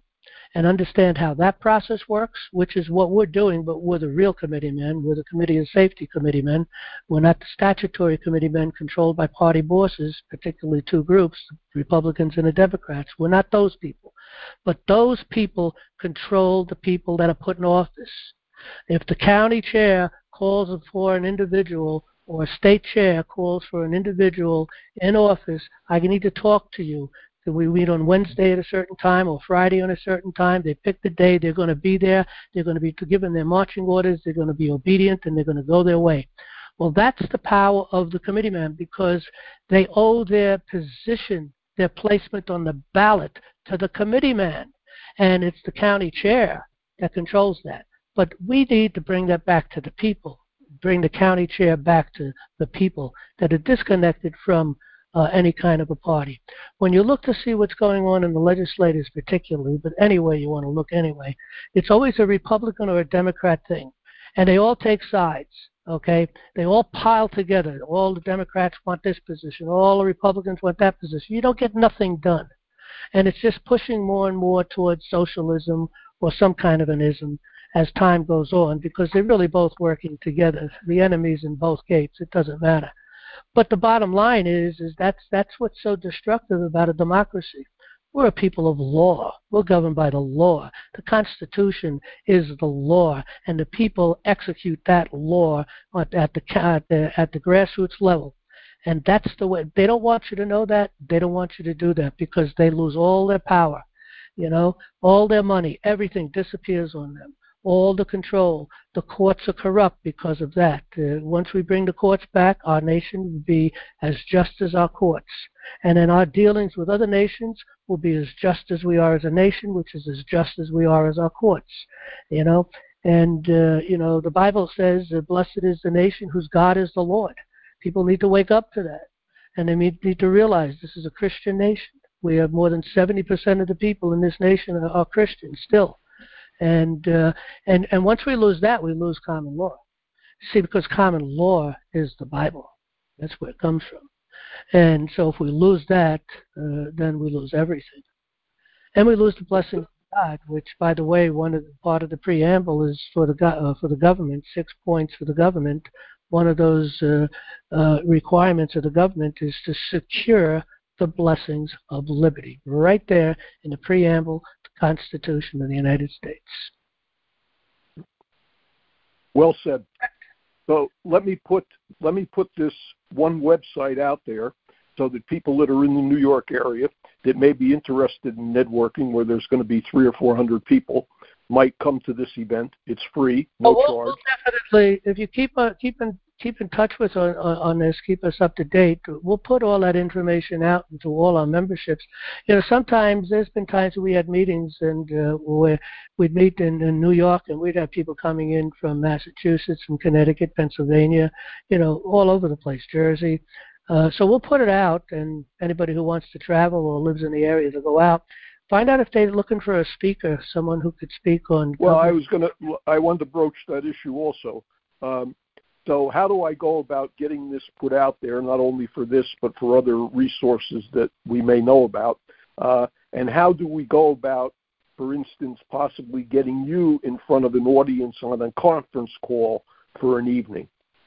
and understand how that process works, which is what we're doing, but we're the real committee men. We're the Committee of Safety committee men. We're not the statutory committee men controlled by party bosses, particularly two groups, Republicans and the Democrats. We're not those people. But those people control the people that are put in office. If the county chair calls for an individual or a state chair calls for an individual in office, I need to talk to you. Can we meet on Wednesday at a certain time or Friday on a certain time? They pick the day. They're going to be there. They're going to be given their marching orders. They're going to be obedient, and they're going to go their way. Well, that's the power of the committeeman, because they owe their position, their placement on the ballot to the committeeman, and it's the county chair that controls that. But we need to bring that back to the people, bring the county chair back to the people that are disconnected from Uh, any kind of a party. When you look to see what's going on in the legislators particularly, but anyway you want to look anyway, it's always a Republican or a Democrat thing. And they all take sides, okay? They all pile together. All the Democrats want this position. All the Republicans want that position. You don't get nothing done. And it's just pushing more and more towards socialism or some kind of an ism as time goes on, because they're really both working together. The enemy's in both gates. It doesn't matter. But the bottom line is, is that's that's what's so destructive about a democracy. We're a people of law. We're governed by the law. The Constitution is the law, and the people execute that law at, at the at the at the grassroots level. And that's the way. They don't want you to know that. They don't want you to do that, because they lose all their power. You know, all their money, everything disappears on them. All the control. The courts are corrupt because of that. Uh, once we bring the courts back, our nation will be as just as our courts. And then our dealings with other nations will be as just as we are as a nation, which is as just as we are as our courts. You know, and, uh, you know, the Bible says, uh, blessed is the nation whose God is the Lord. People need to wake up to that. And they need, need to realize this is a Christian nation. We have more than seventy percent of the people in this nation are, are Christians still. And, uh, and and once we lose that, we lose common law. See, because common law is the Bible. That's where it comes from. And so if we lose that, uh, then we lose everything. And we lose the blessing of God, which, by the way, one of the, part of the preamble is for the uh, for the government, six points for the government. One of those uh, uh, requirements of the government is to secure the blessings of liberty. Right there in the preamble, the Constitution of the United States. Well said. So let me put let me put this one website out there so that people that are in the New York area that may be interested in networking, where there's going to be three or four hundred people, might come to this event. It's free, no oh, we'll, charge. We'll definitely, if you keep uh, keep in keep in touch with us on, on this, keep us up to date. We'll put all that information out into all our memberships. You know, sometimes there's been times we had meetings and uh, where we'd meet in, in New York, and we'd have people coming in from Massachusetts, from Connecticut, Pennsylvania, you know, all over the place, Jersey. Uh, so we'll put it out, and anybody who wants to travel or lives in the area to go out, find out if they're looking for a speaker, someone who could speak on. Well, I was going to, I wanted to broach that issue also. Um, so how do I go about getting this put out there, not only for this, but for other resources that we may know about? Uh, and how do we go about, for instance, possibly getting you in front of an audience on a conference call for an evening?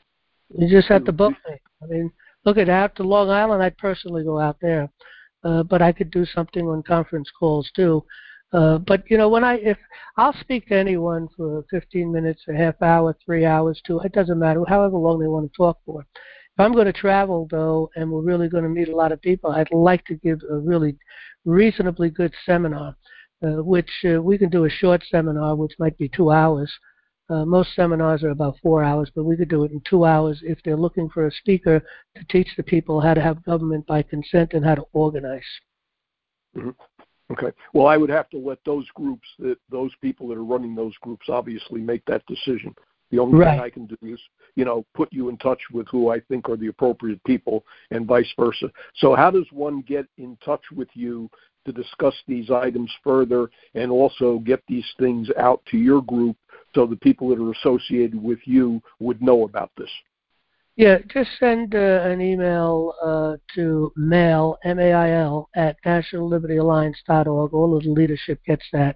You just have to book me. I mean, look at out to Long Island, I'd personally go out there. Uh, but I could do something on conference calls too. Uh, but you know, when I if I'll speak to anyone for fifteen minutes, a half hour, three hours, two. It doesn't matter, however long they want to talk for. If I'm going to travel though, and we're really going to meet a lot of people, I'd like to give a really reasonably good seminar, uh, which uh, we can do a short seminar, which might be two hours. Uh, most seminars are about four hours, but we could do it in two hours if they're looking for a speaker to teach the people how to have government by consent and how to organize. Mm-hmm. Okay. Well, I would have to let those groups, that those people that are running those groups, obviously make that decision. The only right. thing I can do is, you know, put you in touch with who I think are the appropriate people, and vice versa. So how does one get in touch with you to discuss these items further, and also get these things out to your group so the people that are associated with you would know about this? Yeah, just send uh, an email uh, to mail, M A I L, at national liberty alliance dot org. All of the leadership gets that.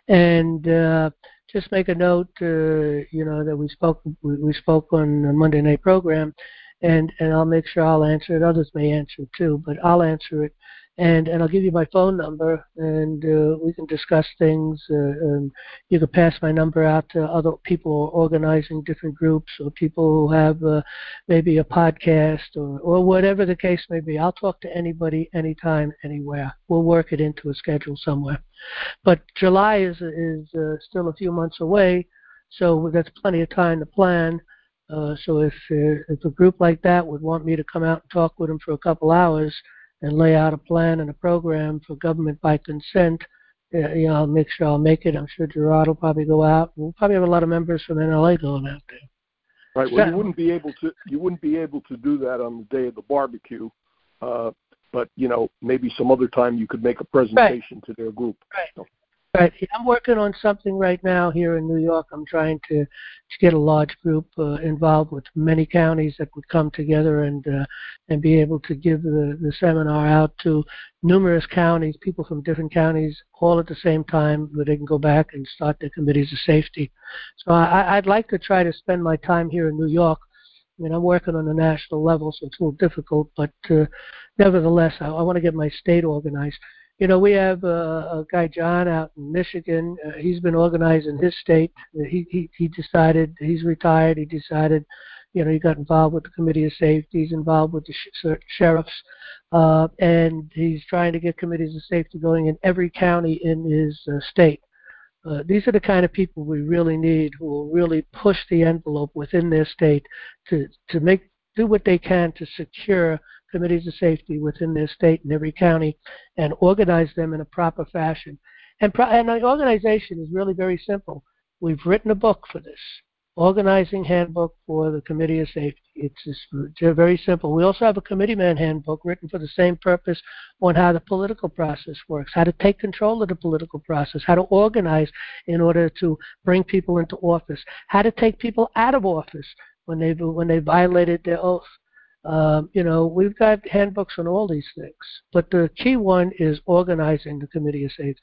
And uh, just make a note, uh, you know, that we spoke we, we spoke on the Monday night program, and, and I'll make sure I'll answer it. Others may answer it too, but I'll answer it. And, and I'll give you my phone number, and uh, we can discuss things. Uh, and you can pass my number out to other people who are organizing different groups, or people who have uh, maybe a podcast, or, or whatever the case may be. I'll talk to anybody, anytime, anywhere. We'll work it into a schedule somewhere. But July is is uh, still a few months away, so that's plenty of time to plan. Uh, so if uh, if a group like that would want me to come out and talk with them for a couple hours and lay out a plan and a program for government by consent, uh, you know, I'll make sure I'll make it. I'm sure Gerard will probably go out. We'll probably have a lot of members from N L A going out there. Right. Well, you wouldn't be able to you wouldn't be able to do that on the day of the barbecue, uh, but you know maybe some other time you could make a presentation right. to their group. Right. So. Right. I'm working on something right now here in New York. I'm trying to, to get a large group uh, involved with many counties that would come together and uh, and be able to give the, the seminar out to numerous counties, people from different counties, all at the same time, where they can go back and start their committees of safety. So I, I'd like to try to spend my time here in New York. I mean, I'm working on a national level, so it's a little difficult, but uh, nevertheless, I, I want to get my state organized. You know, we have uh, a guy, John, out in Michigan. Uh, he's been organized in his state. Uh, he, he he decided, he's retired, he decided, you know, he got involved with the Committee of Safety. He's involved with the sh- sheriffs. Uh, and he's trying to get committees of safety going in every county in his uh, state. Uh, these are the kind of people we really need, who will really push the envelope within their state to, to make do what they can to secure committees of safety within their state and every county, and organize them in a proper fashion. And, pro- and the organization is really very simple. We've written a book for this, Organizing Handbook for the Committee of Safety. It's just very simple. We also have a committeeman handbook written for the same purpose on how the political process works, how to take control of the political process, how to organize in order to bring people into office, how to take people out of office when they when they violated their oath. Um, you know, we've got handbooks on all these things, but the key one is organizing the Committee of Safety.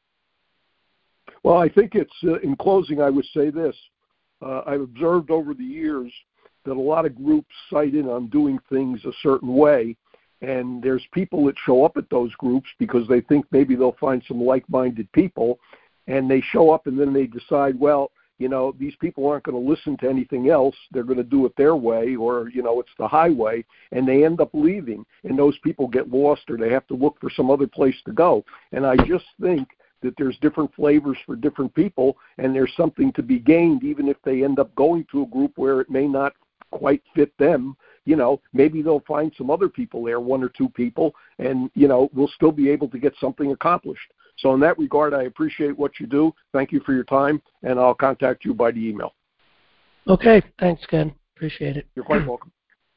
Well, I think it's, uh, in closing, I would say this. Uh, I've observed over the years that a lot of groups cite in on doing things a certain way, and there's people that show up at those groups because they think maybe they'll find some like-minded people, and they show up and then they decide, well, you know, these people aren't going to listen to anything else. They're going to do it their way, or, you know, it's the highway, and they end up leaving, and those people get lost, or they have to look for some other place to go. And I just think that there's different flavors for different people, and there's something to be gained even if they end up going to a group where it may not quite fit them. You know, maybe they'll find some other people there, one or two people, and, you know, we'll still be able to get something accomplished. So in that regard, I appreciate what you do. Thank you for your time, and I'll contact you by the email. Okay. Thanks, Ken. Appreciate it. You're quite welcome.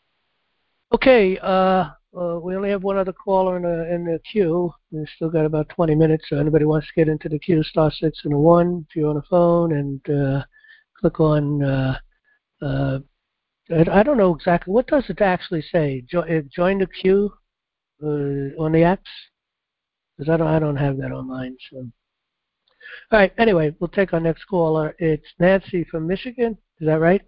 Okay. Uh, uh, we only have one other caller in the, in the queue. We've still got about twenty minutes, so anybody wants to get into the queue, star six and a one if you're on a phone, and uh, click on, uh, uh, I, I don't know exactly, what does it actually say? Jo- join the queue uh, on the apps? Because I don't, I don't have that online. So, all right. Anyway, we'll take our next caller. It's Nancy from Michigan. Is that right?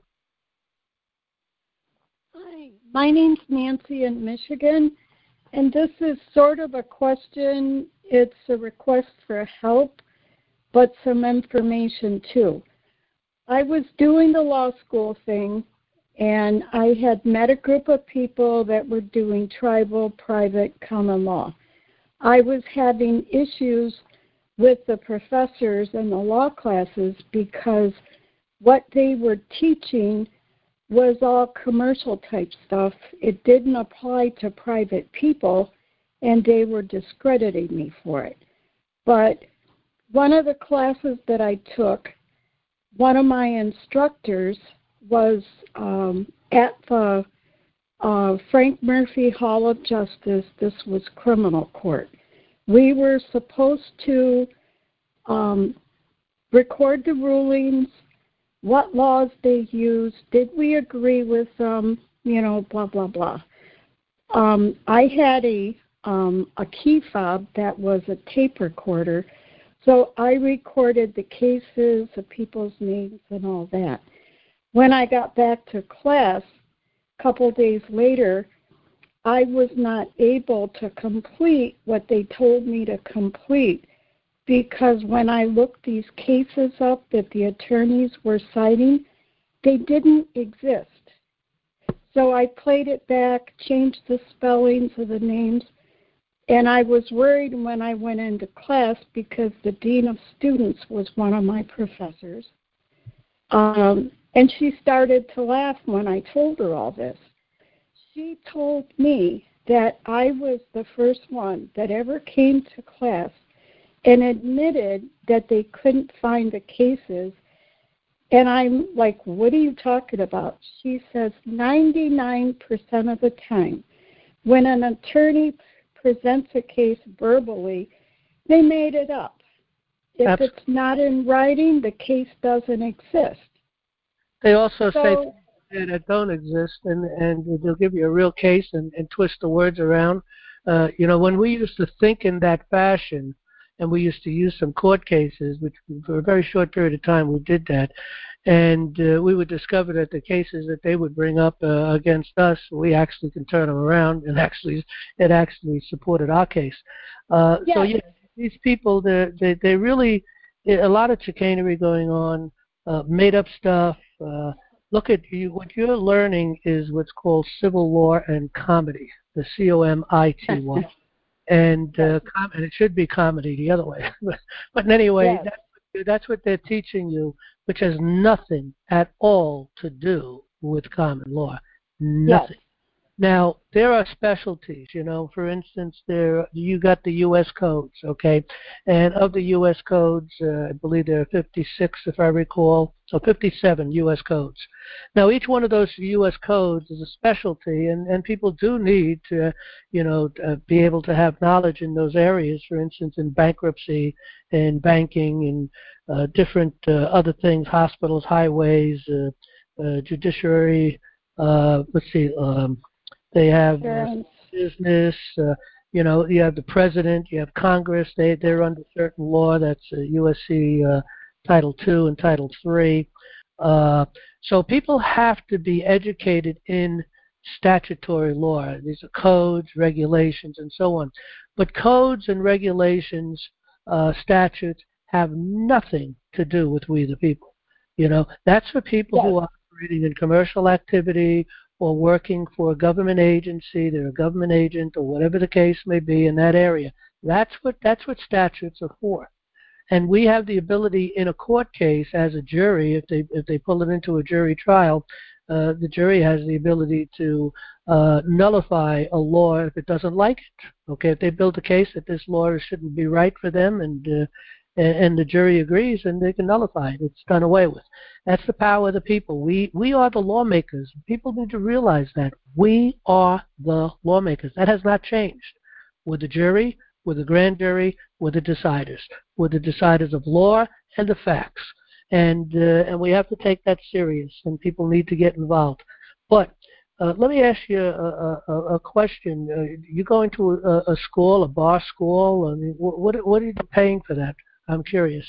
Hi, my name's Nancy in Michigan, and this is sort of a question. It's a request for help, but some information too. I was doing the law school thing, and I had met a group of people that were doing tribal private common law. I was having issues with the professors in the law classes because what they were teaching was all commercial type stuff. It didn't apply to private people, and they were discrediting me for it. But one of the classes that I took, one of my instructors was um, at the Uh, Frank Murphy Hall of Justice. This was criminal court. We were supposed to um, record the rulings, what laws they used, did we agree with them, you know, blah, blah, blah. Um, I had a, um, a key fob that was a tape recorder, so I recorded the cases, the people's names, and all that. When I got back to class, a couple days later, I was not able to complete what they told me to complete because when I looked these cases up that the attorneys were citing, they didn't exist. So I played it back, changed the spellings of the names, and I was worried when I went into class because the dean of students was one of my professors. Um, and she started to laugh when I told her all this. She told me that I was the first one that ever came to class and admitted that they couldn't find the cases. And I'm like, what are you talking about? She says ninety-nine percent of the time, when an attorney presents a case verbally, they made it up. If Absolutely. It's not in writing, the case doesn't exist. They also so, say things that don't exist, and, and they'll give you a real case and, and twist the words around. Uh, you know, when we used to think in that fashion, and we used to use some court cases, which for a very short period of time we did that, and uh, we would discover that the cases that they would bring up uh, against us, we actually can turn them around, and actually it actually supported our case. Uh, yes. So yeah, these people, they they, they really, a lot of chicanery going on, uh, made up stuff. Uh, look at you. What you're learning is what's called civil law and comedy, the C O M I T Y. And uh, com- and it should be comedy the other way. But anyway, yes. that's, that's what they're teaching you, which has nothing at all to do with common law. Nothing. Yes. Now, there are specialties, you know. For instance, there you got the U S codes, okay? And of the U S codes, uh, I believe there are fifty-six, if I recall, so fifty-seven U S codes. Now, each one of those U S codes is a specialty, and, and people do need to, you know, uh, be able to have knowledge in those areas, for instance, in bankruptcy, in banking, and uh, different uh, other things, hospitals, highways, uh, uh, judiciary, uh, let's see, um, They have uh, business, uh, you know, you have the president, you have Congress, they, they're under certain law, that's uh, U S C uh, Title two and Title three. Uh, so people have to be educated in statutory law. These are codes, regulations, and so on. But codes and regulations, uh, statutes, have nothing to do with we the people. You know, that's for people yes. who are operating in commercial activity or working for a government agency, they're a government agent or whatever the case may be in that area. That's what that's what statutes are for. And we have the ability in a court case as a jury, if they if they pull it into a jury trial, uh, the jury has the ability to uh, nullify a law if it doesn't like it. Okay, if they build a case that this law shouldn't be right for them, and uh, and the jury agrees, and they can nullify it. It's done away with. That's the power of the people. We we are the lawmakers. People need to realize that. We are the lawmakers. That has not changed. We're the jury, we're the grand jury, we're the deciders. We're the deciders of law and the facts. And uh, and we have to take that serious, and people need to get involved. But uh, let me ask you a, a, a question. Uh, you going to a, a school, a bar school? I mean, what what are you paying for that? I'm curious.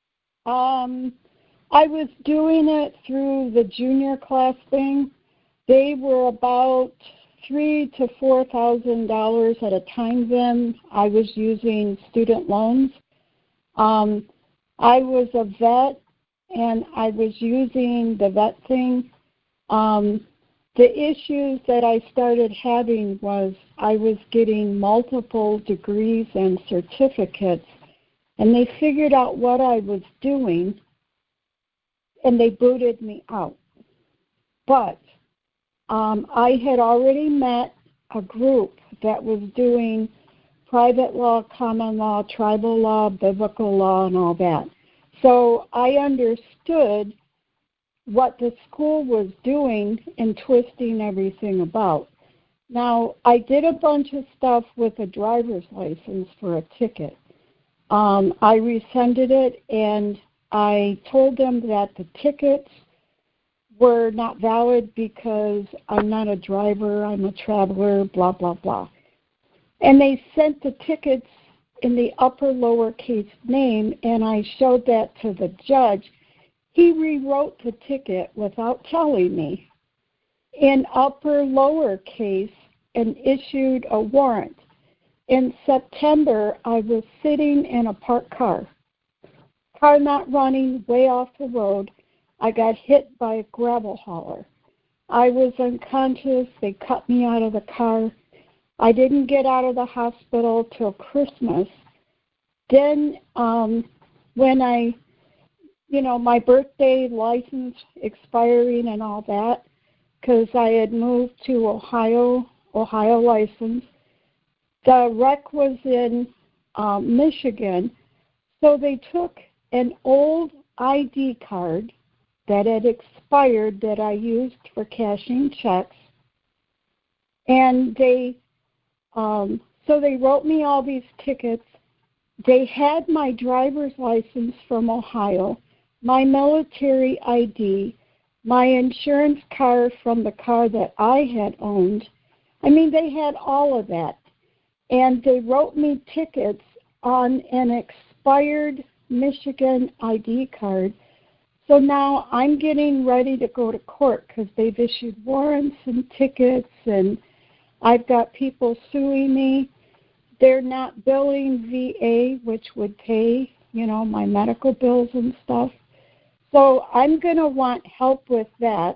Um, I was doing it through the junior class thing. They were about three to four thousand dollars at a time. Then I was using student loans. Um, I was a vet, and I was using the vet thing. Um, the issues that I started having was I was getting multiple degrees and certificates. And they figured out what I was doing, and they booted me out. But um, I had already met a group that was doing private law, common law, tribal law, biblical law, and all that. So I understood what the school was doing and twisting everything about. Now, I did a bunch of stuff with a driver's license for a ticket. Um, I rescinded it, and I told them that the tickets were not valid because I'm not a driver, I'm a traveler, blah, blah, blah. And they sent the tickets in the upper lowercase name, and I showed that to the judge. He rewrote the ticket without telling me in upper lowercase and issued a warrant. In September, I was sitting in a parked car, car not running, way off the road. I got hit by a gravel hauler. I was unconscious. They cut me out of the car. I didn't get out of the hospital till Christmas. Then um, when I, you know, my birthday license expiring and all that, because I had moved to Ohio, Ohio license. The wreck was in um, Michigan, so they took an old I D card that had expired that I used for cashing checks, and they, um, so they wrote me all these tickets. They had my driver's license from Ohio, my military I D, my insurance card from the car that I had owned. I mean, they had all of that. And they wrote me tickets on an expired Michigan I D card. So now I'm getting ready to go to court because they've issued warrants and tickets, and I've got people suing me. They're not billing V A, which would pay, you know, my medical bills and stuff. So I'm going to want help with that.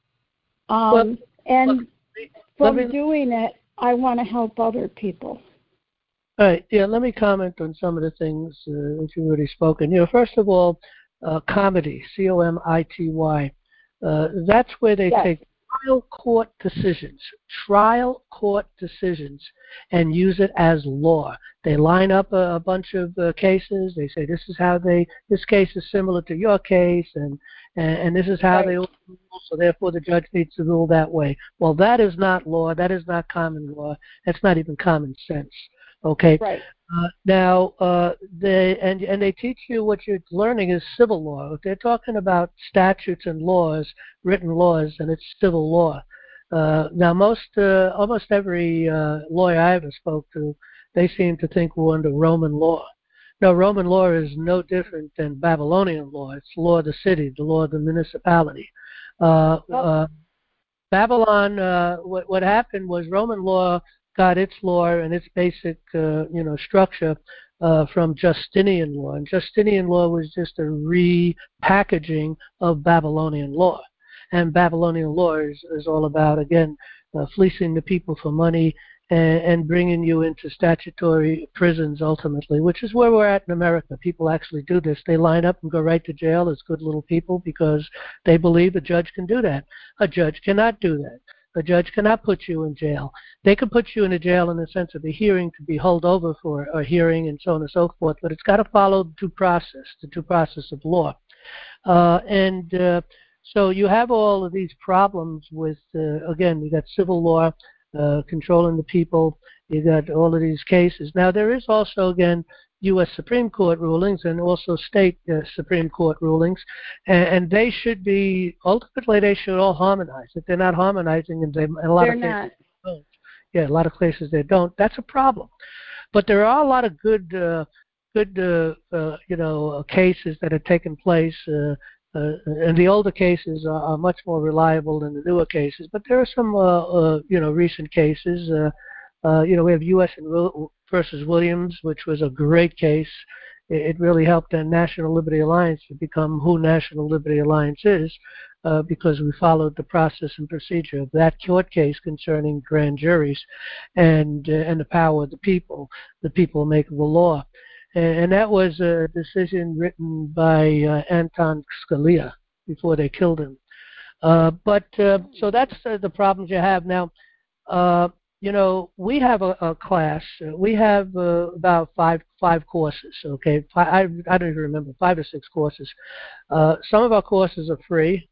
Um, well, and from me, doing it, I want to help other people. All right. Yeah, let me comment on some of the things uh, that you've already spoken. You know, first of all, uh, comedy, C O M I T Y, uh, that's where they yes. take trial court decisions, trial court decisions, and use it as law. They line up a, a bunch of uh, cases. They say this is how they, this case is similar to your case, and and, and this is how right. they rule, so therefore the judge needs to rule that way. Well, that is not law. That is not common law. That's not even common sense. Okay. Right. Uh, now, uh, they and and they teach you what you're learning is civil law. If they're talking about statutes and laws, written laws, and it's civil law. Uh, now, most, uh, almost every uh, lawyer I ever spoke to, they seem to think we're under Roman law. No, Roman law is no different than Babylonian law. It's law of the city, the law of the municipality. Uh, uh, Babylon, uh, what, what happened was Roman law got its law and its basic, uh, you know, structure uh, from Justinian law. And Justinian law was just a repackaging of Babylonian law. And Babylonian law is, is all about, again, uh, fleecing the people for money and, and bringing you into statutory prisons ultimately, which is where we're at in America. People actually do this. They line up and go right to jail as good little people because they believe a judge can do that. A judge cannot do that. A judge cannot put you in jail. They can put you in a jail in the sense of a hearing to be held over for a hearing and so on and so forth, but it's got to follow due process, the due process of law. Uh, and uh, so you have all of these problems with, uh, again, you got civil law uh, controlling the people. You got all of these cases. Now, there is also, again, U S Supreme Court rulings and also state uh, Supreme Court rulings, and, and they should be, ultimately, they should all harmonize. If they're not harmonizing, and they, in a lot they're of not. cases they don't, yeah, a lot of places they don't, that's a problem. But there are a lot of good, uh, good, uh, uh, you know, cases that have taken place. Uh, Uh, and the older cases are, are much more reliable than the newer cases. But there are some, uh, uh, you know, recent cases. Uh, uh, you know, we have U S versus Williams, which was a great case. It, it really helped the National Liberty Alliance to become who National Liberty Alliance is, uh, because we followed the process and procedure of that court case concerning grand juries and uh, and the power of the people. The people make the law. And that was a decision written by uh, Anton Scalia before they killed him. Uh, but uh, so that's uh, the problems you have now. Uh, you know, we have a, a class. Uh, we have uh, about five five courses. Okay, five, I I don't even remember five or six courses. Uh, some of our courses are free.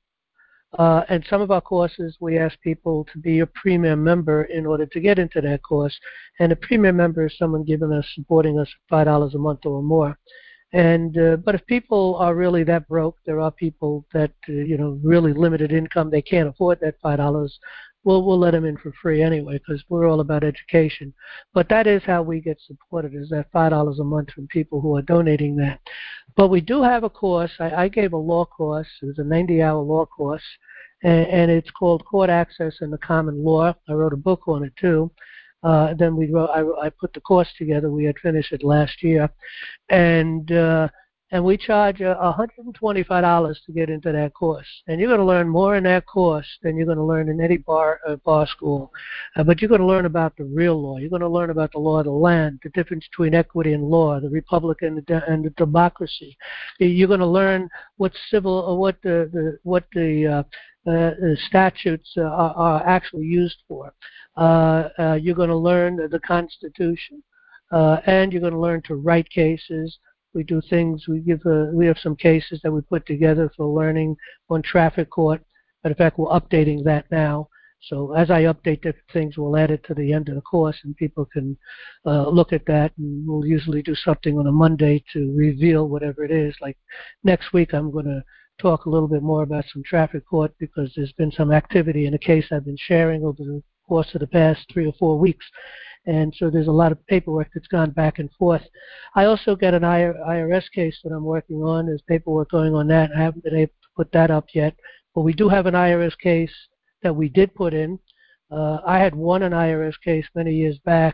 Uh, and some of our courses, we ask people to be a premium member in order to get into that course. And a premium member is someone giving us, supporting us five dollars a month or more. And uh, but if people are really that broke, there are people that uh, you know really limited income, they can't afford that five dollars. We'll we'll let them in for free anyway because we're all about education. But that is how we get supported, is that five dollars a month from people who are donating that. But we do have a course. I, I gave a law course. It was a ninety-hour law course, and, and it's called Court Access in the Common Law. I wrote a book on it too. Uh, then we wrote, I, I put the course together. We had finished it last year, and uh, and we charge uh, one hundred twenty-five dollars to get into that course. And you're going to learn more in that course than you're going to learn in any bar uh, bar school. Uh, but you're going to learn about the real law. You're going to learn about the law of the land, the difference between equity and law, the republic and the, de- and the democracy. You're going to learn what civil, or what the, the what the uh, uh, statutes uh, are, are actually used for. Uh, uh, you're going to learn the Constitution, uh, and you're going to learn to write cases. We do things. We give. A, we have some cases that we put together for learning on traffic court. But in fact, we're updating that now. So as I update different things, we'll add it to the end of the course, and people can uh, look at that. And we'll usually do something on a Monday to reveal whatever it is. Like next week, I'm going to talk a little bit more about some traffic court because there's been some activity in a case I've been sharing over the course of the past three or four weeks. And so there's a lot of paperwork that's gone back and forth. I also got an I R S case that I'm working on. There's paperwork going on that. I haven't been able to put that up yet. But we do have an I R S case that we did put in. Uh, I had won an I R S case many years back,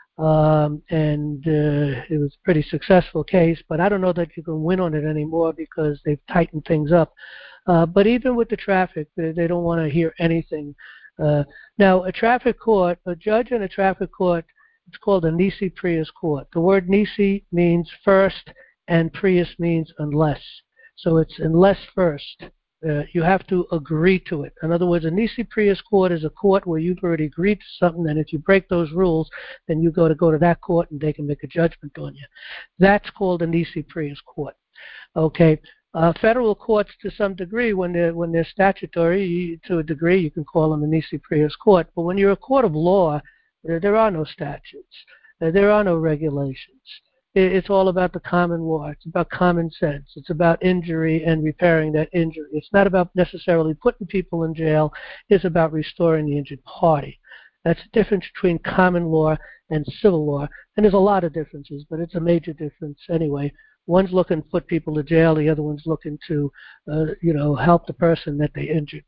um, and uh, it was a pretty successful case. But I don't know that you can win on it anymore because they've tightened things up. Uh, but even with the traffic, they, they don't want to hear anything. Uh, now, a traffic court, a judge in a traffic court, it's called a nisi prius court. The word nisi means first, and prius means unless. So it's unless first. Uh, you have to agree to it. In other words, a nisi prius court is a court where you've already agreed to something, and if you break those rules, then you go to go to that court, and they can make a judgment on you. That's called a nisi prius court. Okay. Uh, federal courts, to some degree, when they're when they're statutory, you, to a degree, you can call them a nisi prius court. But when you're a court of law, there, there are no statutes, uh, there are no regulations. It, it's all about the common law. It's about common sense. It's about injury and repairing that injury. It's not about necessarily putting people in jail. It's about restoring the injured party. That's the difference between common law and civil law. And there's a lot of differences, but it's a major difference anyway. One's looking to put people to jail. The other one's looking to, uh, you know, help the person that they injured.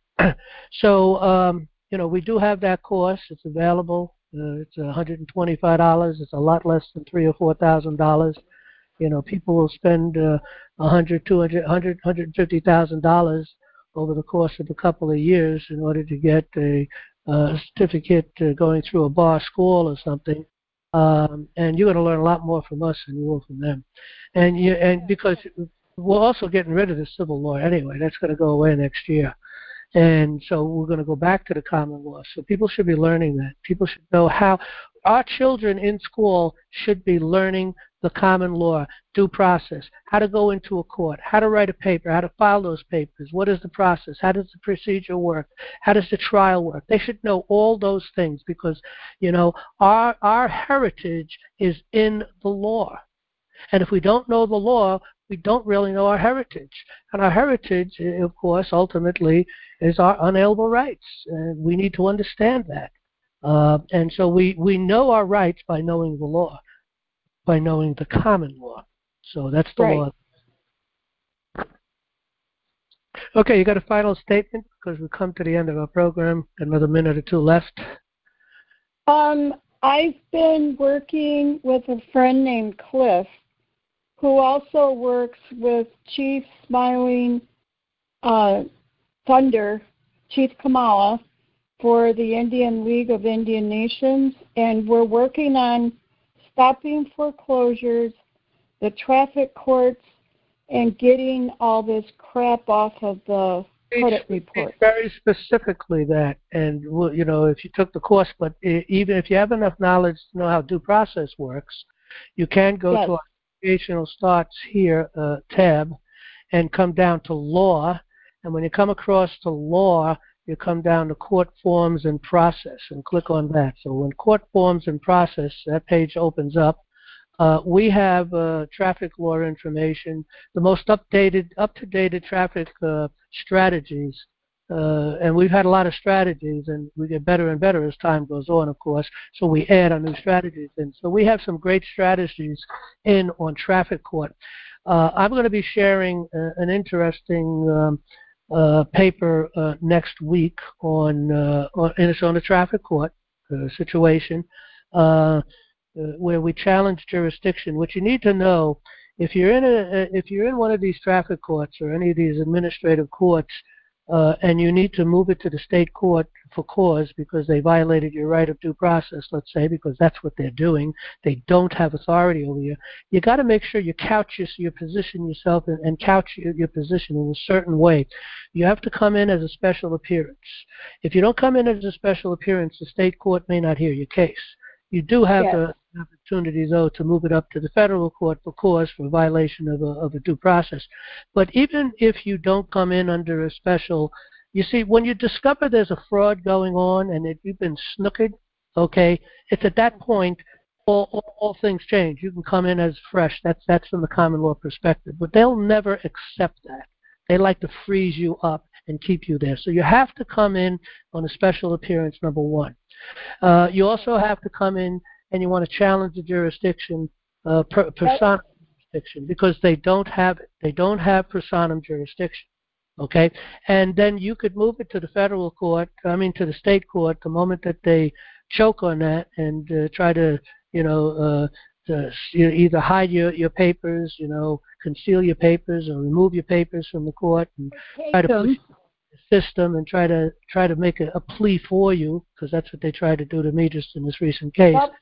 so, um, you know, we do have that course. It's available. Uh, it's one hundred twenty-five dollars. It's a lot less than three or four thousand dollars. You know, people will spend uh, one hundred, two hundred, one hundred, one hundred fifty thousand dollars over the course of a couple of years in order to get a, a certificate uh, going through a bar school or something. Um, and you're going to learn a lot more from us than you will from them. And you, and because we're also getting rid of the civil law anyway, that's going to go away next year. And so we're going to go back to the common law. So people should be learning that. People should know how our children in school should be learning the common law, due process, how to go into a court, how to write a paper, how to file those papers, what is the process, how does the procedure work, how does the trial work. They should know all those things because, you know, our our heritage is in the law. And if we don't know the law, we don't really know our heritage. And our heritage, of course, ultimately is our unalienable rights. And we need to understand that. Uh, and so we, we know our rights by knowing the law, by knowing the common law. So that's the right. law. Okay, you got a final statement? Because we've come to the end of our program. Got another minute or two left. Um, I've been working with a friend named Cliff, who also works with Chief Smiling uh, Thunder, Chief Kamala, for the Indian League of Indian Nations, and we're working on stopping foreclosures, the traffic courts, and getting all this crap off of the credit report. Very specifically that, and you know, if you took the course, but even if you have enough knowledge to know how due process works, you can go yes. to our Educational Starts Here uh, tab and come down to law, and when you come across to law, you come down to court forms and process and click on that. So when court forms and process, that page opens up. Uh, we have uh, traffic law information, the most updated, up-to-date traffic uh, strategies. Uh, and we've had a lot of strategies, and we get better and better as time goes on, of course, so we add on new strategies. And so we have some great strategies in on traffic court. Uh, I'm going to be sharing uh, an interesting um, uh, paper uh, next week on, uh, on, and it's on the traffic court uh, situation, uh, uh, where we challenge jurisdiction. What you need to know, if you're in a, if you're in one of these traffic courts or any of these administrative courts, Uh, and you need to move it to the state court for cause because they violated your right of due process, let's say, because that's what they're doing. They don't have authority over you. You got to make sure you couch your, your position yourself and, and couch your, your position in a certain way. You have to come in as a special appearance. If you don't come in as a special appearance, the state court may not hear your case. You do have yes. the opportunity, though, to move it up to the federal court for cause for violation of a, of a due process. But even if you don't come in under a special, you see, when you discover there's a fraud going on and that you've been snookered, okay, it's at that point all, all, all things change. You can come in as fresh. That's that's from the common law perspective. But they'll never accept that. They like to freeze you up and keep you there. So you have to come in on a special appearance, number one. Uh, you also have to come in and you want to challenge the jurisdiction, uh, per, personam jurisdiction, because they don't have it. They don't have personam jurisdiction, okay? And then you could move it to the federal court, I mean to the state court, the moment that they choke on that and uh, try to, you know, uh, to either hide your, your papers, you know, conceal your papers or remove your papers from the court and try to push the system and try to try to make a, a plea for you, because that's what they tried to do to me just in this recent case. Well,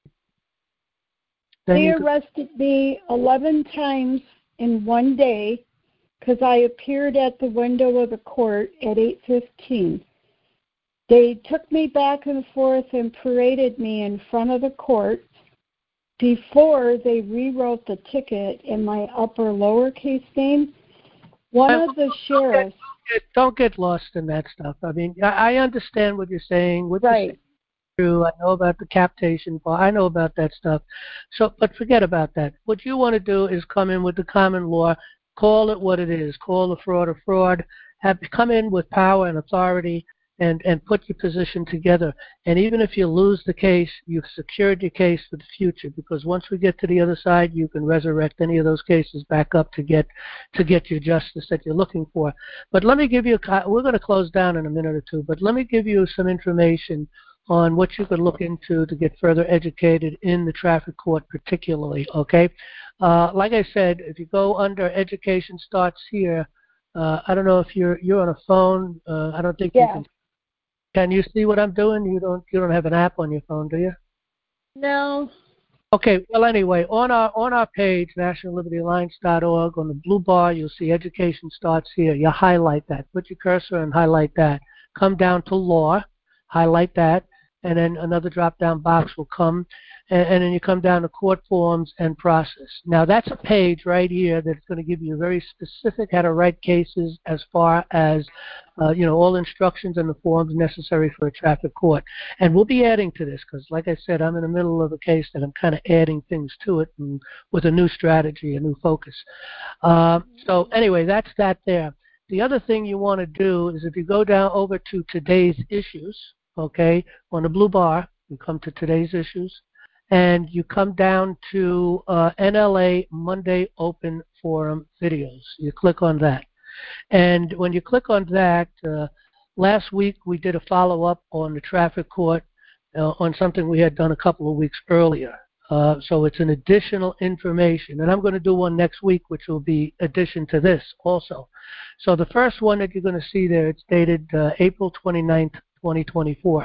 then they could, arrested me eleven times in one day because I appeared at the window of the court at eight fifteen. They took me back and forth and paraded me in front of the court before they rewrote the ticket in my upper lowercase name. One of the sheriffs... Don't get lost in that stuff. I mean, I understand what you're saying. What right. You're saying is true. I know about the captation part. I know about that stuff. So, but forget about that. What you want to do is come in with the common law. Call it what it is. Call the fraud a fraud. Have come in with power and authority, and and put your position together. And even if you lose the case, you've secured your case for the future, because once we get to the other side, you can resurrect any of those cases back up to get to get your justice that you're looking for. But let me give you a, we're going to close down in a minute or two, but let me give you some information on what you could look into to get further educated in the traffic court particularly, okay? Uh, like I said, if you go under Education Starts Here, uh, I don't know if you're you're on a phone. Uh, I don't think yeah. you can. Can you see what I'm doing? You don't you don't have an app on your phone, do you? No. Okay, well anyway, on our on our page, national liberty alliance dot org, on the blue bar you'll see Education Starts Here. You highlight that. Put your cursor and highlight that. Come down to law, highlight that, and then another drop down box will come, and, and then you come down to court forms and process. Now that's a page right here that's going to give you very specific how to write cases as far as Uh, you know, all instructions and the forms necessary for a traffic court. And we'll be adding to this because, like I said, I'm in the middle of a case that I'm kind of adding things to it and with a new strategy, a new focus. Uh, so anyway, that's that there. The other thing you want to do is if you go down over to today's issues, okay, on the blue bar, you come to today's issues, and you come down to uh, N L A Monday Open Forum videos. You click on that. And when you click on that, uh, last week we did a follow-up on the traffic court uh, on something we had done a couple of weeks earlier. Uh, so it's an additional information. And I'm going to do one next week, which will be addition to this also. So the first one that you're going to see there, it's dated uh, April twenty-ninth, twenty twenty-four.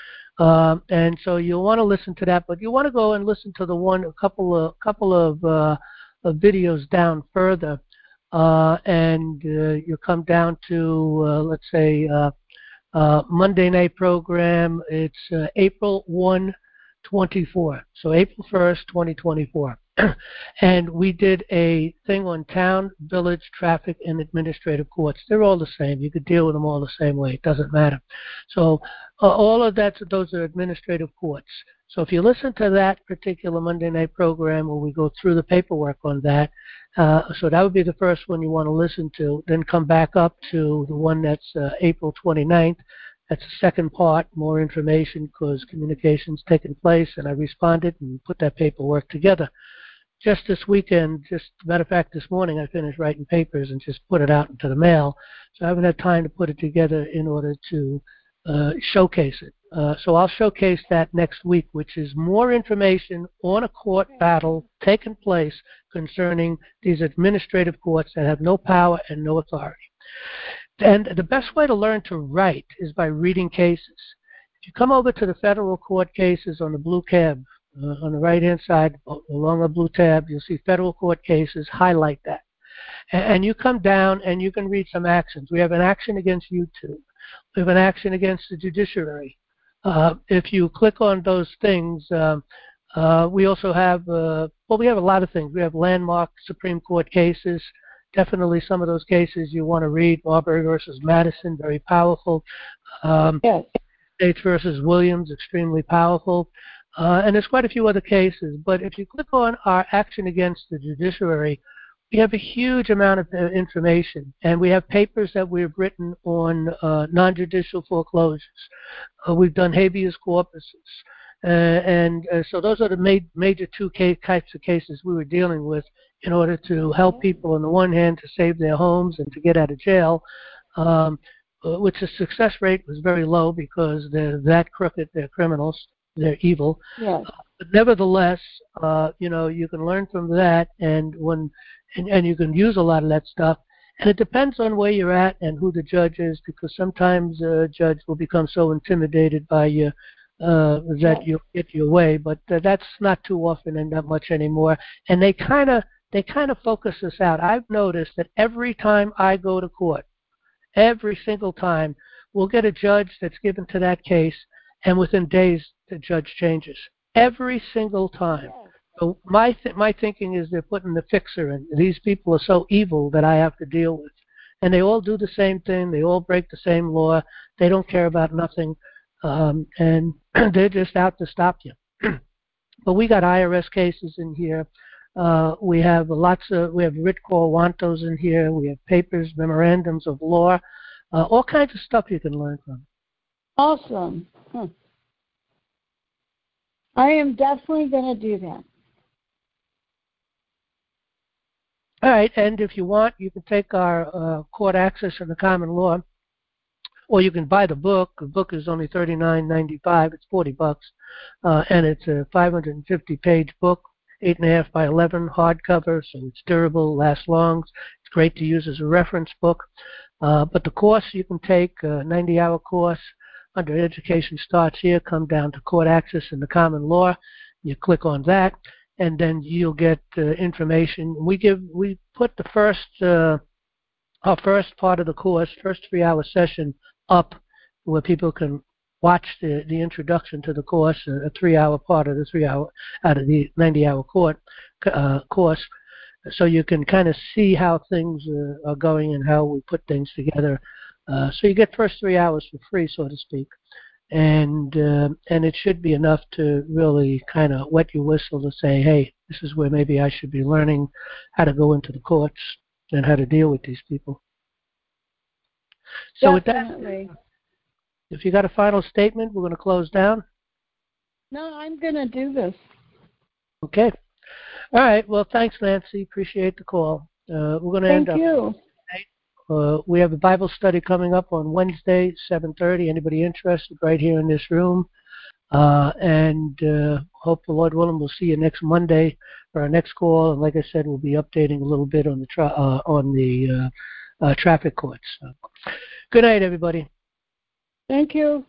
Um, and so you'll want to listen to that, but you want to go and listen to the one, a couple of, couple of, uh, of videos down further. Uh, and uh, you come down to, uh, let's say, uh, uh, Monday night program. It's uh, April first, twenty-four. So April first, twenty twenty-four. And we did a thing on town, village, traffic, and administrative courts. They're all the same. You could deal with them all the same way. It doesn't matter. So Uh, all of that, those are administrative courts. So if you listen to that particular Monday night program where we go through the paperwork on that, uh, so that would be the first one you want to listen to. Then come back up to the one that's uh, April twenty-ninth. That's the second part, more information because communication's taken place, and I responded and put that paperwork together. Just this weekend, just matter of fact, this morning I finished writing papers and just put it out into the mail. So I haven't had time to put it together in order to uh, showcase it. Uh, so I'll showcase that next week, which is more information on a court battle taking place concerning these administrative courts that have no power and no authority. And the best way to learn to write is by reading cases. If you come over to the federal court cases on the blue tab, uh, on the right-hand side, along the blue tab, you'll see federal court cases, highlight that. And, and you come down and you can read some actions. We have an action against YouTube. We have an action against the judiciary. Uh, if you click on those things, um, uh, we also have, uh, well, we have a lot of things. We have landmark Supreme Court cases. Definitely some of those cases you want to read. Marbury versus Madison, very powerful. Um, yes. States versus Williams, extremely powerful. Uh, and there's quite a few other cases. But if you click on our action against the judiciary, we have a huge amount of uh, information, and we have papers that we've written on uh, non-judicial foreclosures. Uh, we've done habeas corpuses, uh, and uh, so those are the ma- major two case, types of cases we were dealing with in order to help people, on the one hand, to save their homes and to get out of jail, um, uh, which the success rate was very low because they're that crooked, they're criminals, they're evil. Yes. Uh, but nevertheless, uh, you know, you can learn from that, and when And, and you can use a lot of that stuff. And it depends on where you're at and who the judge is, because sometimes a judge will become so intimidated by you uh, that you'll get your way. But uh, that's not too often and not much anymore. And they kind of they kind of focus us out. I've noticed that every time I go to court, every single time, we'll get a judge that's given to that case, and within days the judge changes. Every single time. So my th- my thinking is they're putting the fixer in. These people are so evil that I have to deal with. And they all do the same thing. They all break the same law. They don't care about nothing. Um, and they're just out to stop you. But we got I R S cases in here. Uh, we have lots of, we have writ quo wantos in here. We have papers, memorandums of law, uh, all kinds of stuff you can learn from. Awesome. Hmm. I am definitely going to do that. All right, and if you want, you can take our uh, Court Access in the Common Law, or you can buy the book. The book is only thirty-nine ninety-five. It's forty bucks, uh, and it's a five hundred fifty page book, eight and a half by eleven hardcover, so it's durable, lasts long. It's great to use as a reference book. Uh, but the course you can take, a ninety hour course under Education Starts Here. Come down to Court Access in the Common Law. You click on that, and then you'll get uh, information. We give, we put the first, uh, our first part of the course, first three-hour session up where people can watch the, the introduction to the course, a, a three-hour part of the three-hour, out of the ninety-hour court, uh, course, so you can kind of see how things uh, are going and how we put things together. Uh, so you get first three hours for free, so to speak. And uh, and it should be enough to really kind of wet your whistle to say, hey, this is where maybe I should be learning how to go into the courts and how to deal with these people. So Definitely. with that, if you got a final statement, we're going to close down. No, I'm going to do this. Okay. All right. Well, thanks, Nancy. Appreciate the call. Uh, we're going to Thank end up. you. Uh, we have a Bible study coming up on Wednesday, seven thirty. Anybody interested, right here in this room. Uh, and uh, hope the Lord willing, we'll see you next Monday for our next call. And like I said, we'll be updating a little bit on the tra- uh, on the uh, uh, traffic courts. So, good night, everybody. Thank you.